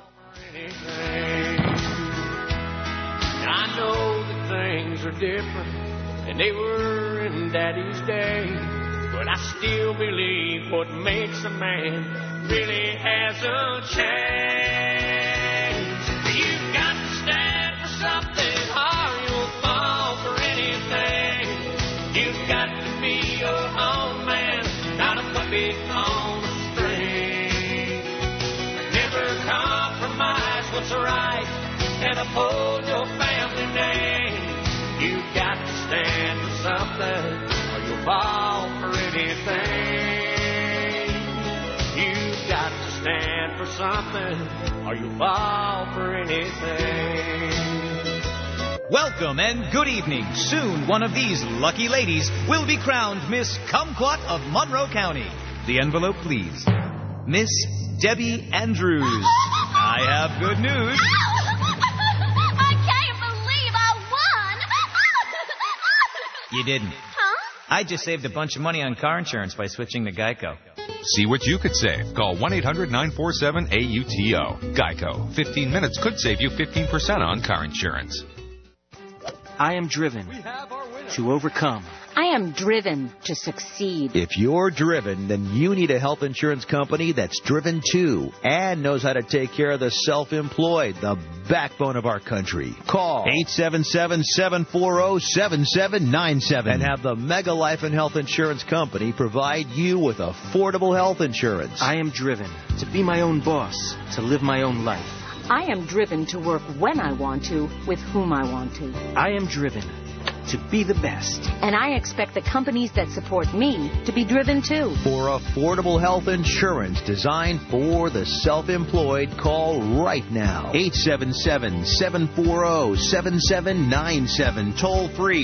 I know that things are different than they were in Daddy's day, but I still believe what makes a man really hasn't changed. You've got to stand for something or you'll fall for anything. You've got to be your own man, not a puppet on a string. Never compromise what's right and uphold your family name. You've got to stand for something or you'll fall for anything. You've got to stand for something, or you fall for anything. Welcome and good evening. Soon one of these lucky ladies will be crowned Miss Kumquat of Monroe County. The envelope, please. Miss Debbie Andrews. I have good news. I can't believe I won. You didn't. Huh? I just saved a bunch of money on car insurance by switching to Geico. See what you could save. Call 1-800-947-AUTO. Geico. 15 minutes could save you 15% on car insurance. I am driven to overcome. I am driven to succeed. If you're driven, then you need a health insurance company that's driven too and knows how to take care of the self-employed, the backbone of our country. Call 877-740-7797 and have the Mega Life and Health Insurance Company provide you with affordable health insurance. I am driven to be my own boss, to live my own life. I am driven to work when I want to, with whom I want to. I am driven to be the best. And I expect the companies that support me to be driven too. For affordable health insurance designed for the self-employed, call right now. 877-740-7797. Toll free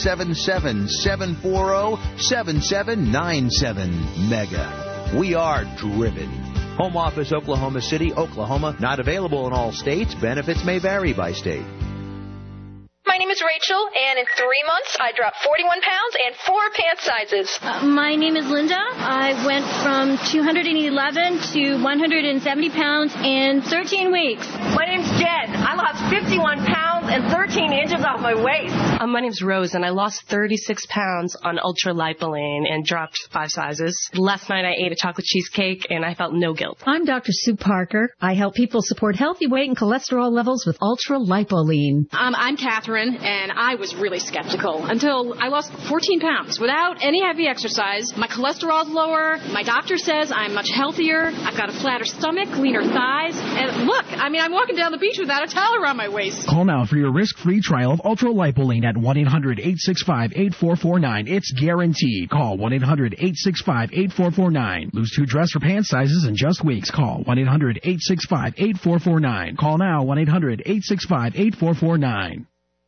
877-740-7797. Mega. We are driven. Home office, Oklahoma City, Oklahoma. Not available in all states. Benefits may vary by state. My name is Rachel, and in 3 months, I dropped 41 pounds and 4 pant sizes. My name is Linda. I went from 211 to 170 pounds in 13 weeks. My name's Jen. I lost 51 pounds and 13 inches off my waist. My name's Rose, and I lost 36 pounds on ultra-lipoline and dropped 5 sizes. Last night, I ate a chocolate cheesecake, and I felt no guilt. I'm Dr. Sue Parker. I help people support healthy weight and cholesterol levels with ultra-lipoline. I'm Catherine, and I was really skeptical until I lost 14 pounds without any heavy exercise. My cholesterol's lower. My doctor says I'm much healthier. I've got a flatter stomach, leaner thighs. And look, I'm walking down the beach without a towel around my waist. Call now for your risk-free trial of ultra-lipoline at 1-800-865-8449. It's guaranteed. Call 1-800-865-8449. Lose 2 dress or pant sizes in just weeks. Call 1-800-865-8449. Call now 1-800-865-8449.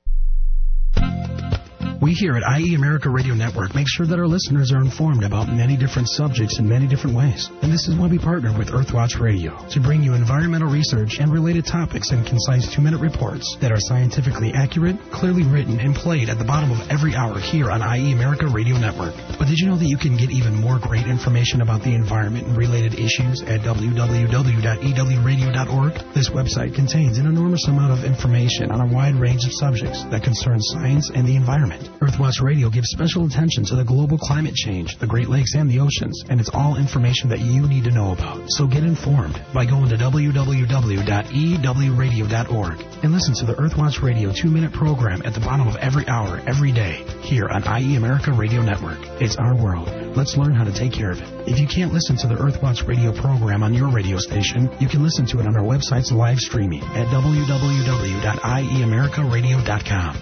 We here at IE America Radio Network make sure that our listeners are informed about many different subjects in many different ways. And this is why we partner with Earthwatch Radio, to bring you environmental research and related topics in concise 2-minute reports that are scientifically accurate, clearly written, and played at the bottom of every hour here on IE America Radio Network. But did you know that you can get even more great information about the environment and related issues at www.ewradio.org? This website contains an enormous amount of information on a wide range of subjects that concern science and the environment. Earthwatch Radio gives special attention to the global climate change, the Great Lakes, and the oceans, and it's all information that you need to know about. So get informed by going to www.ewradio.org and listen to the Earthwatch Radio 2-minute program at the bottom of every hour, every day, here on IE America Radio Network. It's our world. Let's learn how to take care of it. If you can't listen to the Earthwatch Radio program on your radio station, you can listen to it on our website's live streaming at www.ieamericaradio.com.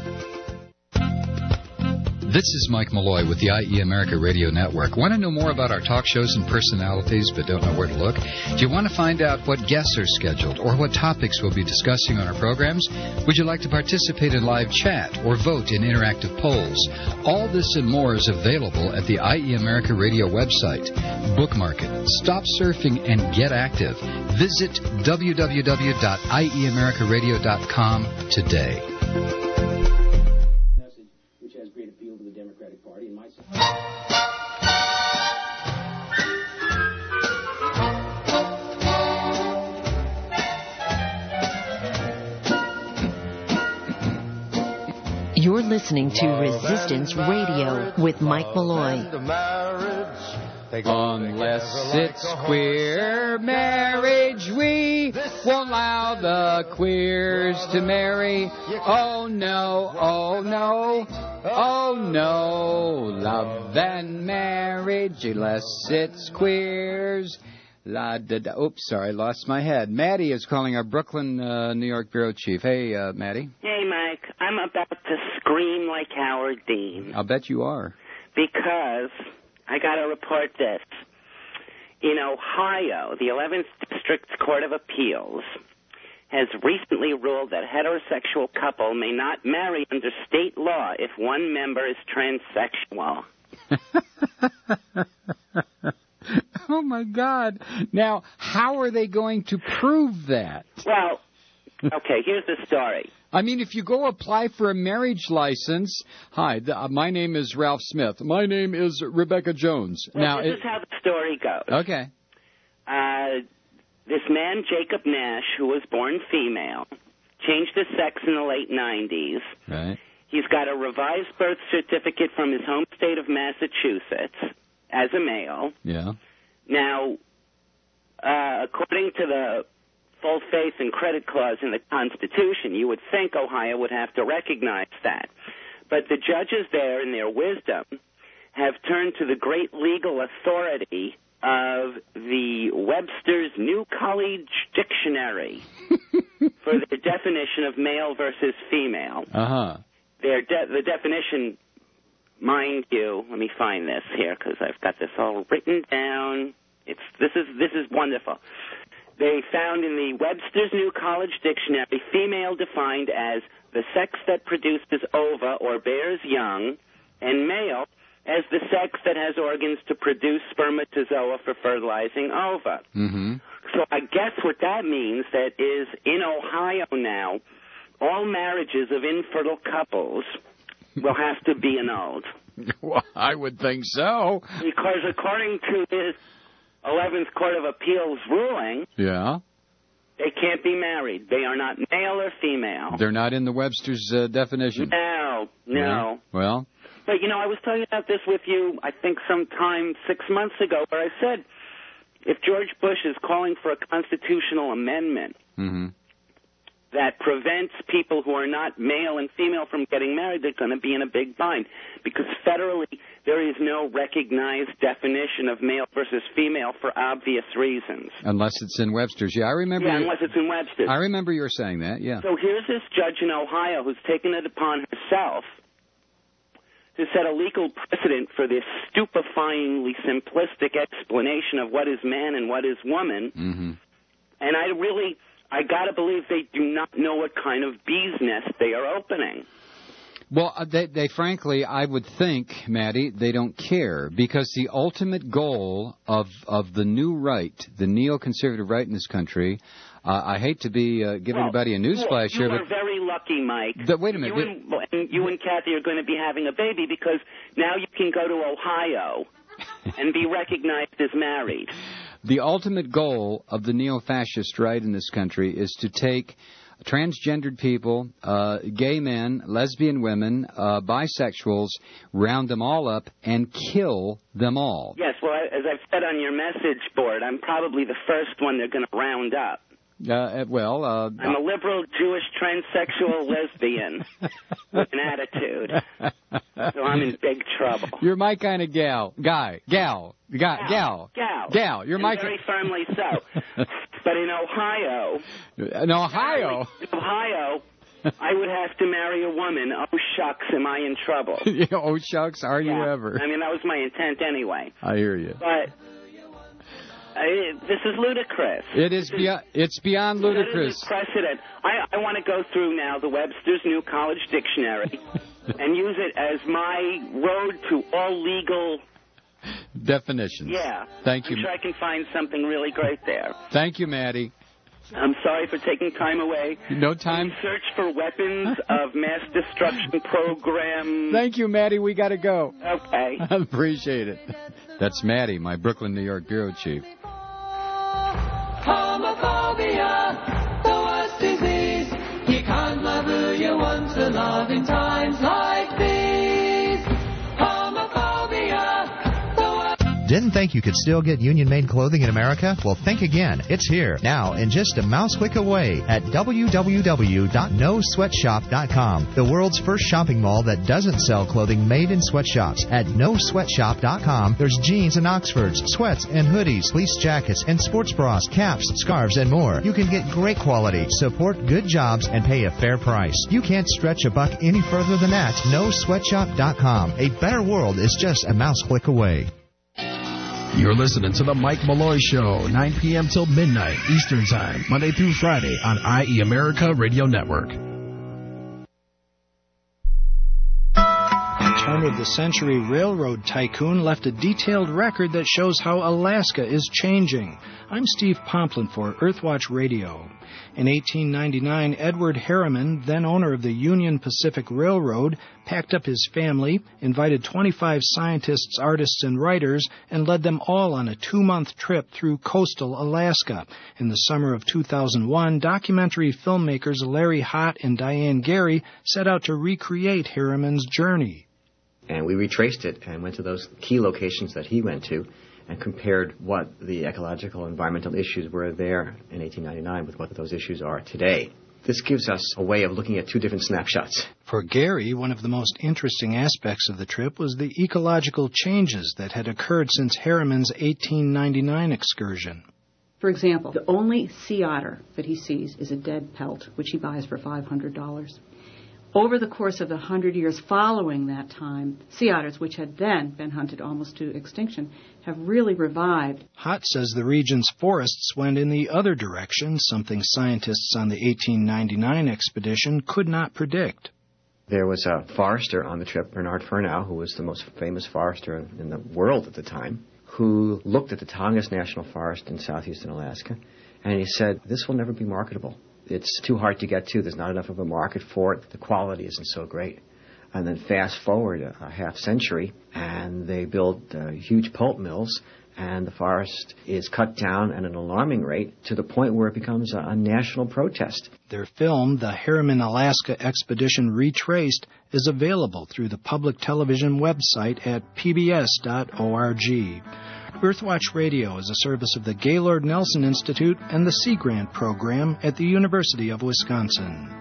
This is Mike Malloy with the IE America Radio Network. Want to know more about our talk shows and personalities but don't know where to look? Do you want to find out what guests are scheduled or what topics we'll be discussing on our programs? Would you like to participate in live chat or vote in interactive polls? All this and more is available at the IE America Radio website. Bookmark it, stop surfing, and get active. Visit www.ieamericaradio.com today. You're listening to Resistance Radio with Mike Malloy. Unless it's queer marriage, we won't allow the queers to marry. Oh no, oh no, oh no, love and marriage, unless it's queers. Oops, sorry, lost my head. Maddie is calling our Brooklyn, New York bureau chief. Hey, Maddie. Hey, Mike. I'm about to scream like Howard Dean. I'll bet you are. Because I got to report this. In Ohio, the 11th District Court of Appeals has recently ruled that a heterosexual couple may not marry under state law if one member is transsexual. Oh, my God. Now, how are they going to prove that? Well, okay, here's the story. I mean, if you go apply for a marriage license, hi, my name is Ralph Smith. My name is Rebecca Jones. Well, now, this is how the story goes. Okay. This man, Jacob Nash, who was born female, changed his sex in the late 90s. Right. He's got a revised birth certificate from his home state of Massachusetts as a male. Yeah. Now, according to the full faith and credit clause in the Constitution, you would think Ohio would have to recognize that. But the judges there, in their wisdom, have turned to the great legal authority of the Webster's New College Dictionary for the definition of male versus female. Uh-huh. The definition, mind you, let me find this here because I've got this all written down. This is wonderful. They found in the Webster's New College Dictionary, female defined as the sex that produces ova or bears young, and male as the sex that has organs to produce spermatozoa for fertilizing ova. Mm-hmm. So I guess what that means that is in Ohio now, all marriages of infertile couples will have to be annulled. Well, I would think so. Because according to this 11th Court of Appeals ruling, yeah, they can't be married. They are not male or female. They're not in the Webster's definition. No. Yeah. Well. But, I was talking about this with you, I think sometime 6 months ago, where I said if George Bush is calling for a constitutional amendment that prevents people who are not male and female from getting married, they're going to be in a big bind. Because federally, there is no recognized definition of male versus female for obvious reasons. Unless it's in Webster's. Yeah, I remember. Yeah, unless it's in Webster's. I remember you were saying that, yeah. So here's this judge in Ohio who's taken it upon herself to set a legal precedent for this stupefyingly simplistic explanation of what is man and what is woman. Mm-hmm. And I got to believe they do not know what kind of bee's nest they are opening. Well, they frankly, I would think, Maddie, they don't care, because the ultimate goal of the new right, the neoconservative right in this country, I hate to be giving anybody a newsflash here, but but you are very lucky, Mike. Wait a minute. You and Kathy are going to be having a baby because now you can go to Ohio and be recognized as married. The ultimate goal of the neo-fascist right in this country is to take transgendered people, gay men, lesbian women, bisexuals, round them all up and kill them all. Yes, well, as I've said on your message board, I'm probably the first one they're going to round up. I'm a liberal, Jewish, transsexual lesbian with an attitude. So I'm in big trouble. You're my kind of gal. Gal. You're my very firmly so. But in Ohio... I would have to marry a woman. Oh, shucks, am I in trouble? Oh, shucks, are you ever? I mean, that was my intent anyway. I hear you. But... this is ludicrous. It's beyond ludicrous. This is precedent. I want to go through now the Webster's New College Dictionary and use it as my road to all legal definitions. Yeah. Thank you. I'm sure I can find something really great there. Thank you, Maddie. I'm sorry for taking time away. No time. Search for weapons of mass destruction program. Thank you, Maddie. We got to go. Okay. I appreciate it. That's Maddie, my Brooklyn, New York bureau chief. Homophobia, the worst disease. You can't love who you want to love in times like these. Homophobia, the worst. Didn't think you could still get union-made clothing in America? Well, think again. It's here, now, in just a mouse click away at www.nosweatshop.com, the world's first shopping mall that doesn't sell clothing made in sweatshops. At nosweatshop.com, there's jeans and Oxfords, sweats and hoodies, fleece jackets, and sports bras, caps, scarves, and more. You can get great quality, support good jobs, and pay a fair price. You can't stretch a buck any further than that. Nosweatshop.com. A better world is just a mouse click away. You're listening to The Mike Malloy Show, 9 p.m. till midnight Eastern Time, Monday through Friday on IE America Radio Network. Turn-of-the-century railroad tycoon left a detailed record that shows how Alaska is changing. I'm Steve Pomplin for Earthwatch Radio. In 1899, Edward Harriman, then owner of the Union Pacific Railroad, packed up his family, invited 25 scientists, artists, and writers, and led them all on a 2-month trip through coastal Alaska. In the summer of 2001, documentary filmmakers Larry Hott and Diane Gary set out to recreate Harriman's journey. And we retraced it and went to those key locations that he went to and compared what the ecological environmental issues were there in 1899 with what those issues are today. This gives us a way of looking at two different snapshots. For Gary, one of the most interesting aspects of the trip was the ecological changes that had occurred since Harriman's 1899 excursion. For example, the only sea otter that he sees is a dead pelt, which he buys for $500. Over the course of the 100 years following that time, sea otters, which had then been hunted almost to extinction, have really revived. Hott says the region's forests went in the other direction, something scientists on the 1899 expedition could not predict. There was a forester on the trip, Bernard Fernau, who was the most famous forester in the world at the time, who looked at the Tongass National Forest in southeastern Alaska, and he said, this will never be marketable. It's too hard to get to. There's not enough of a market for it. The quality isn't so great. And then fast forward a half century, and they build huge pulp mills, and the forest is cut down at an alarming rate to the point where it becomes a national protest. Their film, The Harriman Alaska Expedition Retraced, is available through the public television website at pbs.org. Earthwatch Radio is a service of the Gaylord Nelson Institute and the Sea Grant Program at the University of Wisconsin.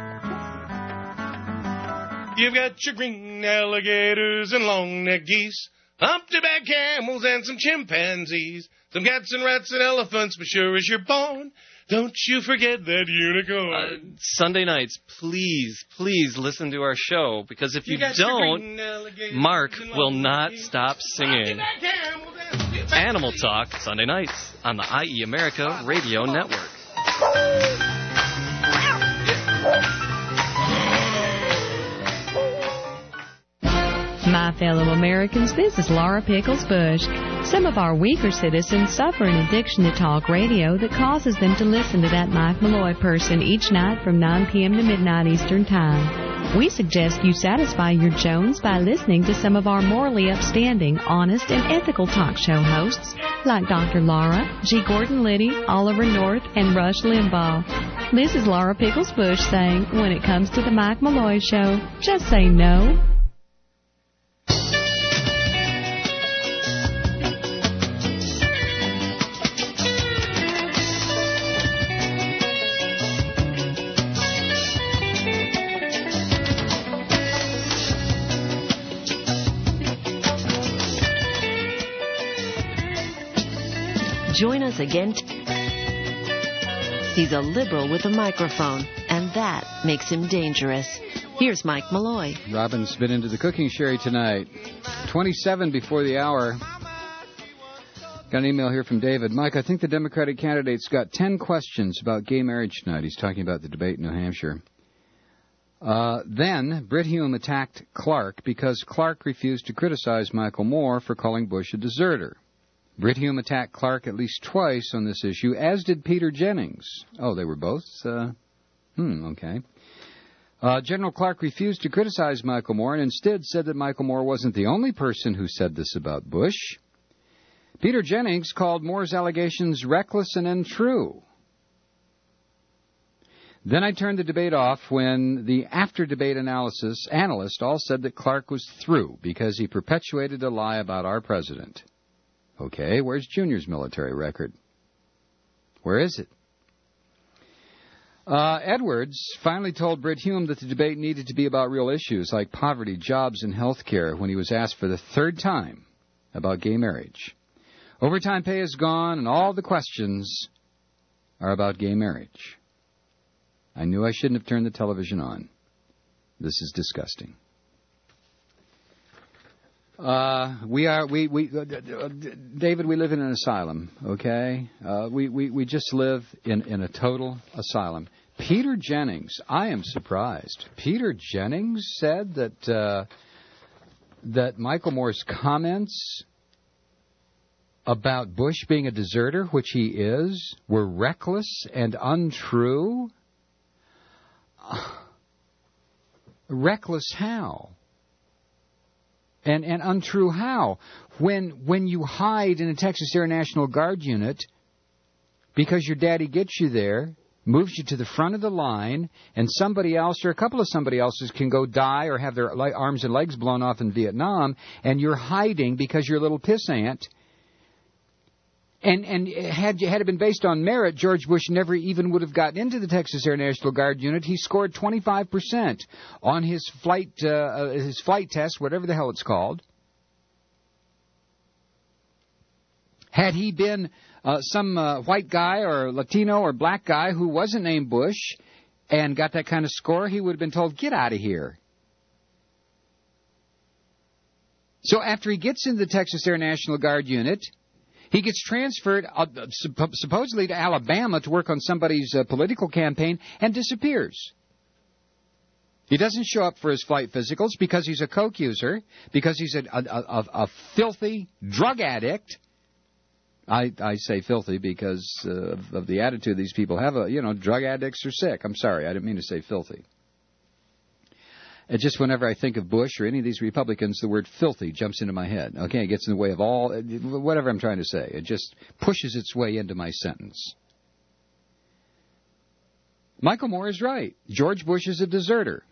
You've got your green alligators and long-necked geese, humpty-back camels and some chimpanzees, some cats and rats and elephants, but sure as you're born, don't you forget that unicorn. Sunday nights, please listen to our show, because if you don't, Mark will not stop singing. Animal Talk, Sunday nights on the IE America Radio Network. My fellow Americans, this is Laura Pickles Bush. Some of our weaker citizens suffer an addiction to talk radio that causes them to listen to that Mike Malloy person each night from 9 p.m. to midnight Eastern Time. We suggest you satisfy your Jones by listening to some of our morally upstanding, honest, and ethical talk show hosts like Dr. Laura, G. Gordon Liddy, Oliver North, and Rush Limbaugh. This is Laura Pickles Bush saying, when it comes to the Mike Malloy Show, just say no. Join us again. He's a liberal with a microphone, and that makes him dangerous. Here's Mike Malloy. Robin's been into the cooking sherry tonight. 27 before the hour. Got an email here from David. Mike, I think the Democratic candidate's got 10 questions about gay marriage tonight. He's talking about the debate in New Hampshire. Then, Brit Hume attacked Clark because Clark refused to criticize Michael Moore for calling Bush a deserter. Brit Hume attacked Clark at least twice on this issue, as did Peter Jennings. Oh, they were both? Okay. General Clark refused to criticize Michael Moore and instead said that Michael Moore wasn't the only person who said this about Bush. Peter Jennings called Moore's allegations reckless and untrue. Then I turned the debate off when the after-debate analysts all said that Clark was through because he perpetuated a lie about our president. Okay, where's Junior's military record? Where is it? Edwards finally told Brit Hume that the debate needed to be about real issues like poverty, jobs, and health care when he was asked for the third time about gay marriage. Overtime pay is gone, and all the questions are about gay marriage. I knew I shouldn't have turned the television on. This is disgusting. David, we live in an asylum, okay? We just live in a total asylum. Peter Jennings, I am surprised. Peter Jennings said that Michael Moore's comments about Bush being a deserter, which he is, were reckless and untrue. Reckless how? And untrue how? When you hide in a Texas Air National Guard unit because your daddy gets you there, moves you to the front of the line, and somebody else or a couple of somebody else's can go die or have their arms and legs blown off in Vietnam, and you're hiding because you're a little pissant. And had it been based on merit, George Bush never even would have gotten into the Texas Air National Guard unit. He scored 25% on his flight test, whatever the hell it's called. Had he been some white guy or Latino or black guy who wasn't named Bush and got that kind of score, he would have been told, get out of here. So after he gets into the Texas Air National Guard unit, he gets transferred supposedly to Alabama to work on somebody's political campaign and disappears. He doesn't show up for his flight physicals because he's a coke user, because he's a filthy drug addict. I say filthy because of the attitude these people have. Drug addicts are sick. I'm sorry, I didn't mean to say filthy. Just whenever I think of Bush or any of these Republicans, the word filthy jumps into my head. Okay, it gets in the way of all, whatever I'm trying to say. It just pushes its way into my sentence. Michael Moore is right. George Bush is a deserter.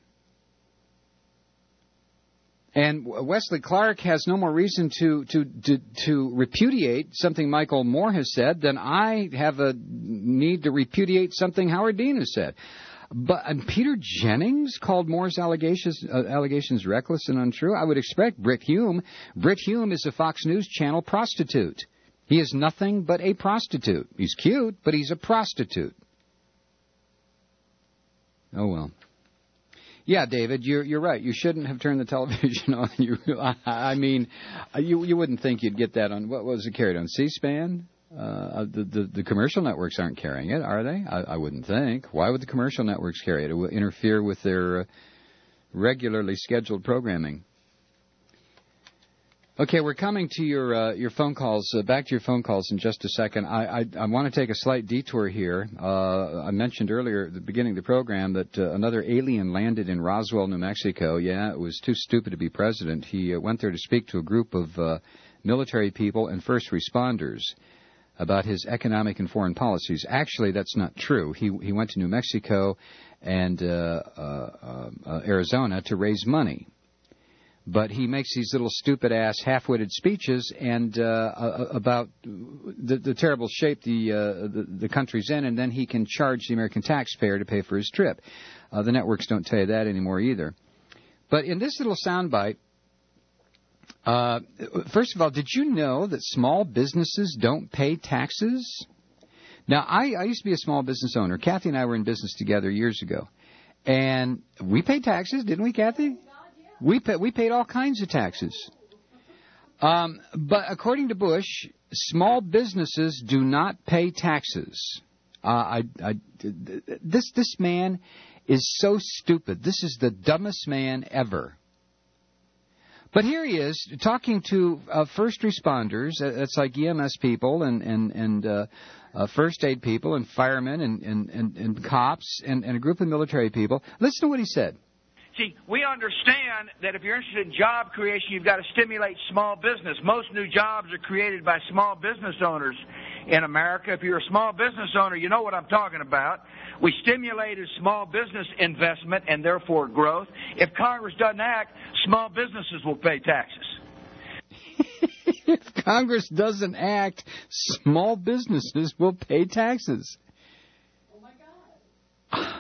And Wesley Clark has no more reason to repudiate something Michael Moore has said than I have a need to repudiate something Howard Dean has said. And Peter Jennings called Moore's allegations reckless and untrue. I would expect Britt Hume. Britt Hume is a Fox News Channel prostitute. He is nothing but a prostitute. He's cute, but he's a prostitute. Oh, well. Yeah, David, you're right. You shouldn't have turned the television on. You wouldn't think you'd get that on. What was it carried on? C-SPAN? The commercial networks aren't carrying it, are they? I wouldn't think. Why would the commercial networks carry it? It will interfere with their regularly scheduled programming. Okay, we're coming to your phone calls. Back to your phone calls in just a second. I want to take a slight detour here. I mentioned earlier at the beginning of the program that another alien landed in Roswell, New Mexico. Yeah, it was too stupid to be president. He went there to speak to a group of military people and first responders about his economic and foreign policies. Actually, that's not true. He went to New Mexico and Arizona to raise money. But he makes these little stupid-ass, half-witted speeches and about the terrible shape the country's in, and then he can charge the American taxpayer to pay for his trip. The networks don't tell you that anymore either. But in this little soundbite, first of all, did you know that small businesses don't pay taxes? Now, I used to be a small business owner. Kathy and I were in business together years ago. And we paid taxes, didn't we, Kathy? We paid all kinds of taxes. But according to Bush, small businesses do not pay taxes. This man is so stupid. This is the dumbest man ever. But here he is talking to first responders. That's like EMS people and first aid people and firemen and cops and a group of military people. Listen to what he said. See, we understand that if you're interested in job creation, you've got to stimulate small business. Most new jobs are created by small business owners in America. If you're a small business owner, you know what I'm talking about. We stimulated small business investment and therefore growth. If Congress doesn't act, small businesses will pay taxes. If Congress doesn't act, small businesses will pay taxes. Oh, my God.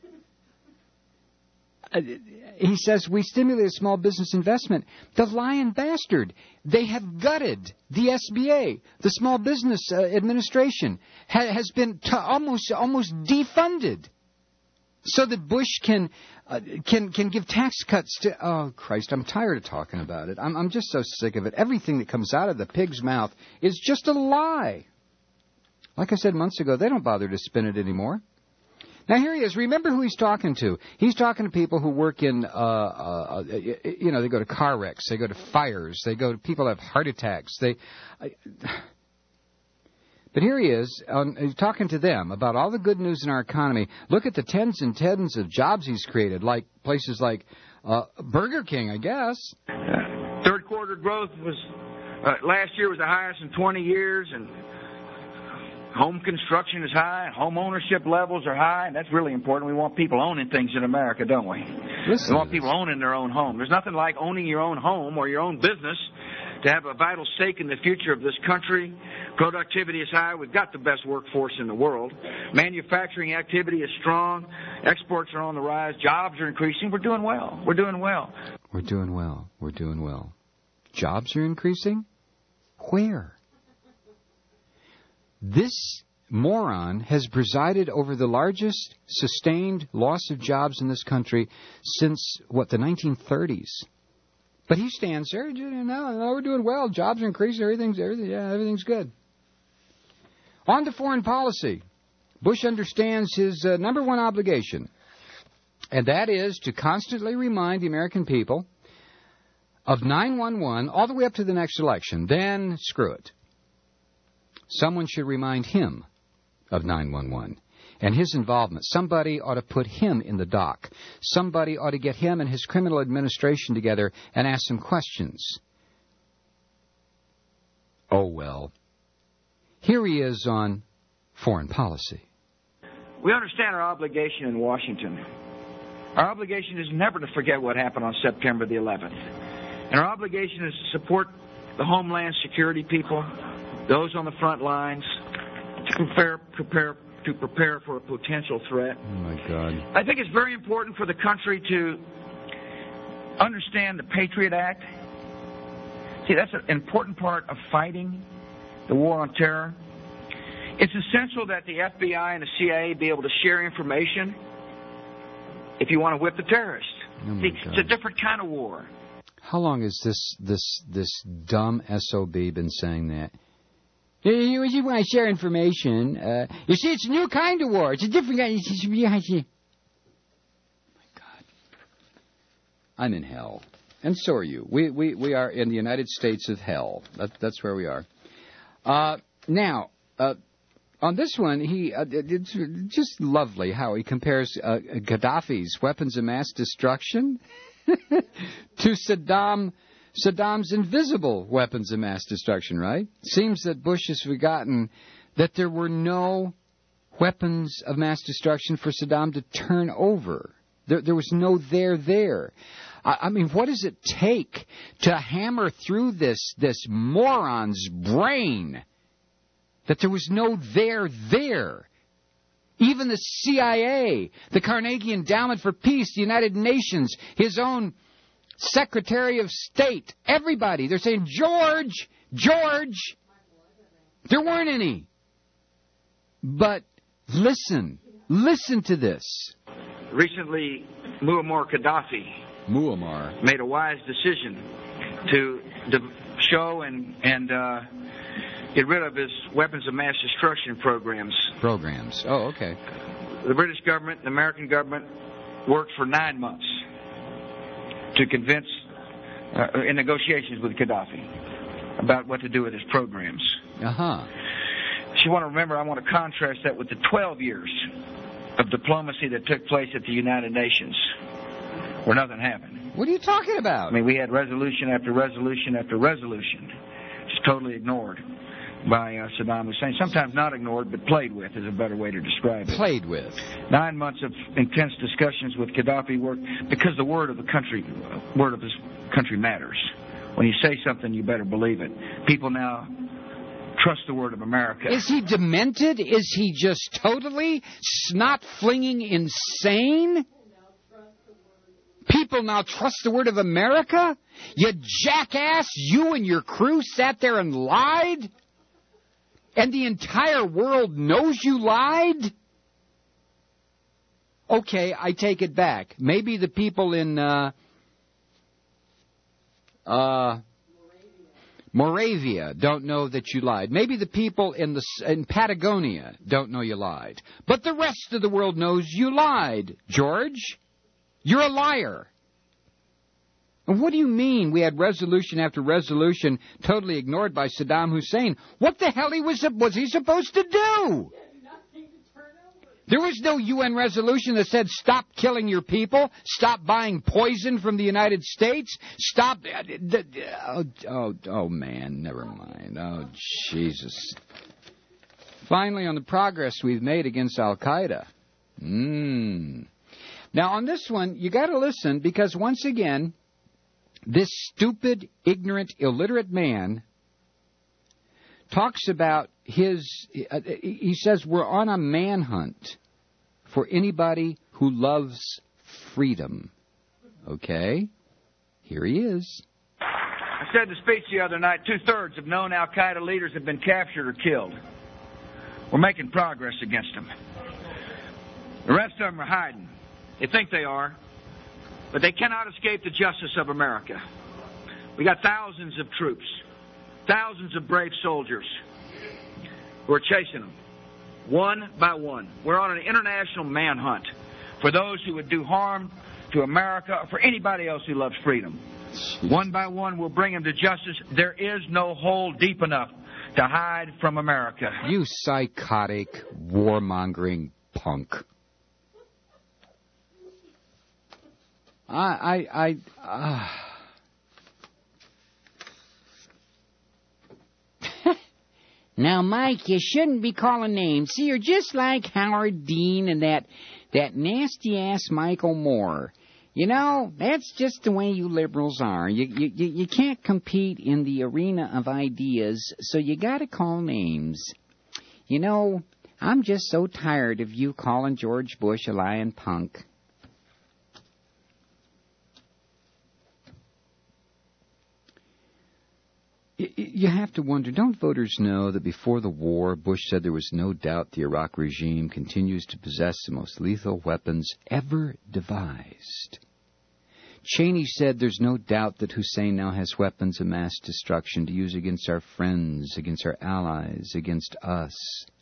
He says, we stimulate small business investment. The lying bastard. They have gutted the SBA. The Small Business Administration has been almost defunded. so that Bush can give tax cuts to... Oh, Christ, I'm tired of talking about it. I'm just so sick of it. Everything that comes out of the pig's mouth is just a lie. Like I said months ago, they don't bother to spin it anymore. Now, here he is. Remember who he's talking to. He's talking to people who work in, they go to car wrecks. They go to fires. They go to people who have heart attacks. But here he is, he's talking to them about all the good news in our economy. Look at the tens and tens of jobs he's created, like places like Burger King, I guess. Third quarter growth was last year was the highest in 20 years, and home construction is high, and home ownership levels are high, and that's really important. We want people owning things in America, don't we? We want people owning their own home. There's nothing like owning your own home or your own business to have a vital stake in the future of this country. Productivity is high. We've got the best workforce in the world. Manufacturing activity is strong. Exports are on the rise. Jobs are increasing. We're doing well. We're doing well. We're doing well. We're doing well. Jobs are increasing? Where? This moron has presided over the largest sustained loss of jobs in this country since, the 1930s. But he stands there, no, we're doing well. Jobs are increasing, everything's good. On to foreign policy. Bush understands his number one obligation, and that is to constantly remind the American people of 9/11 all the way up to the next election. Then, screw it. Someone should remind him of 9/11 and his involvement. Somebody ought to put him in the dock. Somebody ought to get him and his criminal administration together and ask some questions. Oh, well. Here he is on foreign policy. We understand our obligation in Washington. Our obligation is never to forget what happened on September the 11th. And our obligation is to support the Homeland Security people, those on the front lines, to prepare for a potential threat. Oh, my God. I think it's very important for the country to understand the Patriot Act. See, that's an important part of fighting the war on terror. It's essential that the FBI and the CIA be able to share information if you want to whip the terrorists. Oh, See, it's a different kind of war. How long has this dumb SOB been saying that? You want to share information. You see, it's a new kind of war. It's a different kind. Oh, my God. I'm in hell. And so are you. We are in the United States of hell. That's where we are. Now, on this one, it's just lovely how he compares Gaddafi's weapons of mass destruction to Saddam's invisible weapons of mass destruction, right? Seems that Bush has forgotten that there were no weapons of mass destruction for Saddam to turn over. There was no there. I mean, what does it take to hammer through this moron's brain that there was no there? Even the CIA, the Carnegie Endowment for Peace, the United Nations, his own Secretary of State, everybody, they're saying, George, there weren't any. But listen to this. Recently, Muammar Gaddafi made a wise decision to show and get rid of his weapons of mass destruction programs. Oh, okay. The British government, the American government, worked for 9 months to convince, in negotiations with Gaddafi, about what to do with his programs. You want to remember, I want to contrast that with the 12 years of diplomacy that took place at the United Nations, where nothing happened. What are you talking about? I mean, we had resolution after resolution after resolution, just totally ignored by Saddam Hussein. Sometimes not ignored, but played with is a better way to describe it. Played with. 9 months of intense discussions with Gaddafi worked because the word of his country matters. When you say something, you better believe it. People now trust the word of America. Is he demented? Is he just totally snot-flinging insane? People now trust the word of America? You jackass, you and your crew sat there and lied? And the entire world knows you lied? Okay, I take it back. Maybe the people in Moravia don't know that you lied. Maybe the people in Patagonia don't know you lied. But the rest of the world knows you lied, George. You're a liar. And what do you mean we had resolution after resolution totally ignored by Saddam Hussein? What the hell was he supposed to do? There was no UN resolution that said stop killing your people, stop buying poison from the United States, stop... Oh, man, never mind. Oh, Jesus. Finally, on the progress we've made against Al-Qaeda. Now, on this one, you got to listen, because once again, this stupid, ignorant, illiterate man talks about he says we're on a manhunt for anybody who loves freedom. Okay? Here he is. I said in the speech the other night, 2/3 of known al-Qaeda leaders have been captured or killed. We're making progress against them. The rest of them are hiding. They think they are, but they cannot escape the justice of America. We got thousands of troops, thousands of brave soldiers who are chasing them, one by one. We're on an international manhunt for those who would do harm to America or for anybody else who loves freedom. One by one, we'll bring them to justice. There is no hole deep enough to hide from America. You psychotic, warmongering punk. Now, Mike, you shouldn't be calling names. See, you're just like Howard Dean and that nasty-ass Michael Moore. You know, that's just the way you liberals are. You can't compete in the arena of ideas, so you gotta call names. You know, I'm just so tired of you calling George Bush a lying punk. You have to wonder, don't voters know that before the war, Bush said there was no doubt the Iraq regime continues to possess the most lethal weapons ever devised? Cheney said there's no doubt that Hussein now has weapons of mass destruction to use against our friends, against our allies, against us.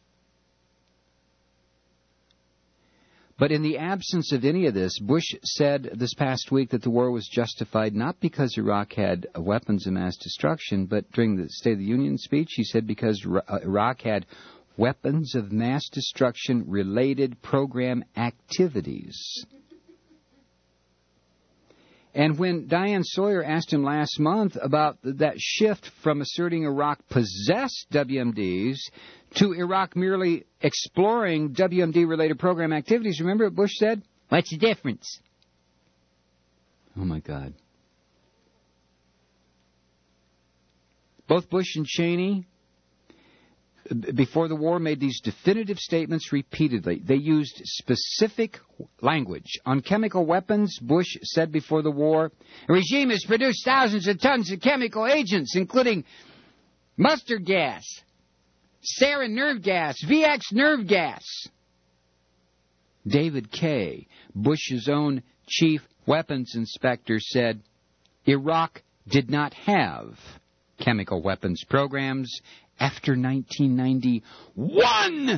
But in the absence of any of this, Bush said this past week that the war was justified not because Iraq had weapons of mass destruction, but during the State of the Union speech, he said because Iraq had weapons of mass destruction related program activities. And when Diane Sawyer asked him last month about that shift from asserting Iraq possessed WMDs to Iraq merely exploring WMD-related program activities, remember what Bush said? What's the difference? Oh, my God. Both Bush and Cheney, before the war, made these definitive statements repeatedly. They used specific language. On chemical weapons, Bush said before the war, the regime has produced thousands of tons of chemical agents, including mustard gas, sarin nerve gas, VX nerve gas. David Kay, Bush's own chief weapons inspector, said Iraq did not have chemical weapons programs after 1991.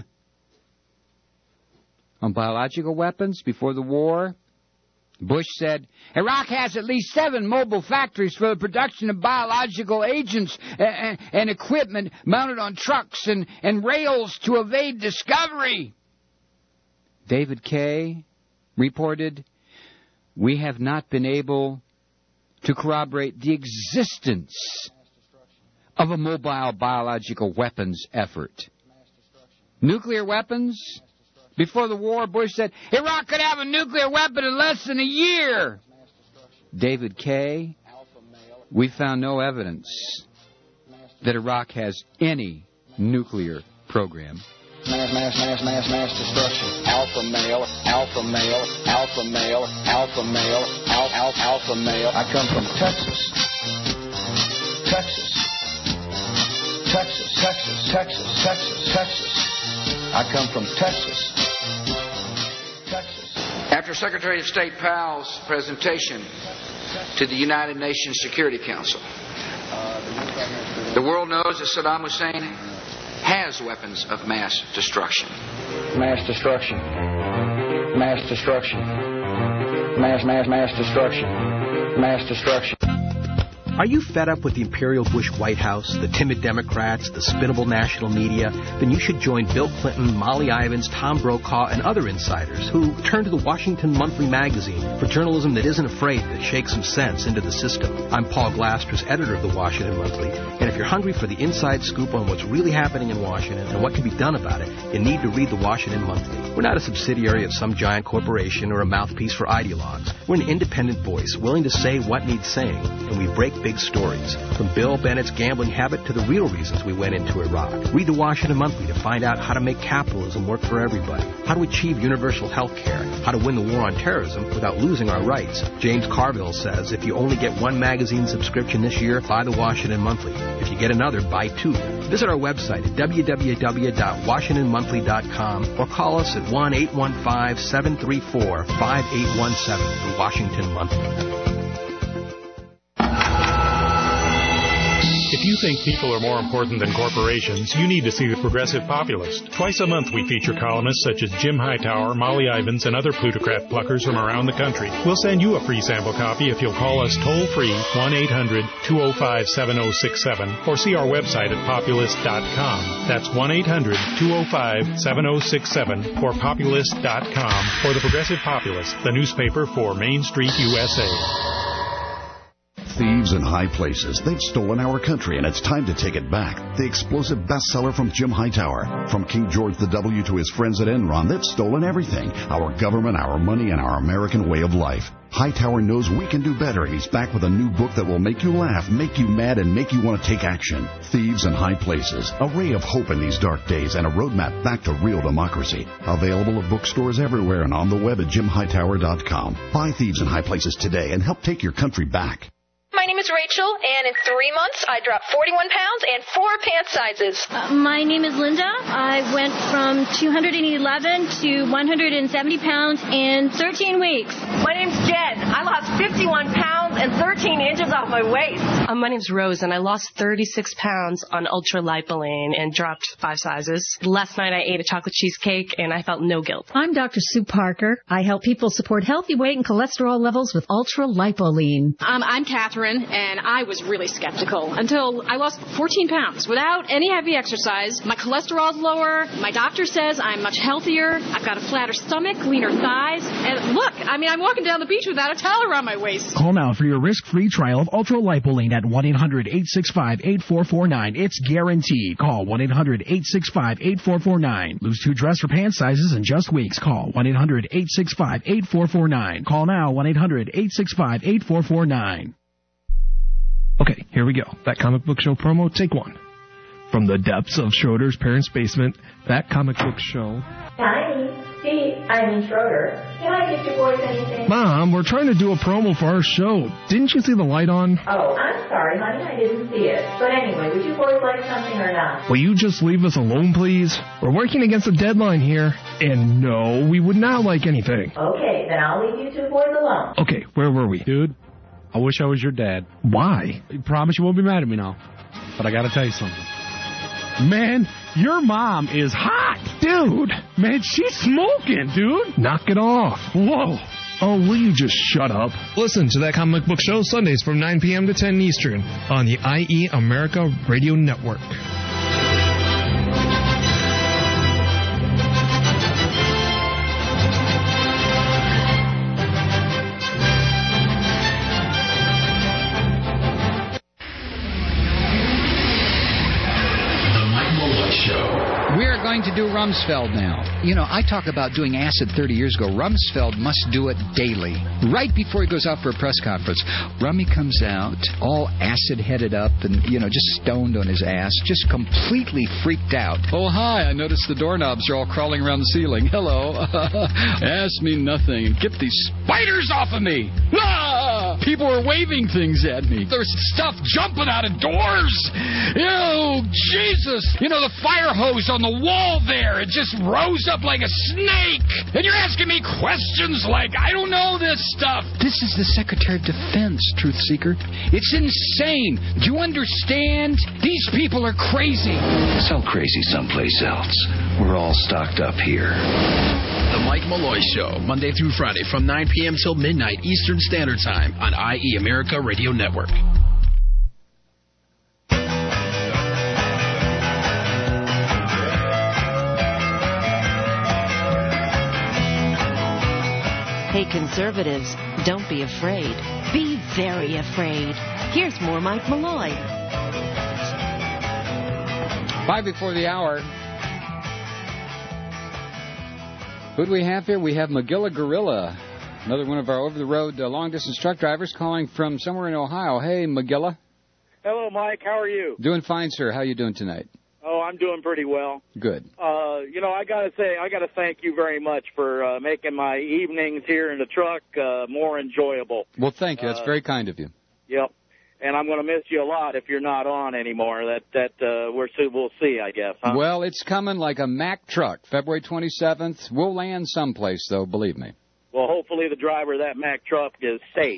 On biological weapons, before the war, Bush said, Iraq has at least 7 mobile factories for the production of biological agents and equipment mounted on trucks and rails to evade discovery. David Kay reported, we have not been able to corroborate the existence of a mobile biological weapons effort. Nuclear weapons? Before the war, Bush said, Iraq could have a nuclear weapon in less than a year. David Kay, we found no evidence that Iraq has any nuclear program. Mass destruction. Alpha male, alpha male, alpha male, alpha male, alpha male. I come from Texas. Texas. I come from Texas. After Secretary of State Powell's presentation to the United Nations Security Council, the world knows that Saddam Hussein has weapons of mass destruction. Mass destruction. Mass destruction. Mass destruction. Mass destruction. Are you fed up with the Imperial Bush White House, the timid Democrats, the spinnable national media? Then you should join Bill Clinton, Molly Ivins, Tom Brokaw, and other insiders who turn to the Washington Monthly magazine for journalism that isn't afraid to shake some sense into the system. I'm Paul Glasters, editor of the Washington Monthly, and if you're hungry for the inside scoop on what's really happening in Washington and what can be done about it, you need to read the Washington Monthly. We're not a subsidiary of some giant corporation or a mouthpiece for ideologues. We're an independent voice, willing to say what needs saying, and we break big stories, from Bill Bennett's gambling habit to the real reasons we went into Iraq. Read the Washington Monthly to find out how to make capitalism work for everybody, how to achieve universal health care, how to win the war on terrorism without losing our rights. James Carville says if you only get one magazine subscription this year, buy the Washington Monthly. If you get another, buy two. Visit our website at www.washingtonmonthly.com or call us at 1-815-734-5817, the Washington Monthly. If you think people are more important than corporations, you need to see The Progressive Populist. Twice a month we feature columnists such as Jim Hightower, Molly Ivins, and other plutocrat pluckers from around the country. We'll send you a free sample copy if you'll call us toll-free 1-800-205-7067 or see our website at populist.com. That's 1-800-205-7067 or populist.com or The Progressive Populist, the newspaper for Main Street, USA. Thieves in high places. They've stolen our country, and it's time to take it back. The explosive bestseller from Jim Hightower. From King George the W to his friends at Enron, they've stolen everything. Our government, our money, and our American way of life. Hightower knows we can do better, and he's back with a new book that will make you laugh, make you mad, and make you want to take action. Thieves in High Places. A ray of hope in these dark days and a roadmap back to real democracy. Available at bookstores everywhere and on the web at jimhightower.com. Buy Thieves in High Places today and help take your country back. My name is Rachel, and in 3 months, I dropped 41 pounds and 4 pant sizes. My name is Linda. I went from 211 to 170 pounds in 13 weeks. My name's Jen. I lost 51 pounds and 13 inches off my waist. My name's Rose, and I lost 36 pounds on ultralipoline and dropped 5 sizes. Last night, I ate a chocolate cheesecake, and I felt no guilt. I'm Dr. Sue Parker. I help people support healthy weight and cholesterol levels with ultralipoline. I'm Catherine. And I was really skeptical until I lost 14 pounds without any heavy exercise. My cholesterol's lower. My doctor says I'm much healthier. I've got a flatter stomach, leaner thighs. And look, I'm walking down the beach without a towel around my waist. Call now for your risk-free trial of ultralipoline at 1-800-865-8449. It's guaranteed. Call 1-800-865-8449. Lose 2 dress or pant sizes in just weeks. Call 1-800-865-8449. Call now 1-800-865-8449. Okay, here we go. That Comic Book Show promo, take 1. From the depths of Schroeder's parents' basement, That Comic Book Show. Hi, Steve. I'm Schroeder. Can I get your boys anything? Mom, we're trying to do a promo for our show. Didn't you see the light on? Oh, I'm sorry, honey. I didn't see it. But anyway, would you boys like something or not? Will you just leave us alone, please? We're working against a deadline here. And no, we would not like anything. Okay, then I'll leave you 2 boys alone. Okay, where were we? Dude, I wish I was your dad. Why? I promise you won't be mad at me now. But I gotta tell you something. Man, your mom is hot. Dude, man, she's smoking, dude. Knock it off. Whoa. Oh, will you just shut up? Listen to That Comic Book Show Sundays from 9 p.m. to 10 Eastern on the IE America Radio Network. We're going to do Rumsfeld now. You know, I talk about doing acid 30 years ago. Rumsfeld must do it daily. Right before he goes out for a press conference, Rummy comes out, all acid-headed up and, just stoned on his ass, just completely freaked out. Oh, hi, I noticed the doorknobs are all crawling around the ceiling. Hello. Ask me nothing. Get these spiders off of me. Ah! People were waving things at me. There's stuff jumping out of doors. Ew, Jesus. You know, the fire hose on the wall there, it just rose up like a snake. And you're asking me questions like, I don't know this stuff. This is the Secretary of Defense, Truth Seeker. It's insane. Do you understand? These people are crazy. Sell crazy someplace else. We're all stocked up here. The Mike Malloy Show, Monday through Friday from 9 p.m. till midnight Eastern Standard Time on IE America Radio Network. Hey, conservatives, don't be afraid. Be very afraid. Here's more Mike Malloy. 5 before the hour. Who do we have here? We have Magilla Gorilla, another one of our over-the-road long-distance truck drivers calling from somewhere in Ohio. Hey, Magilla. Hello, Mike. How are you? Doing fine, sir. How are you doing tonight? Oh, I'm doing pretty well. Good. You know, I got to thank you very much for making my evenings here in the truck more enjoyable. Well, thank you. That's very kind of you. Yep. And I'm going to miss you a lot if you're not on anymore. We'll see, I guess. Huh? Well, it's coming like a Mack truck. February 27th. We'll land someplace, though, believe me. Well, hopefully the driver of that Mack truck is safe.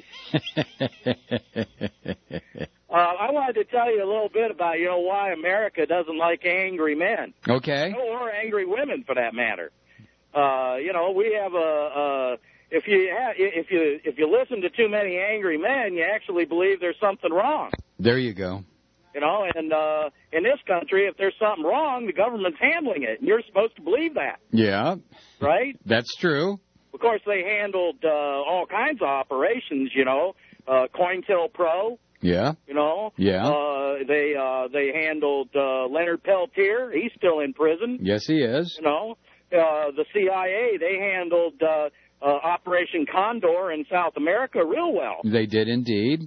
I wanted to tell you a little bit about, why America doesn't like angry men. Okay. Or angry women, for that matter. We have if you listen to too many angry men, you actually believe there's something wrong. There you go. And in this country, if there's something wrong, the government's handling it, and you're supposed to believe that. Yeah. Right? That's true. Of course, they handled all kinds of operations, COINTELPRO. Yeah. Yeah. They handled Leonard Peltier. He's still in prison. Yes, he is. The CIA, they handled Operation Condor in South America real well. They did indeed.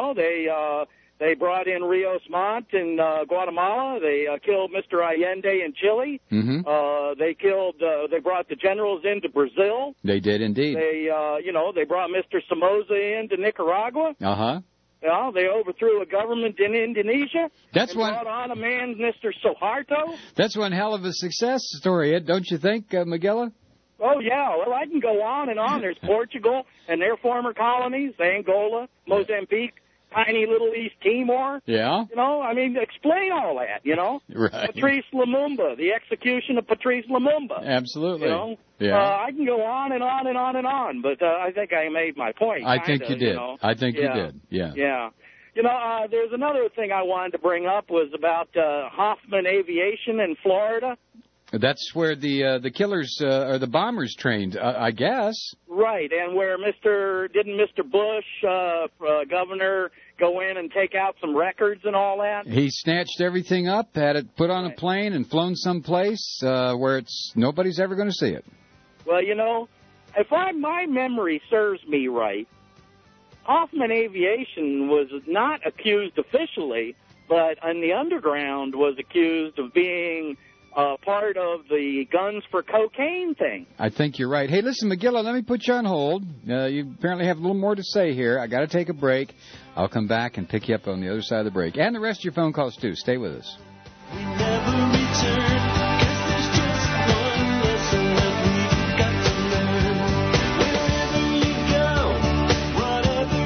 They brought in Rios Montt in Guatemala. They killed Mr. Allende in Chile. Mm-hmm. They brought the generals into Brazil. They did indeed. They brought Mr. Somoza into Nicaragua. Uh-huh. They overthrew a government in Indonesia. Brought on a man, Mr. Suharto. That's one hell of a success story, Ed, don't you think, Magilla? Oh, yeah. Well, I can go on and on. There's Portugal and their former colonies, Angola, Mozambique, tiny little East Timor. Yeah. Explain all that, Right. Patrice Lumumba, the execution of Patrice Lumumba. Absolutely. Yeah. I can go on and on and on and on, but I think I made my point. I think you did. I think you did. Yeah. Yeah. There's another thing I wanted to bring up was about Hoffman Aviation in Florida. That's where the killers or the bombers trained, I guess. Right, and where didn't Mr. Bush, governor, go in and take out some records and all that? He snatched everything up, had it put on a plane and flown someplace where nobody's ever going to see it. Well, if my memory serves me right, Hoffman Aviation was not accused officially, but in the underground was accused of being part of the guns for cocaine thing. I think you're right. Hey, listen, Magilla, let me put you on hold. You apparently have a little more to say here. I got to take a break. I'll come back and pick you up on the other side of the break. And the rest of your phone calls, too. Stay with us. We never return, 'cause there's just one lesson that we've got to learn. Wherever you go, whatever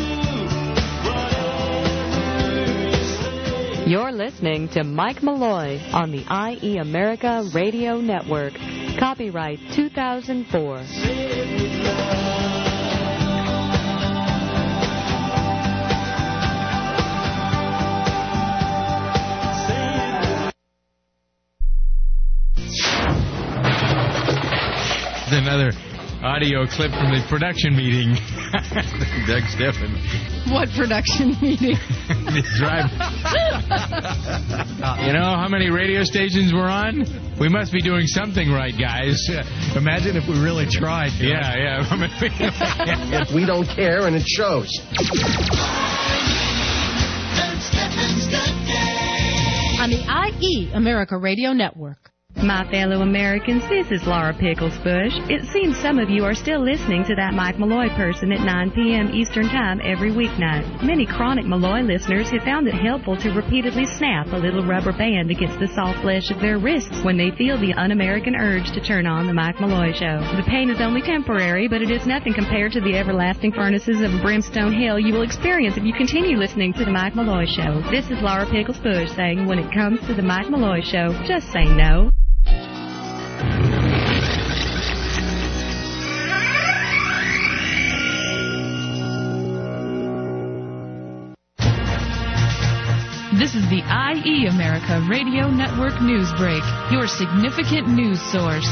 you do, whatever you say. You're listening to Mike Malloy on the IE America Radio Network. Copyright 2004. Another audio clip from the production meeting. Doug Steffen. What production meeting? The drive. You know how many radio stations we're on? We must be doing something right, guys. Imagine if we really tried. Yeah. We don't care, and it shows. On the IE America Radio Network. My fellow Americans, this is Laura Pickles Bush. It seems some of you are still listening to that Mike Malloy person at 9 p.m. Eastern Time every weeknight. Many chronic Malloy listeners have found it helpful to repeatedly snap a little rubber band against the soft flesh of their wrists when they feel the un-American urge to turn on the Mike Malloy Show. The pain is only temporary, but it is nothing compared to the everlasting furnaces of brimstone hell you will experience if you continue listening to the Mike Malloy Show. This is Laura Pickles Bush saying, when it comes to the Mike Malloy Show, just say no. This is the IE America Radio Network News Break, your significant news source.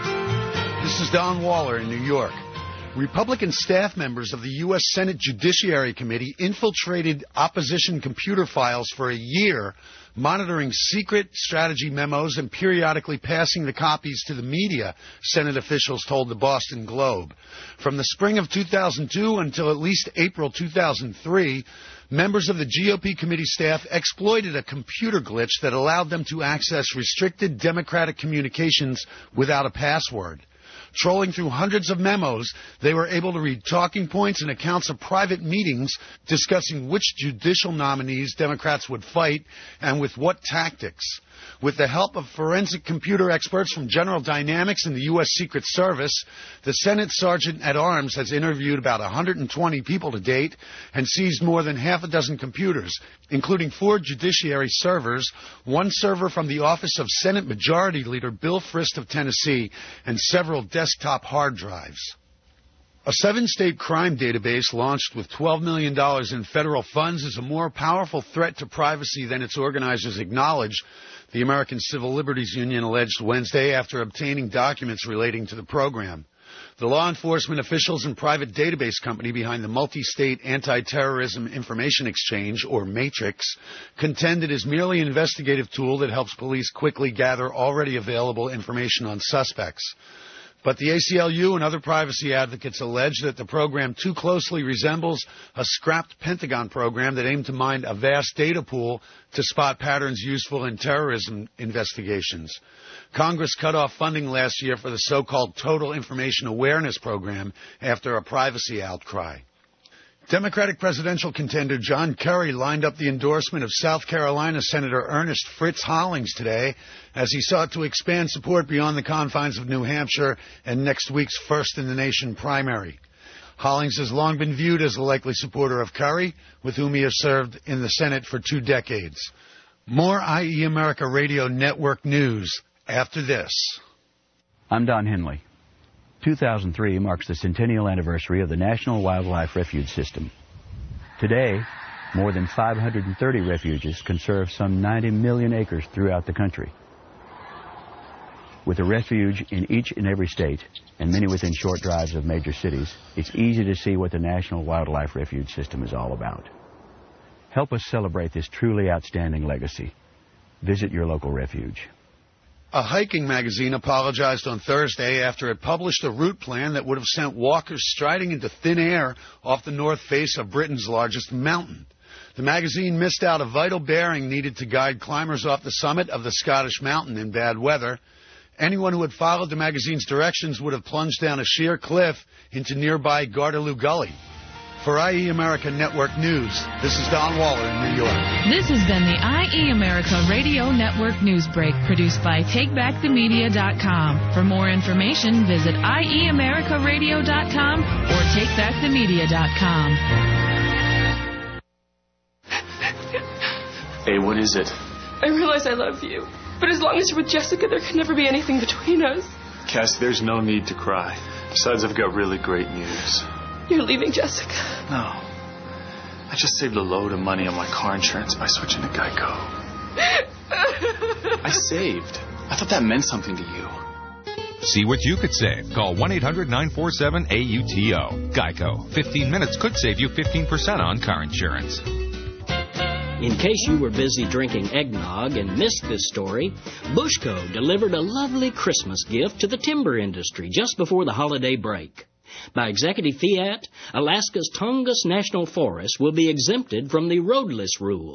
This is Don Waller in New York. Republican staff members of the U.S. Senate Judiciary Committee infiltrated opposition computer files for a year, monitoring secret strategy memos and periodically passing the copies to the media, Senate officials told the Boston Globe. From the spring of 2002 until at least April 2003, members of the GOP committee staff exploited a computer glitch that allowed them to access restricted Democratic communications without a password. Trolling through hundreds of memos, they were able to read talking points and accounts of private meetings discussing which judicial nominees Democrats would fight and with what tactics. With the help of forensic computer experts from General Dynamics and the U.S. Secret Service, the Senate Sergeant at Arms has interviewed about 120 people to date and seized more than half a dozen computers, including 4 judiciary servers, 1 server from the office of Senate Majority Leader Bill Frist of Tennessee, and several desktop hard drives. A 7-state crime database launched with $12 million in federal funds is a more powerful threat to privacy than its organizers acknowledge, the American Civil Liberties Union alleged Wednesday after obtaining documents relating to the program. The law enforcement officials and private database company behind the multi-state anti-terrorism information exchange, or Matrix, contend it is merely an investigative tool that helps police quickly gather already available information on suspects. But the ACLU and other privacy advocates allege that the program too closely resembles a scrapped Pentagon program that aimed to mine a vast data pool to spot patterns useful in terrorism investigations. Congress cut off funding last year for the so-called Total Information Awareness Program after a privacy outcry. Democratic presidential contender John Kerry lined up the endorsement of South Carolina Senator Ernest Fritz Hollings today as he sought to expand support beyond the confines of New Hampshire and next week's first-in-the-nation primary. Hollings has long been viewed as a likely supporter of Kerry, with whom he has served in the Senate for 2 decades. More IE America Radio Network news after this. I'm Don Henley. 2003 marks the centennial anniversary of the National Wildlife Refuge System. Today, more than 530 refuges conserve some 90 million acres throughout the country. With a refuge in each and every state, and many within short drives of major cities, it's easy to see what the National Wildlife Refuge System is all about. Help us celebrate this truly outstanding legacy. Visit your local refuge. A hiking magazine apologized on Thursday after it published a route plan that would have sent walkers striding into thin air off the north face of Britain's largest mountain. The magazine missed out a vital bearing needed to guide climbers off the summit of the Scottish mountain in bad weather. Anyone who had followed the magazine's directions would have plunged down a sheer cliff into nearby Gardaloo Gully. For IE America Network News, this is Don Waller in New York. This has been the IE America Radio Network News Break, produced by TakeBackTheMedia.com. For more information, visit IEAmericaRadio.com or TakeBackTheMedia.com. Hey, what is it? I realize I love you, but as long as you're with Jessica, there can never be anything between us. Cass, there's no need to cry. Besides, I've got really great news. You're leaving Jessica. No. I just saved a load of money on my car insurance by switching to Geico. I saved. I thought that meant something to you. See what you could save. Call 1-800-947-AUTO. Geico. 15 minutes could save you 15% on car insurance. In case you were busy drinking eggnog and missed this story, Bushco delivered a lovely Christmas gift to the timber industry just before the holiday break. By executive fiat, Alaska's Tongass National Forest will be exempted from the roadless rule.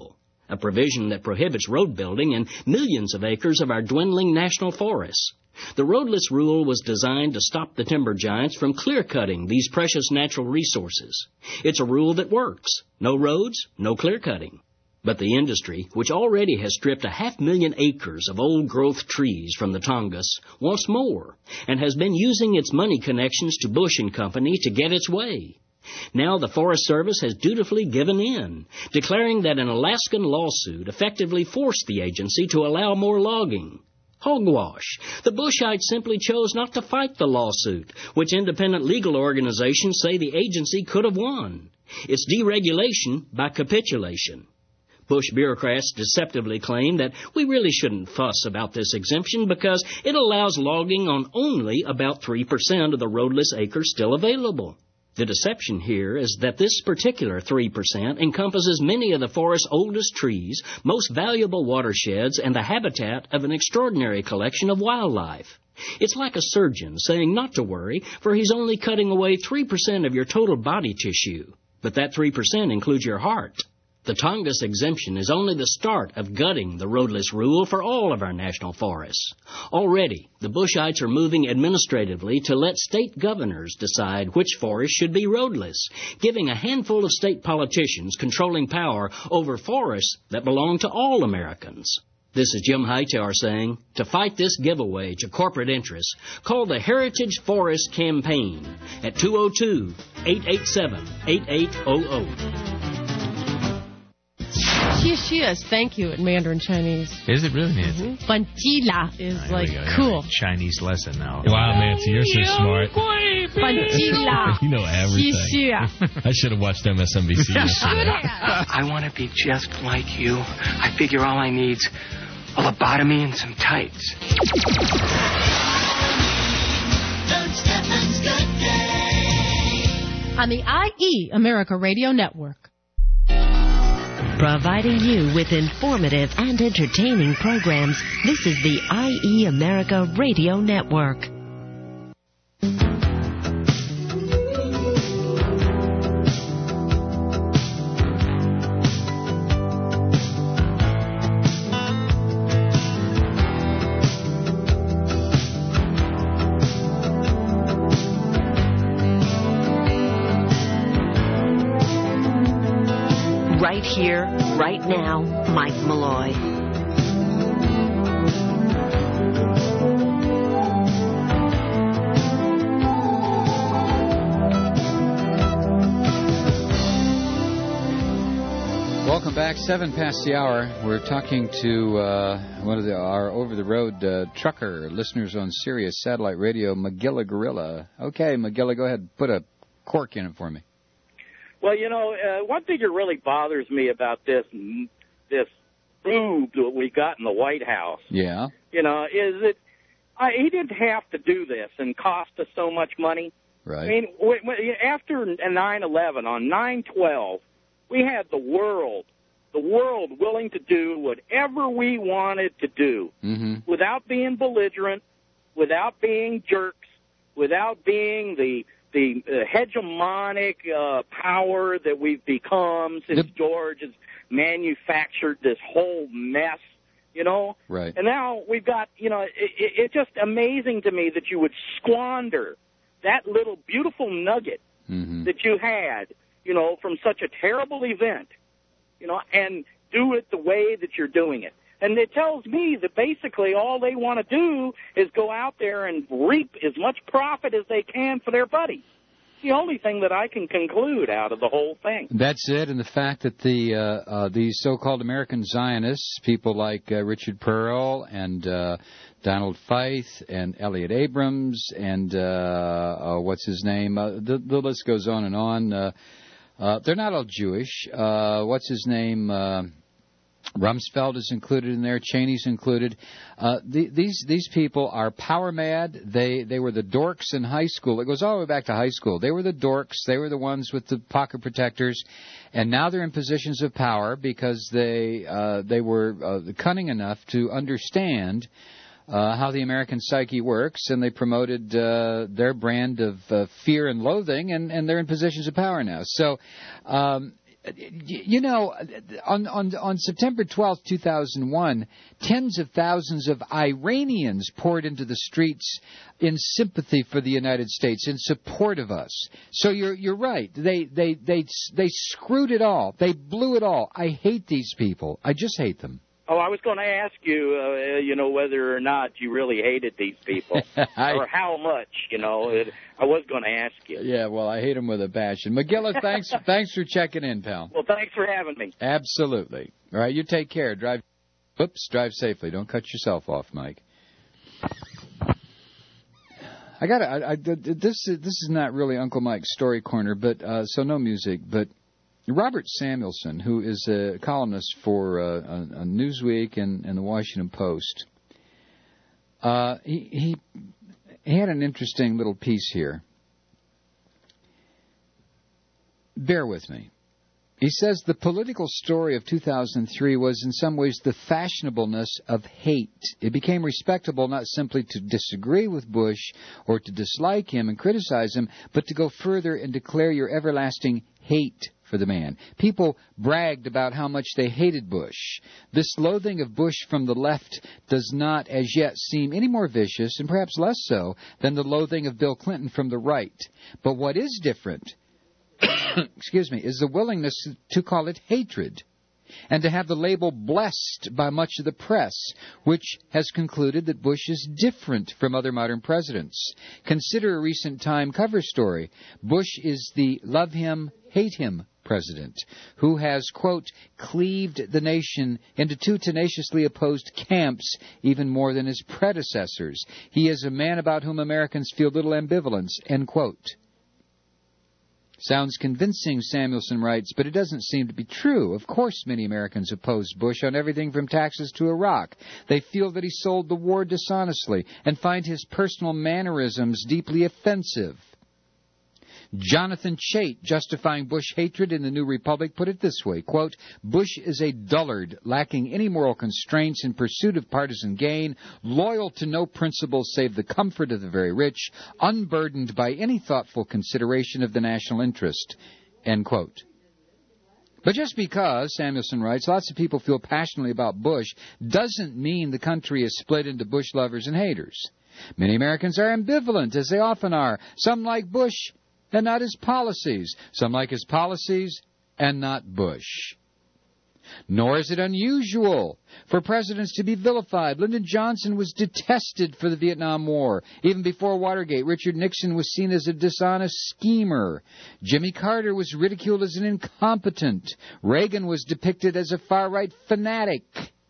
a provision that prohibits road building in millions of acres of our dwindling national forests. The roadless rule was designed to stop the timber giants from clear-cutting these precious natural resources. It's a rule that works. No roads, no clear-cutting. But the industry, which already has stripped 500,000 acres of old-growth trees from the Tongass, wants more, and has been using its money connections to Bush and Company to get its way. Now the Forest Service has dutifully given in, declaring that an Alaskan lawsuit effectively forced the agency to allow more logging. Hogwash. The Bushites simply chose not to fight the lawsuit, which independent legal organizations say the agency could have won. It's deregulation by capitulation. Bush bureaucrats deceptively claim that we really shouldn't fuss about this exemption because it allows logging on only about 3% of the roadless acres still available. The deception here is that this particular 3% encompasses many of the forest's oldest trees, most valuable watersheds, and the habitat of an extraordinary collection of wildlife. It's like a surgeon saying not to worry, for he's only cutting away 3% of your total body tissue. But that 3% includes your heart. The Tongass exemption is only the start of gutting the roadless rule for all of our national forests. Already, the Bushites are moving administratively to let state governors decide which forests should be roadless, giving a handful of state politicians controlling power over forests that belong to all Americans. This is Jim Hightower saying, to fight this giveaway to corporate interests, call the Heritage Forest Campaign at 202-887-8800. Xie is thank you in Mandarin Chinese. Is it really, Nancy? Fantila is Here like we go. cool. Chinese lesson now. Wow, Nancy, you're so smart. Fantila. You know everything. Xie. I should have watched MSNBC yesterday. I want to be just like you. I figure all I need's a lobotomy and some tights. On the IE America Radio Network. Providing you with informative and entertaining programs, this is the IE America Radio Network. Right here, right now, Mike Malloy. Welcome back. 7 past the hour. We're talking to one of our over-the-road trucker listeners on Sirius Satellite Radio, Magilla Gorilla. Okay, Magilla, go ahead. Put a cork in it for me. Well, you know, one thing that really bothers me about this boob that we got in the White House, Yeah. you know, is that he didn't have to do this and cost us so much money. Right. I mean, after 9/11, on 9/12, we had the world willing to do whatever we wanted to do without being belligerent, without being jerks, without being the hegemonic power that we've become since George has manufactured this whole mess, you know? Right. And now we've got, you know, it's just amazing to me that you would squander that little beautiful nugget that you had, you know, from such a terrible event, you know, and do it the way that you're doing it. And it tells me that basically all they want to do is go out there and reap as much profit as they can for their buddies. It's the only thing that I can conclude out of the whole thing. That's it, and the fact that these so-called American Zionists, people like Richard Pearl and Donald Feith and Elliot Abrams and what's his name? The list goes on and on. They're not all Jewish. What's his name? Rumsfeld is included in there. Cheney's included. These people are power mad. They were the dorks in high school. It goes all the way back to high school. They were the dorks. They were the ones with the pocket protectors, and now they're in positions of power because they were cunning enough to understand how the American psyche works, and they promoted their brand of fear and loathing, and they're in positions of power now. So You know, on September 12th, 2001, tens of thousands of Iranians poured into the streets in sympathy for the United States, in support of us. So you're right. They screwed it all. They blew it all. I hate these people. I just hate them. Oh, I was going to ask you, whether or not you really hated these people, or how much. I was going to ask you. Yeah, well, I hate them with a passion. McGillis, thanks for checking in, pal. Well, thanks for having me. Absolutely. All right, you take care. Drive safely. Don't cut yourself off, Mike. This is not really Uncle Mike's story corner, but so no music, but Robert Samuelson, who is a columnist for Newsweek and the Washington Post, he had an interesting little piece here. Bear with me. He says the political story of 2003 was in some ways the fashionableness of hate. It became respectable not simply to disagree with Bush or to dislike him and criticize him, but to go further and declare your everlasting hate for the man. People bragged about how much they hated Bush. This loathing of Bush from the left does not as yet seem any more vicious, and perhaps less so, than the loathing of Bill Clinton from the right. But what is different, is the willingness to call it hatred, and to have the label blessed by much of the press, which has concluded that Bush is different from other modern presidents. Consider a recent Time cover story. Bush is the love him, hate him president, who has, quote, cleaved the nation into two tenaciously opposed camps even more than his predecessors. He is a man about whom Americans feel little ambivalence, end quote. Sounds convincing, Samuelson writes, but it doesn't seem to be true. Of course many Americans oppose Bush on everything from taxes to Iraq. They feel that he sold the war dishonestly and find his personal mannerisms deeply offensive. Jonathan Chait, justifying Bush hatred in the New Republic, put it this way, quote, Bush is a dullard, lacking any moral constraints in pursuit of partisan gain, loyal to no principles save the comfort of the very rich, unburdened by any thoughtful consideration of the national interest, end quote. But just because, Samuelson writes, lots of people feel passionately about Bush doesn't mean the country is split into Bush lovers and haters. Many Americans are ambivalent, as they often are. Some like Bush and not his policies. Some like his policies and not Bush. Nor is it unusual for presidents to be vilified. Lyndon Johnson was detested for the Vietnam War. Even before Watergate, Richard Nixon was seen as a dishonest schemer. Jimmy Carter was ridiculed as an incompetent. Reagan was depicted as a far-right fanatic.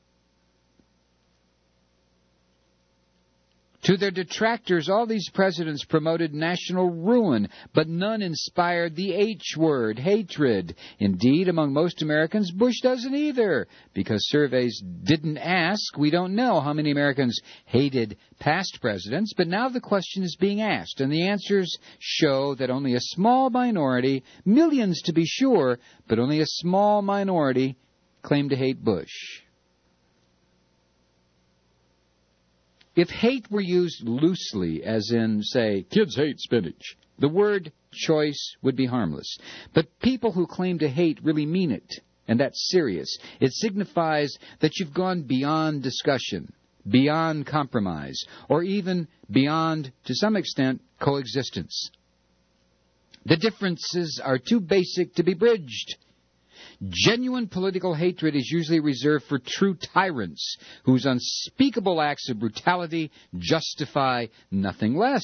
To their detractors, all these presidents promoted national ruin, but none inspired the H word, hatred. Indeed, among most Americans, Bush doesn't either. Because surveys didn't ask, we don't know how many Americans hated past presidents, but now the question is being asked, and the answers show that only a small minority, millions to be sure, but only a small minority, claim to hate Bush. If hate were used loosely, as in, say, kids hate spinach, the word choice would be harmless. But people who claim to hate really mean it, and that's serious. It signifies that you've gone beyond discussion, beyond compromise, or even beyond, to some extent, coexistence. The differences are too basic to be bridged. Genuine political hatred is usually reserved for true tyrants whose unspeakable acts of brutality justify nothing less.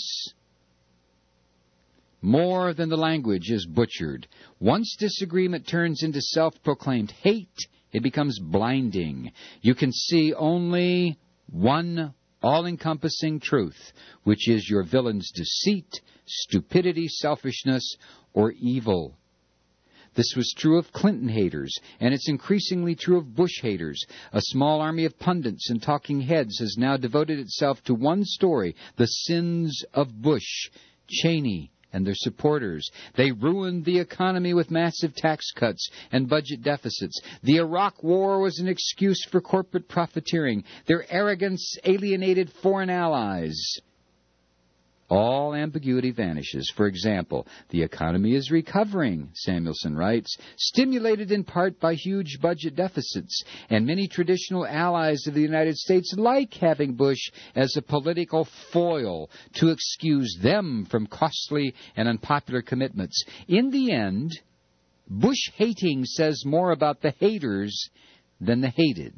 More than the language is butchered. Once disagreement turns into self-proclaimed hate, it becomes blinding. You can see only one all-encompassing truth, which is your villain's deceit, stupidity, selfishness, or evil. This was true of Clinton haters, and it's increasingly true of Bush haters. A small army of pundits and talking heads has now devoted itself to one story, the sins of Bush, Cheney, and their supporters. They ruined the economy with massive tax cuts and budget deficits. The Iraq War was an excuse for corporate profiteering. Their arrogance alienated foreign allies. All ambiguity vanishes. For example, the economy is recovering, Samuelson writes, stimulated in part by huge budget deficits, and many traditional allies of the United States like having Bush as a political foil to excuse them from costly and unpopular commitments. In the end, Bush hating says more about the haters than the hated.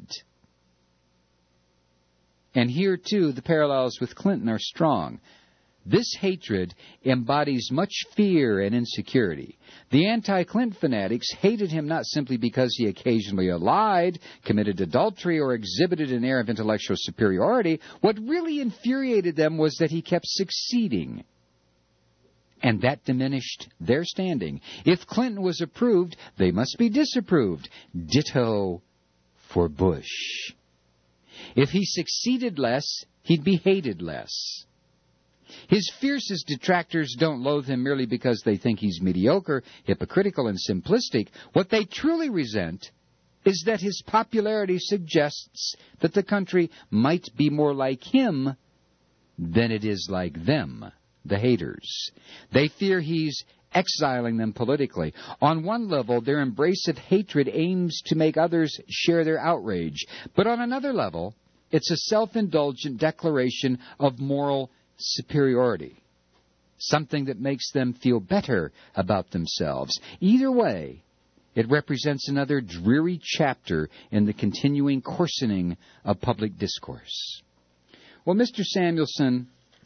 And here, too, the parallels with Clinton are strong. This hatred embodies much fear and insecurity. The anti-Clinton fanatics hated him not simply because he occasionally lied, committed adultery, or exhibited an air of intellectual superiority. What really infuriated them was that he kept succeeding. And that diminished their standing. If Clinton was approved, they must be disapproved. Ditto for Bush. If he succeeded less, he'd be hated less. His fiercest detractors don't loathe him merely because they think he's mediocre, hypocritical, and simplistic. What they truly resent is that his popularity suggests that the country might be more like him than it is like them, the haters. They fear he's exiling them politically. On one level, their embrace of hatred aims to make others share their outrage. But on another level, it's a self-indulgent declaration of moral superiority, something that makes them feel better about themselves. Either way, it represents another dreary chapter in the continuing coarsening of public discourse. Well, Mr. Samuelson,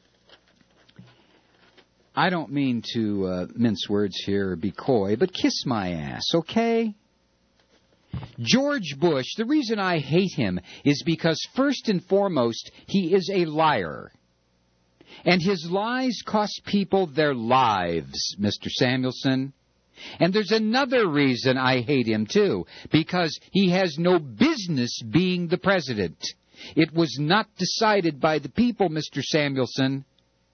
I don't mean to mince words here or be coy, but kiss my ass, okay? George Bush, the reason I hate him is because, first and foremost, he is a liar. And his lies cost people their lives, Mr. Samuelson. And there's another reason I hate him, too, because he has no business being the president. It was not decided by the people, Mr. Samuelson.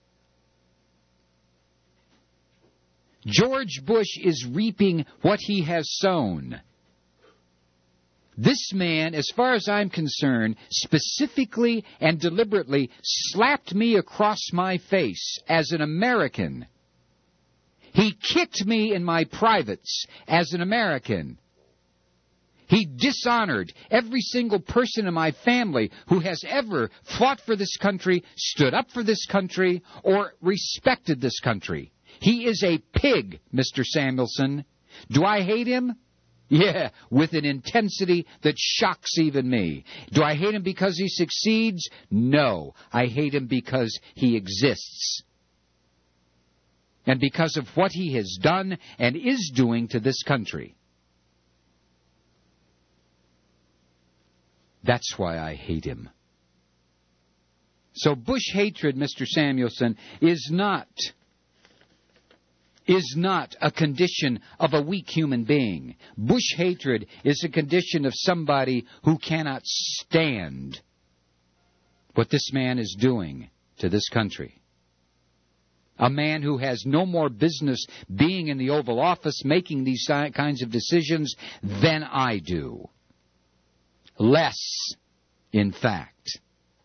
George Bush is reaping what he has sown. This man, as far as I'm concerned, specifically and deliberately slapped me across my face as an American. He kicked me in my privates as an American. He dishonored every single person in my family who has ever fought for this country, stood up for this country, or respected this country. He is a pig, Mr. Samuelson. Do I hate him? Yeah, with an intensity that shocks even me. Do I hate him because he succeeds? No. I hate him because he exists. And because of what he has done and is doing to this country. That's why I hate him. So Bush hatred, Mr. Samuelson, is not a condition of a weak human being. Bush hatred is a condition of somebody who cannot stand what this man is doing to this country. A man who has no more business being in the Oval Office making these kinds of decisions than I do. Less, in fact.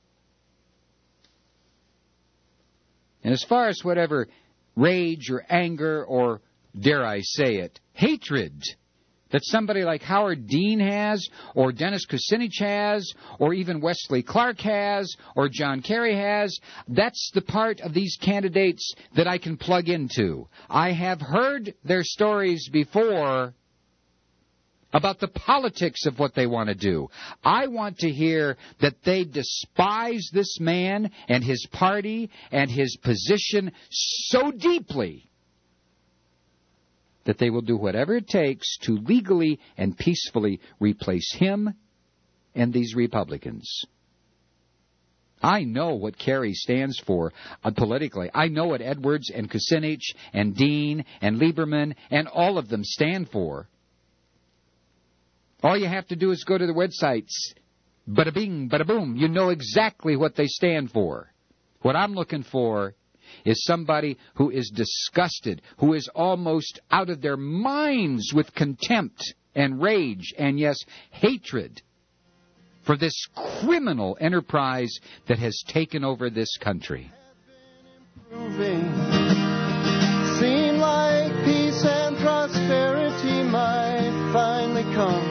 And as far as whatever rage or anger or, dare I say it, hatred that somebody like Howard Dean has, or Dennis Kucinich has, or even Wesley Clark has, or John Kerry has, that's the part of these candidates that I can plug into. I have heard their stories before about the politics of what they want to do. I want to hear that they despise this man and his party and his position so deeply that they will do whatever it takes to legally and peacefully replace him and these Republicans. I know what Kerry stands for politically. I know what Edwards and Kucinich and Dean and Lieberman and all of them stand for. All you have to do is go to the websites. Bada bing, bada boom. You know exactly what they stand for. What I'm looking for is somebody who is disgusted, who is almost out of their minds with contempt and rage and, yes, hatred for this criminal enterprise that has taken over this country. Seemed like peace and prosperity might finally come.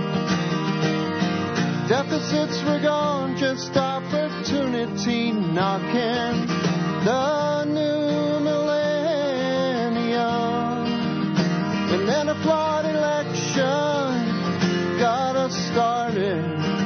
Deficits were gone, just opportunity knocking. The new millennium. And then a flawed election got us started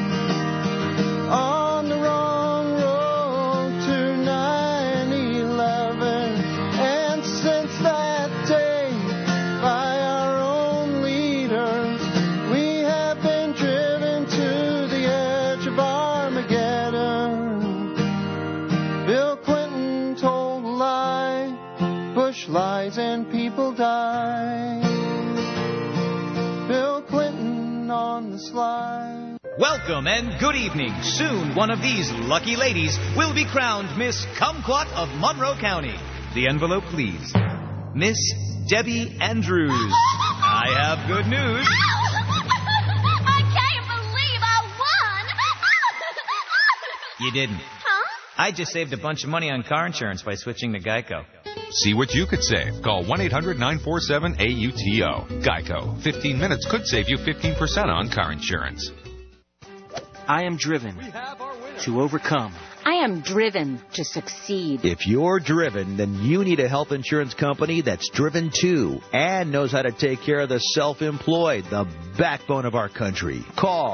on the wrong road to 9/11. And since that day, by our own leaders, we have been driven to the edge of Armageddon. Bill Clinton told a lie, Bush lies, and people die. Bill Clinton on the slide. Welcome and good evening. Soon one of these lucky ladies will be crowned Miss Kumquat of Monroe County. The envelope, please. Miss Debbie Andrews. I have good news. I can't believe I won! You didn't. Huh? I just saved a bunch of money on car insurance by switching to Geico. See what you could save. Call 1-800-947-AUTO. Geico. 15 minutes could save you 15% on car insurance. I am driven to overcome. I am driven to succeed. If you're driven, then you need a health insurance company that's driven too and knows how to take care of the self-employed, the backbone of our country. Call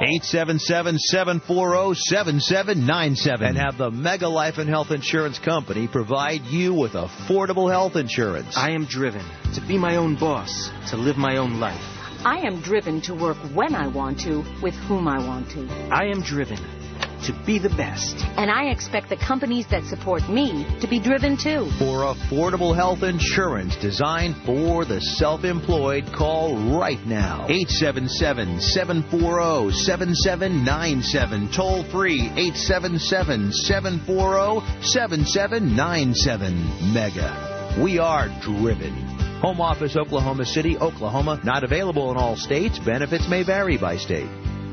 877-740-7797 and have the Mega Life and Health Insurance Company provide you with affordable health insurance. I am driven to be my own boss, to live my own life. I am driven to work when I want to, with whom I want to. I am driven to be the best. And I expect the companies that support me to be driven too. For affordable health insurance designed for the self-employed, call right now. 877-740-7797. Toll free 877-740-7797. Mega. We are driven. Home office, Oklahoma City, Oklahoma. Not available in all states. Benefits may vary by state.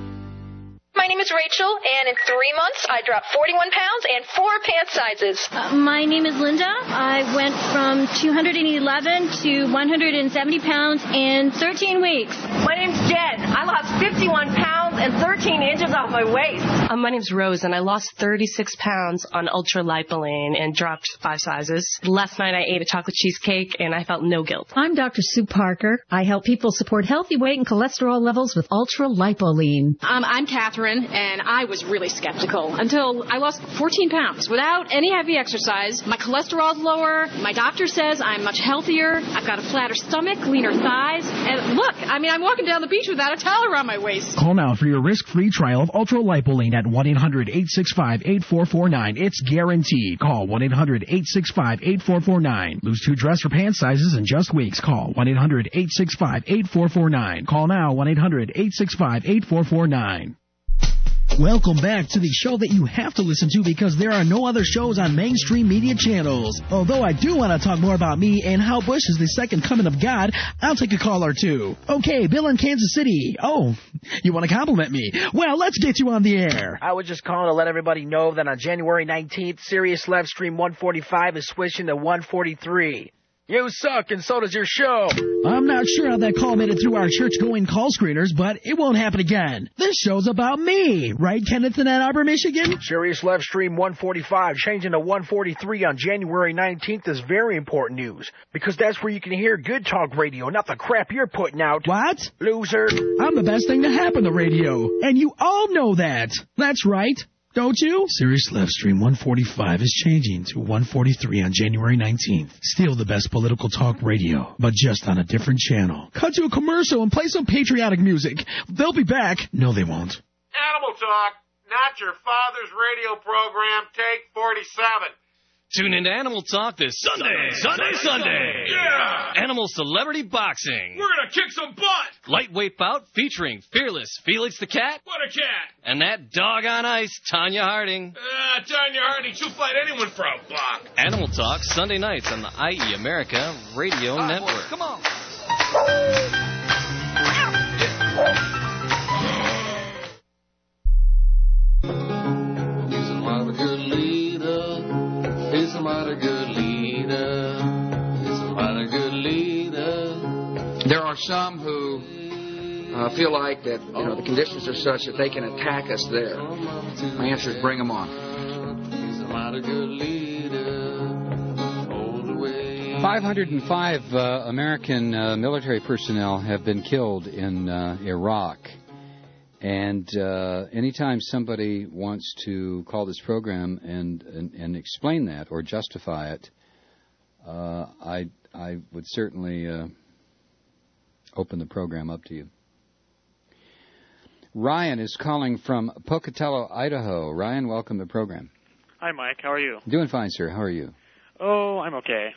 My name is Rachel, and in 3 months, I dropped 41 pounds and 4 pant sizes. My name is Linda. I went from 211 to 170 pounds in 13 weeks. My name's Jen. I lost 51 pounds and 13 inches off my waist. My name's Rose, and I lost 36 pounds on Ultra Lipoline and dropped 5 sizes. Last night, I ate a chocolate cheesecake, and I felt no guilt. I'm Dr. Sue Parker. I help people support healthy weight and cholesterol levels with Ultra Lipoline. I'm Catherine, and I was really skeptical until I lost 14 pounds without any heavy exercise. My cholesterol's lower. My doctor says I'm much healthier. I've got a flatter stomach, leaner thighs. And look, I'm walking down the beach without a towel around my waist. Call now for your risk-free trial of Ultra Lipoline at 1-800-865-8449. It's guaranteed. Call 1-800-865-8449. Lose 2 dress or pant sizes in just weeks. Call 1-800-865-8449. Call now 1-800-865-8449. Welcome back to the show that you have to listen to because there are no other shows on mainstream media channels. Although I do want to talk more about me and how Bush is the second coming of God, I'll take a call or two. Okay, Bill in Kansas City. Oh, you want to compliment me? Well, let's get you on the air. I was just calling to let everybody know that on January 19th, Sirius Livestream 145 is switching to 143. You suck, and so does your show. I'm not sure how that call made it through our church-going call screeners, but it won't happen again. This show's about me, right, Kenneth in Ann Arbor, Michigan? Sirius Livestream 145 changing to 143 on January 19th is very important news, because that's where you can hear good talk radio, not the crap you're putting out. What? Loser. I'm the best thing to happen to radio, and you all know that. That's right. Don't you? Sirius Livestream 145 is changing to 143 on January 19th. Still the best political talk radio, but just on a different channel. Cut to a commercial and play some patriotic music. They'll be back. No, they won't. Animal Talk, not your father's radio program, take 47. Tune into Animal Talk this Sunday. Yeah! Animal Celebrity Boxing. We're gonna kick some butt. Lightweight bout featuring Fearless Felix the Cat. What a cat. And that dog on ice, Tanya Harding. Tanya Harding, she'll fight anyone for a buck. Animal Talk Sunday nights on the IE America Radio Network. Come on. He's a mighty good leader. He's a mighty good leader. some who feel like that the conditions are such that they can attack us there. My answer is bring them on. 505 American military personnel have been killed in Iraq. And anytime somebody wants to call this program and explain that or justify it, I would certainly open the program up to you. Ryan is calling from Pocatello, Idaho. Ryan, welcome to the program. Hi, Mike. How are you? Doing fine, sir. How are you? Oh, I'm okay.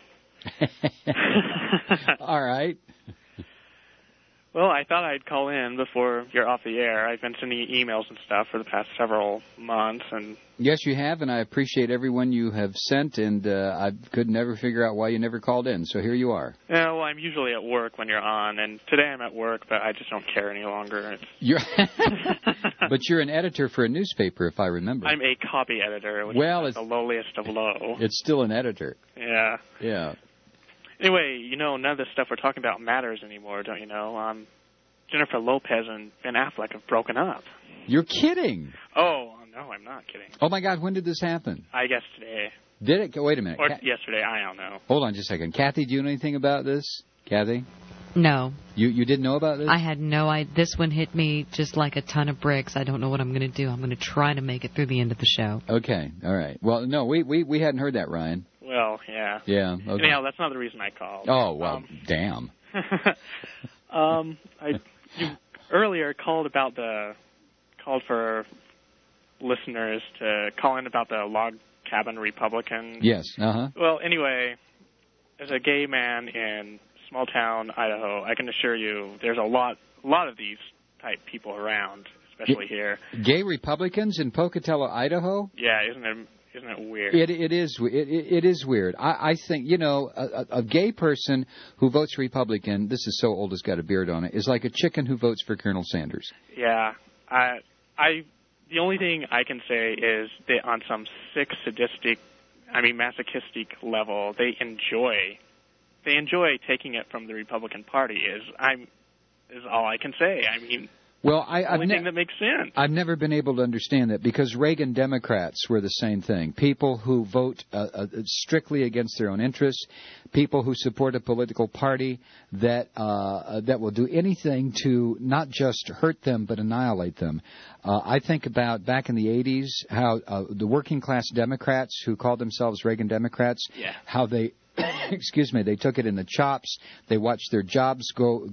All right. Well, I thought I'd call in before you're off the air. I've been sending you emails and stuff for the past several months, and yes, you have, and I appreciate everyone you have sent, and I could never figure out why you never called in, so here you are. Yeah, well, I'm usually at work when you're on, and today I'm at work, but I just don't care any longer. But you're an editor for a newspaper, if I remember. I'm a copy editor, which is the lowliest of low. It's still an editor. Yeah. Yeah. Anyway, none of the stuff we're talking about matters anymore, don't you know? Jennifer Lopez and Ben Affleck have broken up. You're kidding. Oh, no, I'm not kidding. Oh, my God, when did this happen? I guess today. Did it? Wait a minute. Or yesterday, I don't know. Hold on just a second. Kathy, do you know anything about this? Kathy? No. You didn't know about this? I had no idea. This one hit me just like a ton of bricks. I don't know what I'm going to do. I'm going to try to make it through the end of the show. Okay. All right. Well, no, we hadn't heard that, Ryan. Well, yeah. Yeah. Okay. Anyhow, that's not the reason I called. Oh, well, damn. You earlier called for listeners to call in about the log cabin Republican. Yes. Uh-huh. Well, anyway, as a gay man in small town Idaho, I can assure you there's a lot of these type people around, especially here. Gay Republicans in Pocatello, Idaho? Yeah, isn't it weird? It is weird. I think, a gay person who votes Republican, this is so old it's got a beard on it, is like a chicken who votes for Colonel Sanders. Yeah. The only thing I can say is that on some sick, masochistic level, they enjoy taking it from the Republican Party is all I can say. I mean, well, only thing that makes sense. I've never been able to understand that because Reagan Democrats were the same thing. People who vote strictly against their own interests, people who support a political party that will do anything to not just hurt them but annihilate them. I think about back in the 80s how the working class Democrats who called themselves Reagan Democrats, how they they took it in the chops. They watched their jobs go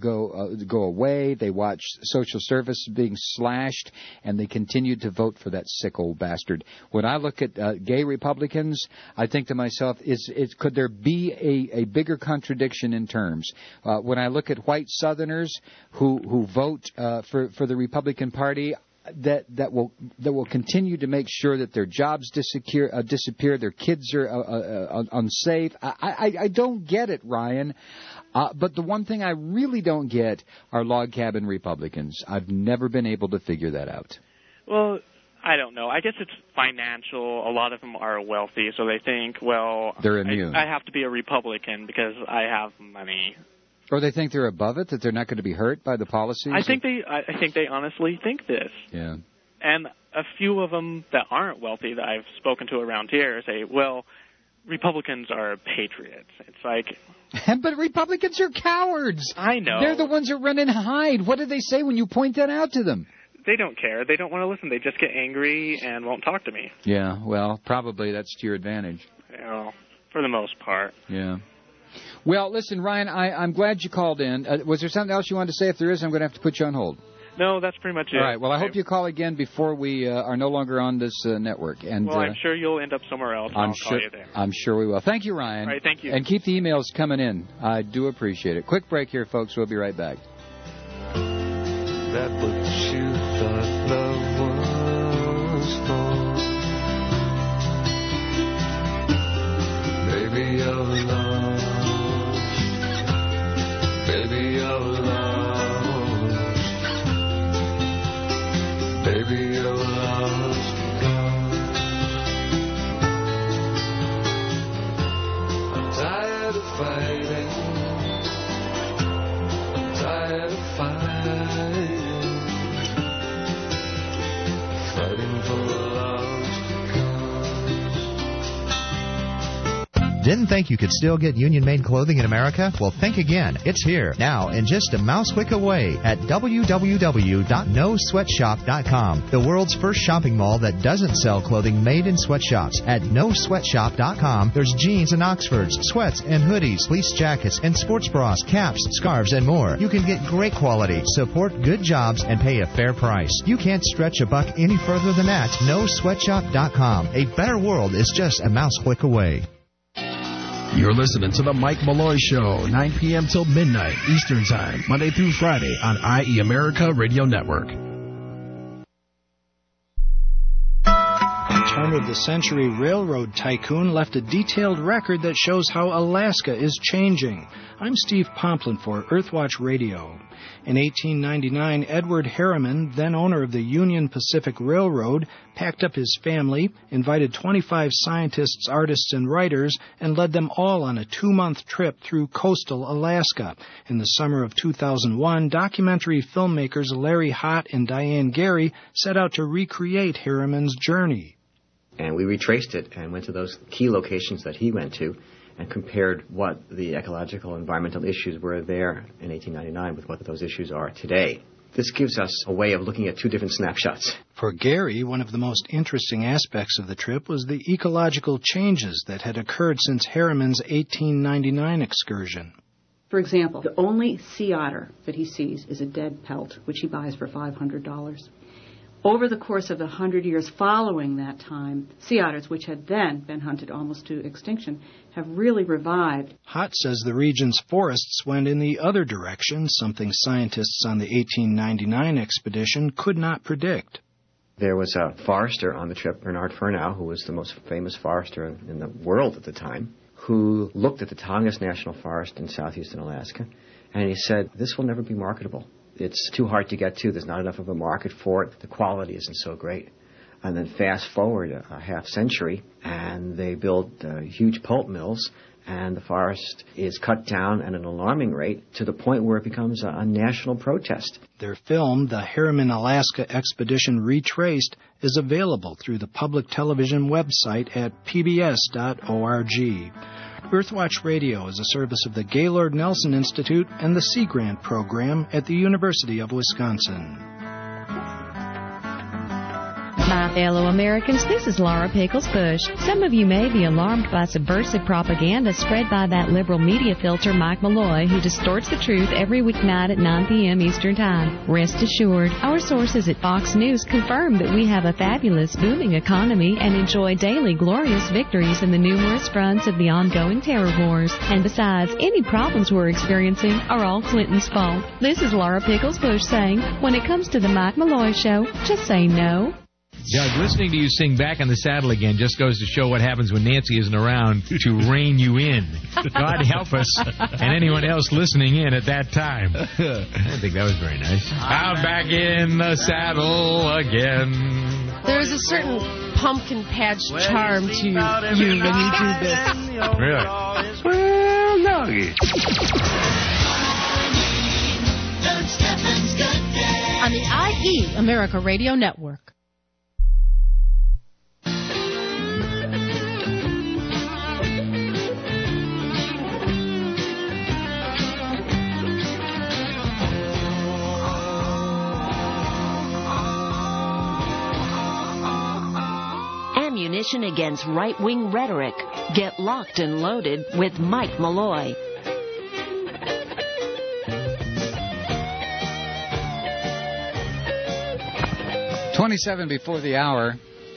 away. They watched social services being slashed, and they continued to vote for that sick old bastard. When I look at gay Republicans, I think to myself, could there be a bigger contradiction in terms? When I look at white Southerners who vote for the Republican Party, that will continue to make sure that their jobs disappear, their kids are unsafe. I don't get it, Ryan. But the one thing I really don't get are log cabin Republicans. I've never been able to figure that out. Well, I don't know. I guess it's financial. A lot of them are wealthy, so they think, well, they're immune. I have to be a Republican because I have money. Or they think they're above it, that they're not going to be hurt by the policies? I think they honestly think this. Yeah. And a few of them that aren't wealthy that I've spoken to around here say, well, Republicans are patriots. It's like... But Republicans are cowards. I know. They're the ones who run and hide. What do they say when you point that out to them? They don't care. They don't want to listen. They just get angry and won't talk to me. Yeah, well, probably that's to your advantage. For the most part. Yeah. Well, listen, Ryan, I'm glad you called in. Was there something else you wanted to say? If there is, I'm going to have to put you on hold. No, that's pretty much it. All right. Well, I hope you call again before we are no longer on this network. And well, I'm sure you'll end up somewhere else. I'll call you there. I'm sure we will. Thank you, Ryan. All right, thank you. And keep the emails coming in. I do appreciate it. Quick break here, folks. We'll be right back. That what you thought love was for. Baby, you're lost. Baby, you're lost. Baby, you're lost. I'm tired of fighting. I'm tired Didn't think you could still get union-made clothing in America? Well, think again. It's here, now, and just a mouse click away at www.nosweatshop.com, the world's first shopping mall that doesn't sell clothing made in sweatshops. At nosweatshop.com, there's jeans and Oxfords, sweats and hoodies, fleece jackets, and sports bras, caps, scarves, and more. You can get great quality, support good jobs, and pay a fair price. You can't stretch a buck any further than that. Nosweatshop.com. A better world is just a mouse click away. You're listening to the Mike Malloy Show, 9 p.m. till midnight Eastern Time, Monday through Friday on IE America Radio Network. Turn-of-the-century railroad tycoon left a detailed record that shows how Alaska is changing. I'm Steve Pomplin for Earthwatch Radio. In 1899, Edward Harriman, then owner of the Union Pacific Railroad, packed up his family, invited 25 scientists, artists, and writers, and led them all on a 2-month trip through coastal Alaska. In the summer of 2001, documentary filmmakers Larry Hott and Diane Gary set out to recreate Harriman's journey. And we retraced it and went to those key locations that he went to and compared what the ecological and environmental issues were there in 1899 with what those issues are today. This gives us a way of looking at two different snapshots. For Gary, one of the most interesting aspects of the trip was the ecological changes that had occurred since Harriman's 1899 excursion. For example, the only sea otter that he sees is a dead pelt, which he buys for $500. Over the course of the 100 years following that time, sea otters, which had then been hunted almost to extinction, have really revived. Hott says the region's forests went in the other direction, something scientists on the 1899 expedition could not predict. There was a forester on the trip, Bernard Fernau, who was the most famous forester in the world at the time, who looked at the Tongass National Forest in southeastern Alaska, and he said, this will never be marketable. It's too hard to get to. There's not enough of a market for it. The quality isn't so great. And then fast forward a half century, and they build huge pulp mills, and the forest is cut down at an alarming rate to the point where it becomes a national protest. Their film, The Harriman Alaska Expedition Retraced, is available through the public television website at pbs.org. Earthwatch Radio is a service of the Gaylord Nelson Institute and the Sea Grant Program at the University of Wisconsin. My fellow Americans, this is Laura Pickles Bush. Some of you may be alarmed by subversive propaganda spread by that liberal media filter Mike Malloy, who distorts the truth every weeknight at 9 p.m. Eastern Time. Rest assured, our sources at Fox News confirm that we have a fabulous, booming economy and enjoy daily glorious victories in the numerous fronts of the ongoing terror wars. And besides, any problems we're experiencing are all Clinton's fault. This is Laura Pickles Bush saying, when it comes to the Mike Malloy Show, just say no. Doug, listening to you sing Back on the Saddle Again just goes to show what happens when Nancy isn't around to rein you in. God help us and anyone else listening in at that time. I didn't think that was very nice. I'm back in the saddle again. There's a certain pumpkin patch charm to you when you do this. Really? Well, no. On the IE America Radio Network. Ammunition against right-wing rhetoric. Get locked and loaded with Mike Malloy. 27 before the hour.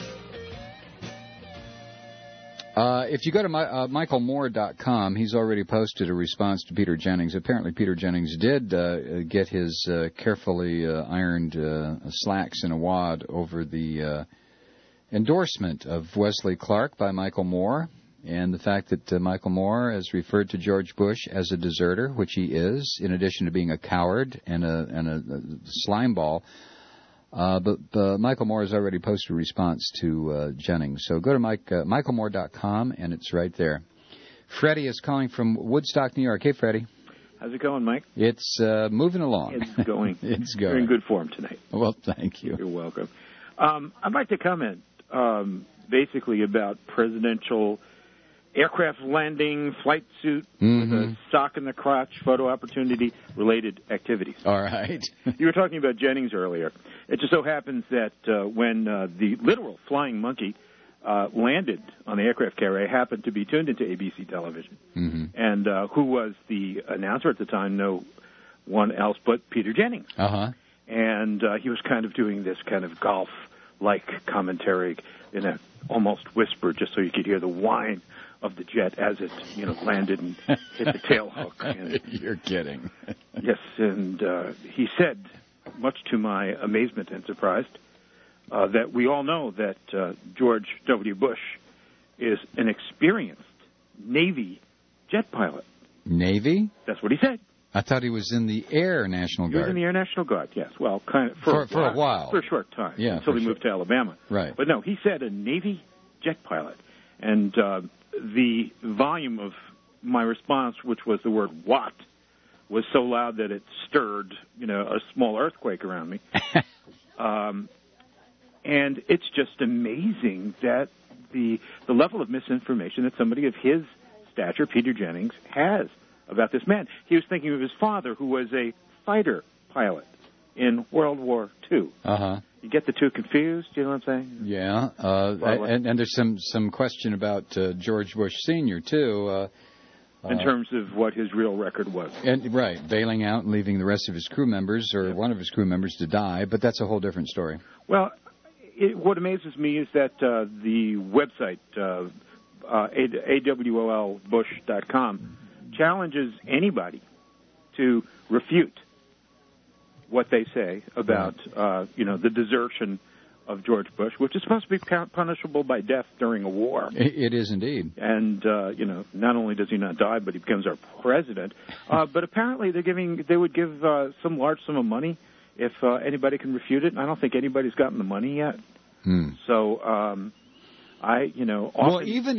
If you go to michaelmoore.com, he's already posted a response to Peter Jennings. Apparently, Peter Jennings did get his carefully ironed slacks in a wad over the endorsement of Wesley Clark by Michael Moore, and the fact that Michael Moore has referred to George Bush as a deserter, which he is, in addition to being a coward and a slimeball. But Michael Moore has already posted a response to Jennings. So go to michaelmoore.com, and it's right there. Freddie is calling from Woodstock, New York. Hey, Freddie. How's it going, Mike? It's moving along. It's going. It's going. You're in good form tonight. Well, thank you. You're welcome. I'd like to comment basically about presidential aircraft landing, flight suit, with a sock in the crotch, photo opportunity, related activities. All right. You were talking about Jennings earlier. It just so happens that when the literal flying monkey landed on the aircraft carrier, happened to be tuned into ABC television. And who was the announcer at the time? No one else but Peter Jennings. And he was kind of doing this kind of golf-like commentary in a almost whisper, just so you could hear the whine of the jet as it, landed and hit the tail hook. And, You're kidding. Yes, and he said, much to my amazement and surprise, that we all know that George W. Bush is an experienced Navy jet pilot. Navy? That's what he said. I thought he was in the Air National Guard. He was in the Air National Guard, yes. Well, kind of for a while. For a short time. Yeah, until he moved to Alabama. Right. But no, he said a Navy jet pilot. And the volume of my response, which was the word "what," was so loud that it stirred, a small earthquake around me. And it's just amazing that the level of misinformation that somebody of his stature, Peter Jennings, has about this man. He was thinking of his father, who was a fighter pilot in World War II. You get the two confused, you know what I'm saying? Yeah, and there's some question about George Bush Sr., too. In terms of what his real record was. And right, bailing out and leaving the rest of his crew members, or one of his crew members, to die, but that's a whole different story. Well, what amazes me is that the website, awolbush.com, challenges anybody to refute what they say about, the desertion of George Bush, which is supposed to be punishable by death during a war. It is indeed. And, not only does he not die, but he becomes our president. But apparently they would give some large sum of money if anybody can refute it. And I don't think anybody's gotten the money yet. So, well, even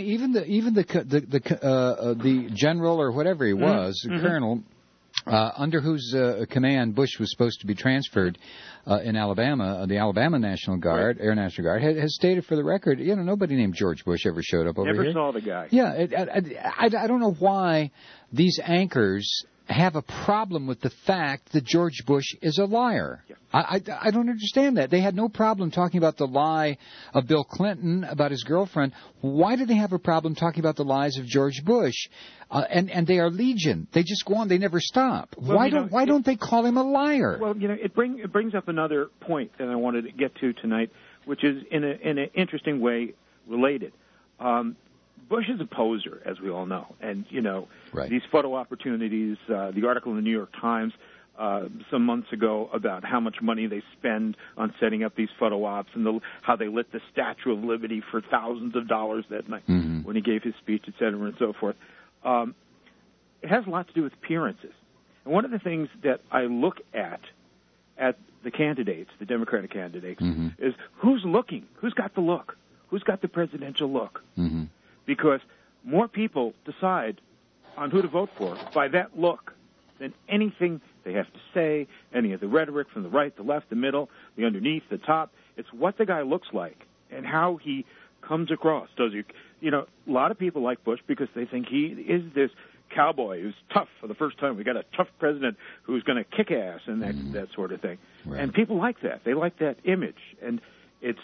the general or whatever he was, colonel, under whose command Bush was supposed to be transferred in Alabama, the Alabama National Guard, Air National Guard, has stated for the record, nobody named George Bush ever showed up over here. Never saw the guy. Yeah, I don't know why these anchors have a problem with the fact that George Bush is a liar. Yeah. I don't understand that. They had no problem talking about the lie of Bill Clinton about his girlfriend. Why do they have a problem talking about the lies of George Bush? And they are legion. They just go on. They never stop. Well, why don't they call him a liar? Well, it brings up another point that I wanted to get to tonight, which is in an interesting way related. Bush is a poser, as we all know, and these photo opportunities. The article in the New York Times some months ago about how much money they spend on setting up these photo ops and how they lit the Statue of Liberty for thousands of dollars that night when he gave his speech, et cetera, and so forth. It has a lot to do with appearances. And one of the things that I look at the candidates, the Democratic candidates, is who's looking, who's got the look, who's got the presidential look. Because more people decide on who to vote for by that look than anything they have to say, any of the rhetoric from the right, the left, the middle, the underneath, the top. It's what the guy looks like and how he comes across. A lot of people like Bush because they think he is this cowboy who's tough for the first time. We got a tough president who's going to kick ass and that sort of thing. Right. And people like that. They like that image. And it's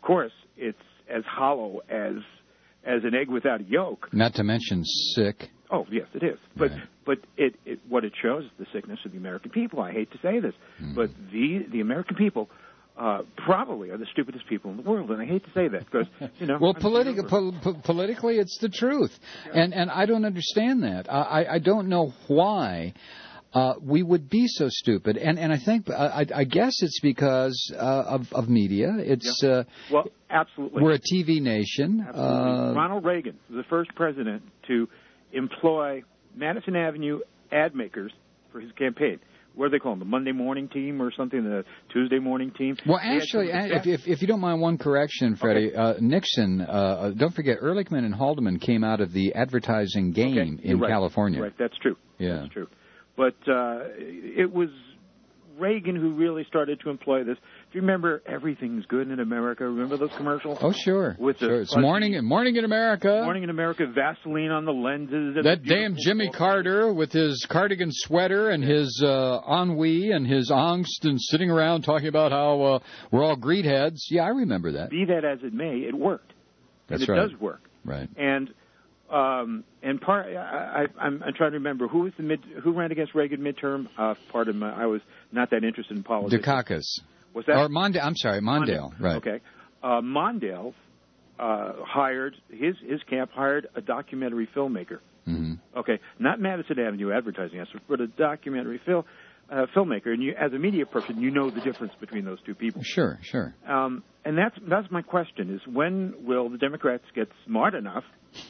as hollow as an egg without a yolk. Not to mention sick. Oh, yes, it is. But what it shows is the sickness of the American people. I hate to say this, but the American people probably are the stupidest people in the world, and I hate to say that because Well, politically, it's the truth, and I don't understand that. I don't know why. We would be so stupid, and I think I guess it's because of media. It's well, absolutely. We're a TV nation. Ronald Reagan was the first president to employ Madison Avenue ad makers for his campaign. What do they call them? The Monday morning team or something? The Tuesday morning team? Well, actually, if you don't mind one correction, Freddie, Nixon, don't forget, Ehrlichman and Haldeman came out of the advertising game in California. Right, that's true. Yeah. That's true. But it was Reagan who really started to employ this Do you remember Everything's Good in America? Remember those commercials? Oh, sure. With the It's Morning in America. Morning in America, Vaseline on the lenses. That damn Jimmy Carter with his cardigan sweater and his ennui and his angst and sitting around talking about how we're all greed heads. Yeah, I remember that. Be that as it may, it worked. That's and right. It does work. Right. And I'm trying to remember who ran against Reagan midterm. I was not that interested in politics. Dukakis. Was that? Or Mondale. I'm sorry, Mondale. Right. Okay. Mondale hired his camp hired a documentary filmmaker. Mm-hmm. Okay, not Madison Avenue advertising expert, but a documentary filmmaker. And you, as a media person, you know the difference between those two people. Sure. And that's my question: is when will the Democrats get smart enough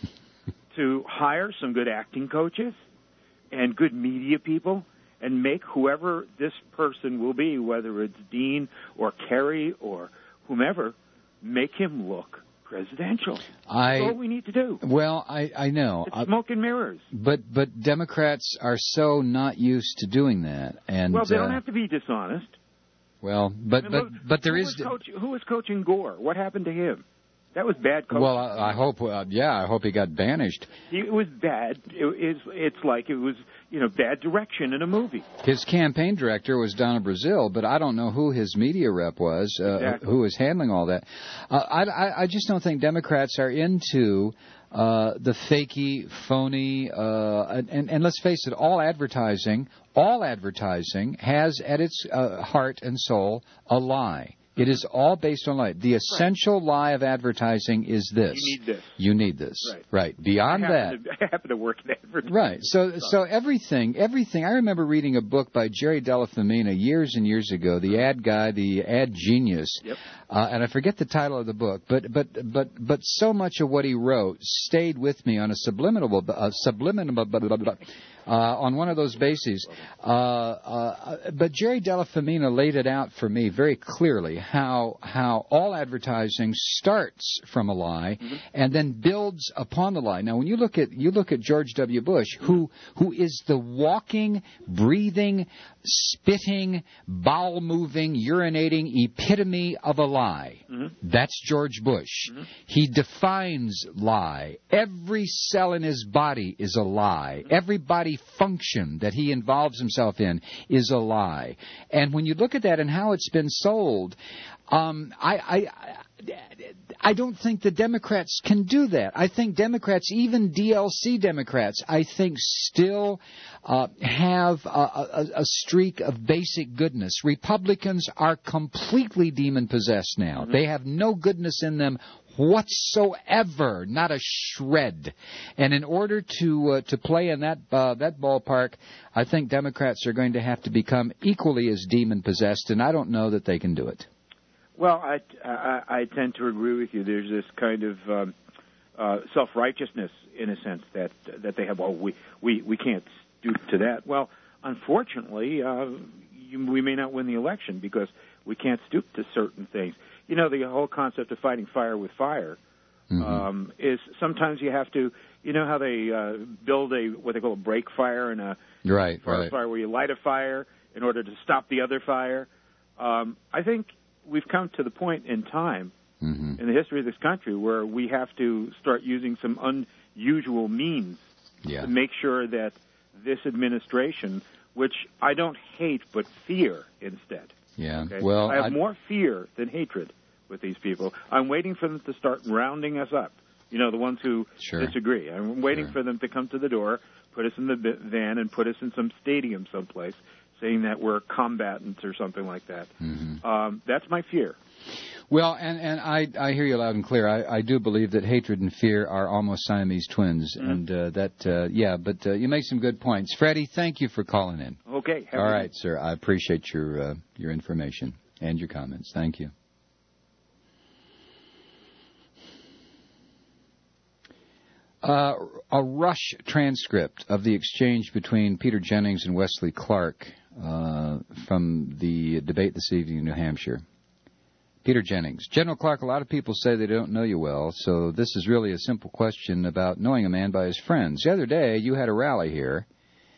to hire some good acting coaches and good media people? And make whoever this person will be, whether it's Dean or Kerry or whomever, make him look presidential. That's all we need to do. Well, I know. It's smoke and mirrors. But Democrats are so not used to doing that. And well, they don't have to be dishonest. Well, but there is. Who was coaching Gore? What happened to him? That was bad coaching. Well, I hope. I hope he got banished. It was bad. It's like it was, bad direction in a movie. His campaign director was Donna Brazile, but I don't know who his media rep was, who was handling all that. I just don't think Democrats are into the fakey, phony, and let's face it, all advertising has at its heart and soul a lie. It is all based on lie. The essential lie of advertising is this. You need this. Right. Beyond that. I happen to work in advertising. Right. So everything. I remember reading a book by Jerry Della Femina years and years ago, the ad guy, the ad genius. Yep. And I forget the title of the book, but so much of what he wrote stayed with me on a subliminal on one of those bases. But Jerry Della Femina laid it out for me very clearly how all advertising starts from a lie and then builds upon the lie. Now, when you look at George W. Bush, who is the walking, breathing, spitting, bowel-moving, urinating epitome of a lie. That's George Bush. He defines lie. Every cell in his body is a lie. Every body function that he involves himself in is a lie. And when you look at that and how it's been sold, I don't think the Democrats can do that. I think Democrats, even DLC Democrats, I think still have a streak of basic goodness. Republicans are completely demon-possessed now. They have no goodness in them whatsoever, not a shred. And in order to play in that ballpark, I think Democrats are going to have to become equally as demon-possessed, and I don't know that they can do it. Well, I tend to agree with you. There's this kind of self-righteousness, in a sense, that they have. Well, we can't stoop to that. Well, unfortunately, we may not win the election because we can't stoop to certain things. The whole concept of fighting fire with fire is sometimes you have to. You know how they build what they call a break fire and a forest fire, where you light a fire in order to stop the other fire. I think we've come to the point in time in the history of this country where we have to start using some unusual means to make sure that this administration, which I don't hate but fear instead. Yeah. Okay? Well, I have more fear than hatred with these people. I'm waiting for them to start rounding us up. The ones who disagree. I'm waiting for them to come to the door, put us in the van, and put us in some stadium someplace, saying that we're combatants or something like that. That's my fear. Well, and I hear you loud and clear. I do believe that hatred and fear are almost Siamese twins, and but you make some good points. Freddie, thank you for calling in. Okay. All right, sir. I appreciate your information and your comments. Thank you. A rush transcript of the exchange between Peter Jennings and Wesley Clark from the debate this evening in New Hampshire. Peter Jennings. General Clark, a lot of people say they don't know you well, so this is really a simple question about knowing a man by his friends. The other day, you had a rally here,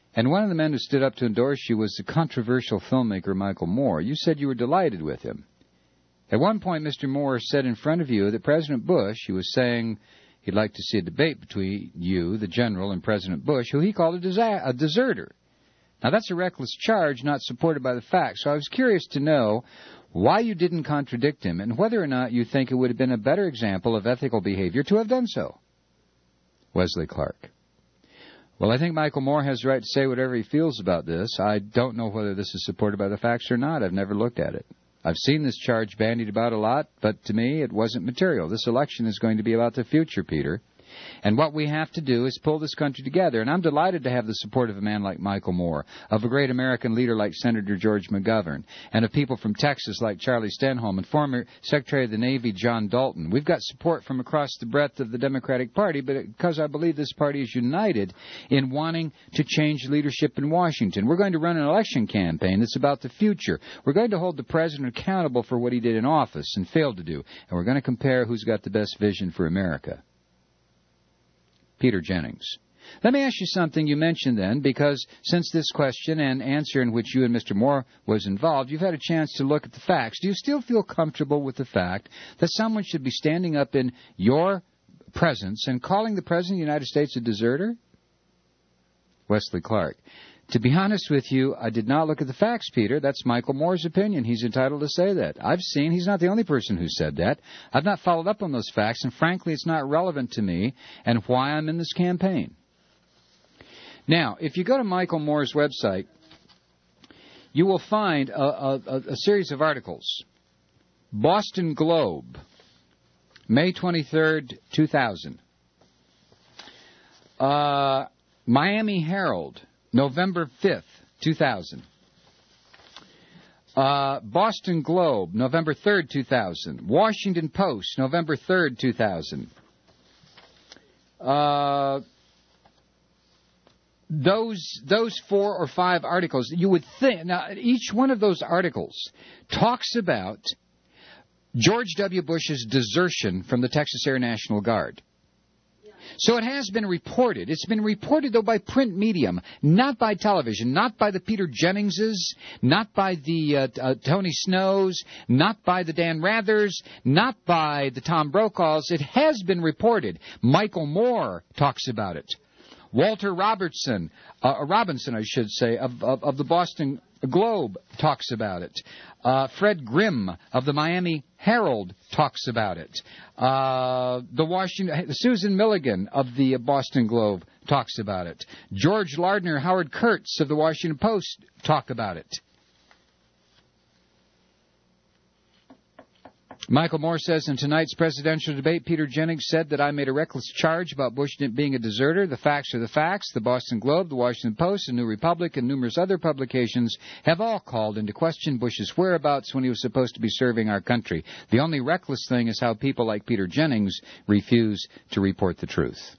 And one of the men who stood up to endorse you was the controversial filmmaker Michael Moore. You said you were delighted with him. At one point, Mr. Moore said in front of you that President Bush, he was saying he'd like to see a debate between you, the general, and President Bush, who he called a deserter. Now, that's a reckless charge not supported by the facts. So I was curious to know why you didn't contradict him and whether or not you think it would have been a better example of ethical behavior to have done so. Wesley Clark. Well, I think Michael Moore has the right to say whatever he feels about this. I don't know whether this is supported by the facts or not. I've never looked at it. I've seen this charge bandied about a lot, but to me it wasn't material. This election is going to be about the future, Peter. And what we have to do is pull this country together. And I'm delighted to have the support of a man like Michael Moore, of a great American leader like Senator George McGovern, and of people from Texas like Charlie Stenholm and former Secretary of the Navy John Dalton. We've got support from across the breadth of the Democratic Party, but because I believe this party is united in wanting to change leadership in Washington. We're going to run an election campaign that's about the future. We're going to hold the president accountable for what he did in office and failed to do. And we're going to compare who's got the best vision for America. Peter Jennings. Let me ask you something you mentioned then, because since this question and answer in which you and Mr. Moore was involved, you've had a chance to look at the facts. Do you still feel comfortable with the fact that someone should be standing up in your presence and calling the President of the United States a deserter? Wesley Clark. To be honest with you, I did not look at the facts, Peter. That's Michael Moore's opinion. He's entitled to say that. I've seen he's not the only person who said that. I've not followed up on those facts, and frankly, it's not relevant to me and why I'm in this campaign. Now, if you go to Michael Moore's website, you will find a series of articles. Boston Globe, May 23rd, 2000. Miami Herald, November 5th, 2000. Boston Globe, November 3rd, 2000. Washington Post, November 3rd, 2000. Those 4 or 5 articles, you would think, now each one of those articles talks about George W. Bush's desertion from the Texas Air National Guard. So it has been reported. It's been reported, though, by print medium, not by television, not by the Peter Jenningses, not by the Tony Snows, not by the Dan Rathers, not by the Tom Brokaws. It has been reported. Michael Moore talks about it. Walter Robinson, of the Boston Globe talks about it. Fred Grimm of the Miami Herald talks about it. Susan Milligan of the Boston Globe talks about it. George Lardner, Howard Kurtz of the Washington Post talk about it. Michael Moore says in tonight's presidential debate, Peter Jennings said that I made a reckless charge about Bush being a deserter. The facts are the facts. The Boston Globe, the Washington Post, the New Republic, and numerous other publications have all called into question Bush's whereabouts when he was supposed to be serving our country. The only reckless thing is how people like Peter Jennings refuse to report the truth.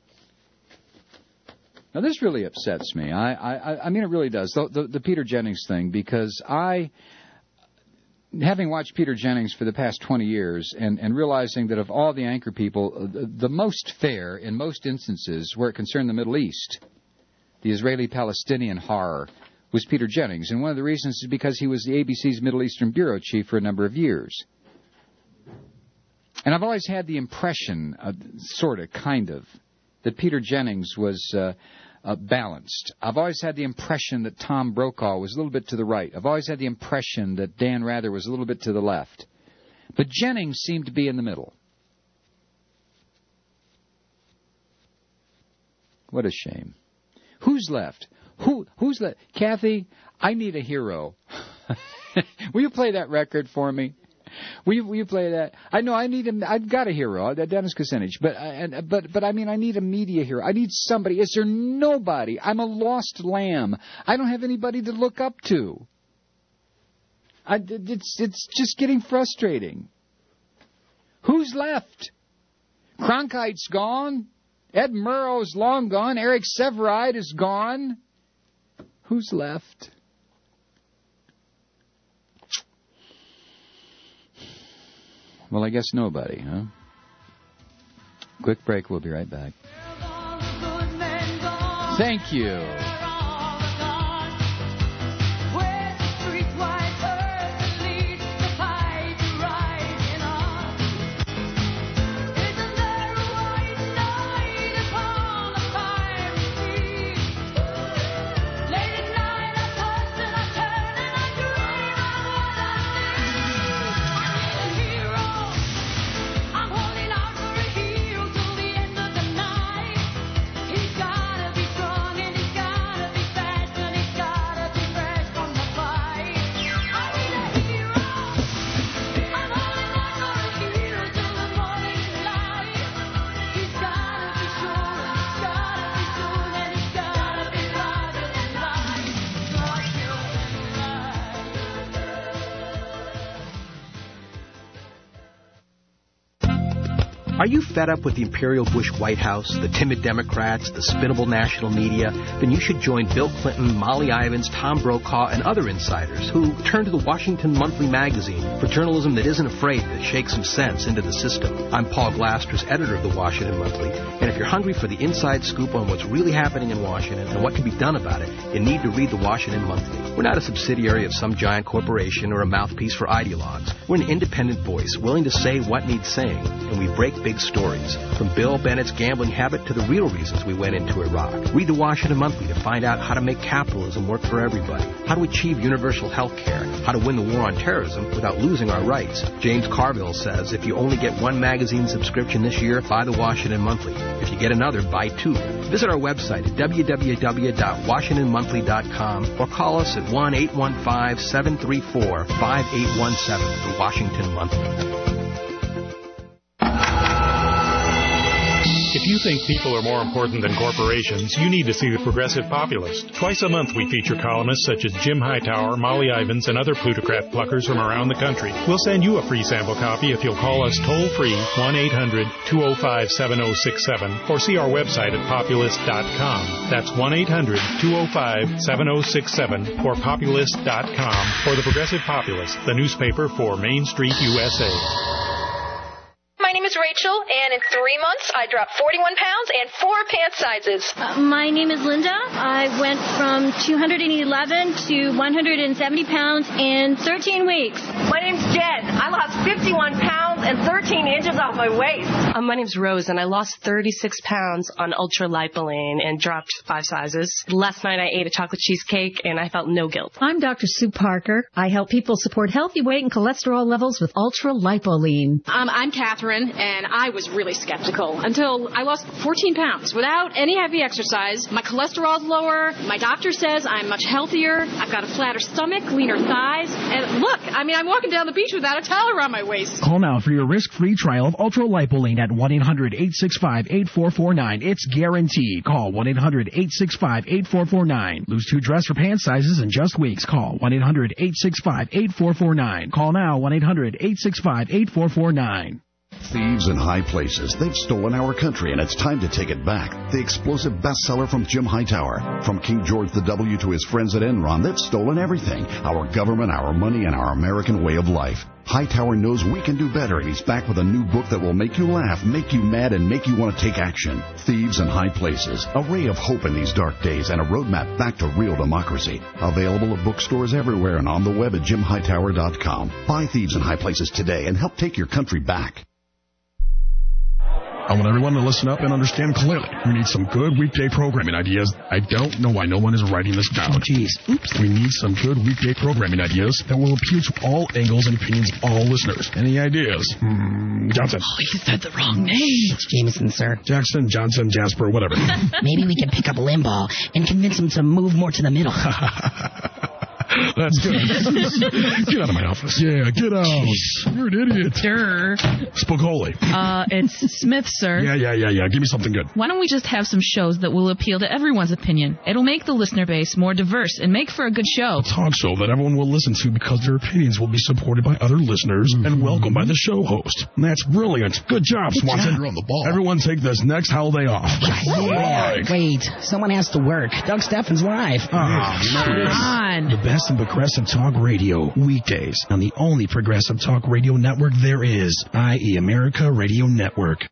Now, this really upsets me. I mean, it really does, the Peter Jennings thing, because having watched Peter Jennings for the past 20 years and realizing that of all the anchor people, the most fair in most instances where it concerned the Middle East, the Israeli-Palestinian horror, was Peter Jennings. And one of the reasons is because he was the ABC's Middle Eastern bureau chief for a number of years. And I've always had the impression, kind of, that Peter Jennings was balanced. I've always had the impression that Tom Brokaw was a little bit to the right. I've always had the impression that Dan Rather was a little bit to the left. But Jennings seemed to be in the middle. What a shame. Who's left? Who's left? Kathy, I need a hero. Will you play that record for me? Will you play that? I know I've got a hero, Dennis Kucinich, but I mean, I need a media hero. I need somebody. Is there nobody? I'm a lost lamb. I don't have anybody to look up to. It's just getting frustrating. Who's left? Cronkite's gone. Ed Murrow's long gone. Eric Severide is gone. Who's left? Well, I guess nobody, huh? Quick break. We'll be right back. Thank you. Are you fed up with the Imperial Bush White House, the timid Democrats, the spinnable national media? Then you should join Bill Clinton, Molly Ivins, Tom Brokaw, and other insiders who turn to the Washington Monthly magazine for journalism that isn't afraid to shake some sense into the system. I'm Paul Glasters, editor of the Washington Monthly, and if you're hungry for the inside scoop on what's really happening in Washington and what can be done about it, you need to read the Washington Monthly. We're not a subsidiary of some giant corporation or a mouthpiece for ideologues. We're an independent voice willing to say what needs saying, and we break big stories. From Bill Bennett's gambling habit to the real reasons we went into Iraq. Read the Washington Monthly to find out how to make capitalism work for everybody, how to achieve universal health care, how to win the war on terrorism without losing our rights. James Carville says if you only get one magazine subscription this year, buy the Washington Monthly. If you get another, buy two. Visit our website at www.washingtonmonthly.com or call us at 1-815-734-5817, the Washington Monthly. If you think people are more important than corporations, you need to see the Progressive Populist. Twice a month we feature columnists such as Jim Hightower, Molly Ivins, and other plutocrat pluckers from around the country. We'll send you a free sample copy if you'll call us toll-free 1-800-205-7067 or see our website at populist.com. That's 1-800-205-7067 or populist.com for the Progressive Populist, the newspaper for Main Street, USA. My name is Rachel, and in 3 months, I dropped 41 pounds and 4 pant sizes. My name is Linda. I went from 211 to 170 pounds in 13 weeks. My name's Jen. I lost 51 pounds and 13 inches off my waist. My name's Rose, and I lost 36 pounds on ultra-lipoline and dropped 5 sizes. Last night, I ate a chocolate cheesecake, and I felt no guilt. I'm Dr. Sue Parker. I help people support healthy weight and cholesterol levels with ultra-lipoline. I'm Catherine, and I was really skeptical until I lost 14 pounds without any heavy exercise. My cholesterol's lower. My doctor says I'm much healthier. I've got a flatter stomach, leaner thighs. And look, I'm walking down the beach without a towel around my waist. Call now for your risk-free trial of ultra-lipoline at 1-800-865-8449. It's guaranteed. Call 1-800-865-8449. Lose 2 dress or pant sizes in just weeks. Call 1-800-865-8449. Call now 1-800-865-8449. Thieves in high places. They've stolen our country, and it's time to take it back. The explosive bestseller from Jim Hightower. From King George W. to his friends at Enron, they've stolen everything. Our government, our money, and our American way of life. Hightower knows we can do better, and he's back with a new book that will make you laugh, make you mad, and make you want to take action. Thieves in High Places. A ray of hope in these dark days and a roadmap back to real democracy. Available at bookstores everywhere and on the web at jimhightower.com. Buy Thieves in High Places today and help take your country back. I want everyone to listen up and understand clearly. We need some good weekday programming ideas. I don't know why no one is writing this down. Jeez. Oops. We need some good weekday programming ideas that will appeal to all angles and opinions of all listeners. Any ideas? Johnson. Oh, you said the wrong name. It's Jameson, sir. Jackson, Johnson, Jasper, whatever. Maybe we can pick up Limbaugh and convince him to move more to the middle. That's good. Get out of my office. Yeah, get out. You're an idiot. Sure. Spicoli. It's Smith, sir. Yeah. Give me something good. Why don't we just have some shows that will appeal to everyone's opinion? It'll make the listener base more diverse and make for a good show. A talk show that everyone will listen to because their opinions will be supported by other listeners and welcomed by the show host. That's brilliant. Good job, Swanson. You're on the ball. Everyone take this next holiday off. Yeah. Wait, someone has to work. Doug Steffens live. Come on. The best in progressive talk radio, weekdays on the only progressive talk radio network there is, i.e. America Radio Network.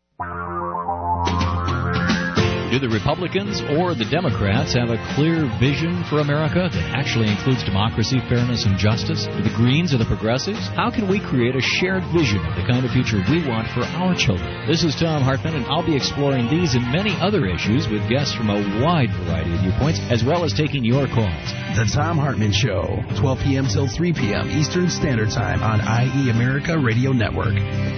Do the Republicans or the Democrats have a clear vision for America that actually includes democracy, fairness, and justice? Do the Greens or the Progressives? How can we create a shared vision of the kind of future we want for our children? This is Tom Hartman, and I'll be exploring these and many other issues with guests from a wide variety of viewpoints, as well as taking your calls. The Tom Hartman Show, 12 p.m. till 3 p.m. Eastern Standard Time on IE America Radio Network.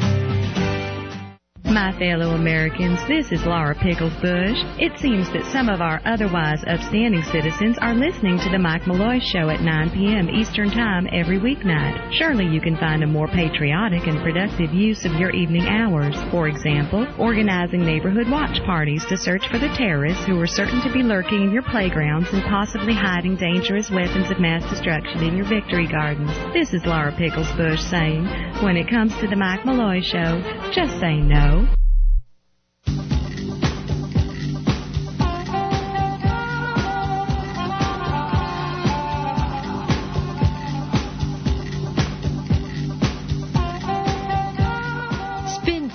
My fellow Americans, this is Laura Pickles Bush. It seems that some of our otherwise upstanding citizens are listening to the Mike Malloy Show at 9 p.m. Eastern Time every weeknight. Surely you can find a more patriotic and productive use of your evening hours. For example, organizing neighborhood watch parties to search for the terrorists who are certain to be lurking in your playgrounds and possibly hiding dangerous weapons of mass destruction in your victory gardens. This is Laura Pickles Bush saying, when it comes to the Mike Malloy Show, just say no.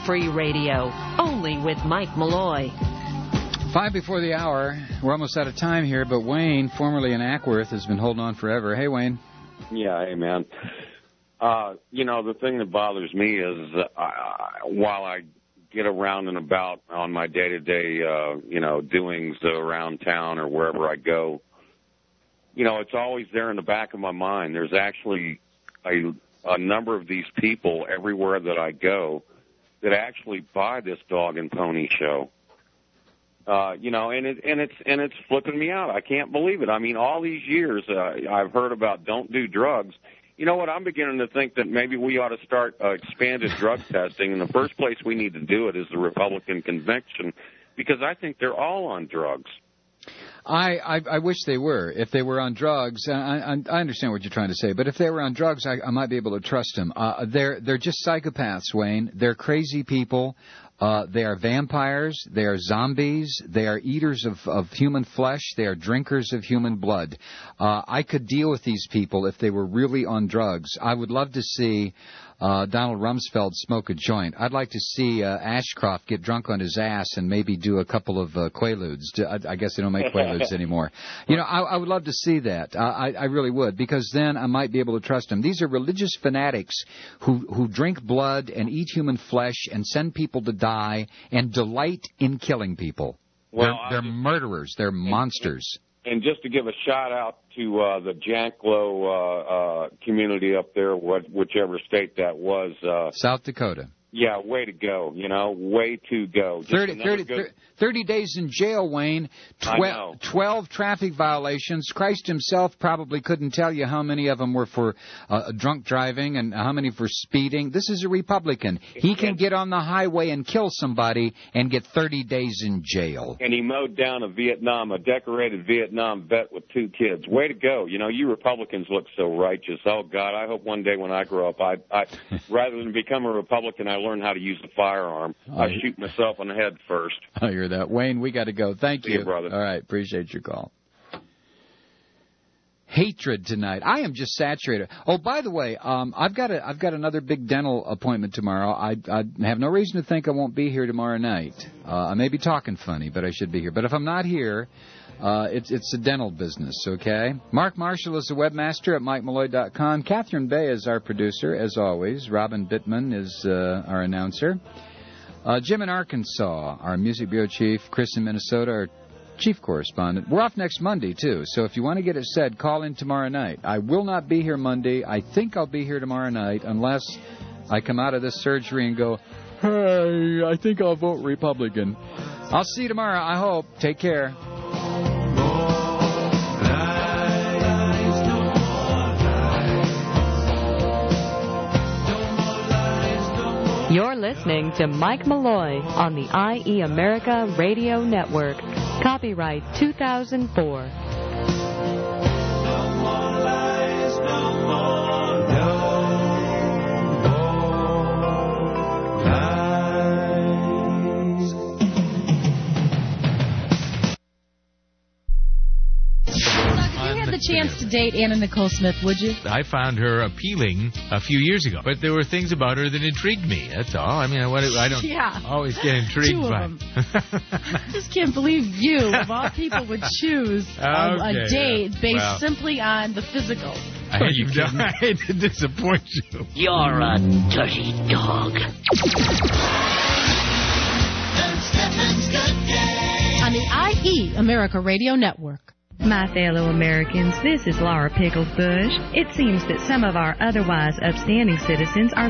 Free Radio, only with Mike Malloy. 5 before the hour. We're almost out of time here, but Wayne, formerly in Ackworth, has been holding on forever. Hey, Wayne. Yeah, hey, man. The thing that bothers me is while I get around and about on my day-to-day, doings around town or wherever I go, it's always there in the back of my mind. There's actually a number of these people everywhere that I go that actually buy this dog and pony show. And it's flipping me out. I can't believe it. I mean, all these years I've heard about don't do drugs. You know what? I'm beginning to think that maybe we ought to start expanded drug testing, and the first place we need to do it is the Republican convention, because I think they're all on drugs. I wish they were. If they were on drugs, I understand what you're trying to say, but if they were on drugs, I might be able to trust them. They're just psychopaths, Wayne. They're crazy people. They are vampires. They are zombies. They are eaters of human flesh. They are drinkers of human blood. I could deal with these people if they were really on drugs. I would love to see Donald Rumsfeld smoke a joint. I'd like to see Ashcroft get drunk on his ass and maybe do a couple of Quaaludes. I guess they don't make Quaaludes anymore. I would love to see that. I really would, because then I might be able to trust them. These are religious fanatics who drink blood and eat human flesh and send people to die and delight in killing people. Well, they're murderers. They're monsters. And just to give a shout-out to the Janklow community up there, whichever state that was. South Dakota. Yeah, way to go, way to go. 30 days in jail, Wayne. 12 traffic violations. Christ himself probably couldn't tell you how many of them were for drunk driving and how many for speeding. This is a Republican. He can get on the highway and kill somebody and get 30 days in jail. And he mowed down a decorated Vietnam vet with 2 kids. Way to go. You Republicans look so righteous. Oh, God, I hope one day when I grow up, I rather than become a Republican, I learn how to use a firearm. I shoot myself in the head first. I hear that. Wayne, we got to go. Thank you. See you, brother. All right. Appreciate your call. Hatred tonight. I am just saturated. Oh, by the way, I've got another big dental appointment tomorrow. I have no reason to think I won't be here tomorrow night. I may be talking funny, but I should be here. But if I'm not here, it's a dental business, okay? Mark Marshall is the webmaster at MikeMalloy.com. Catherine Bay is our producer, as always. Robin Bittman is our announcer. Jim in Arkansas, our music bureau chief. Chris in Minnesota, our chief correspondent. We're off next Monday, too, so if you want to get it said, call in tomorrow night. I will not be here Monday. I think I'll be here tomorrow night, unless I come out of this surgery and go, hey, I think I'll vote Republican. I'll see you tomorrow, I hope. Take care. You're listening to Mike Malloy on the IE America Radio Network. Copyright 2004. Chance to date Anna Nicole Smith, would you? I found her appealing a few years ago, but there were things about her that intrigued me. That's all. I mean, I don't always get intrigued 2 of by. them. I just can't believe you, of all people, would choose a date based simply on the physical. I hate to disappoint you. You're a dirty dog. On the IE America Radio Network. My fellow Americans, this is Laura Pickles Bush. It seems that some of our otherwise upstanding citizens are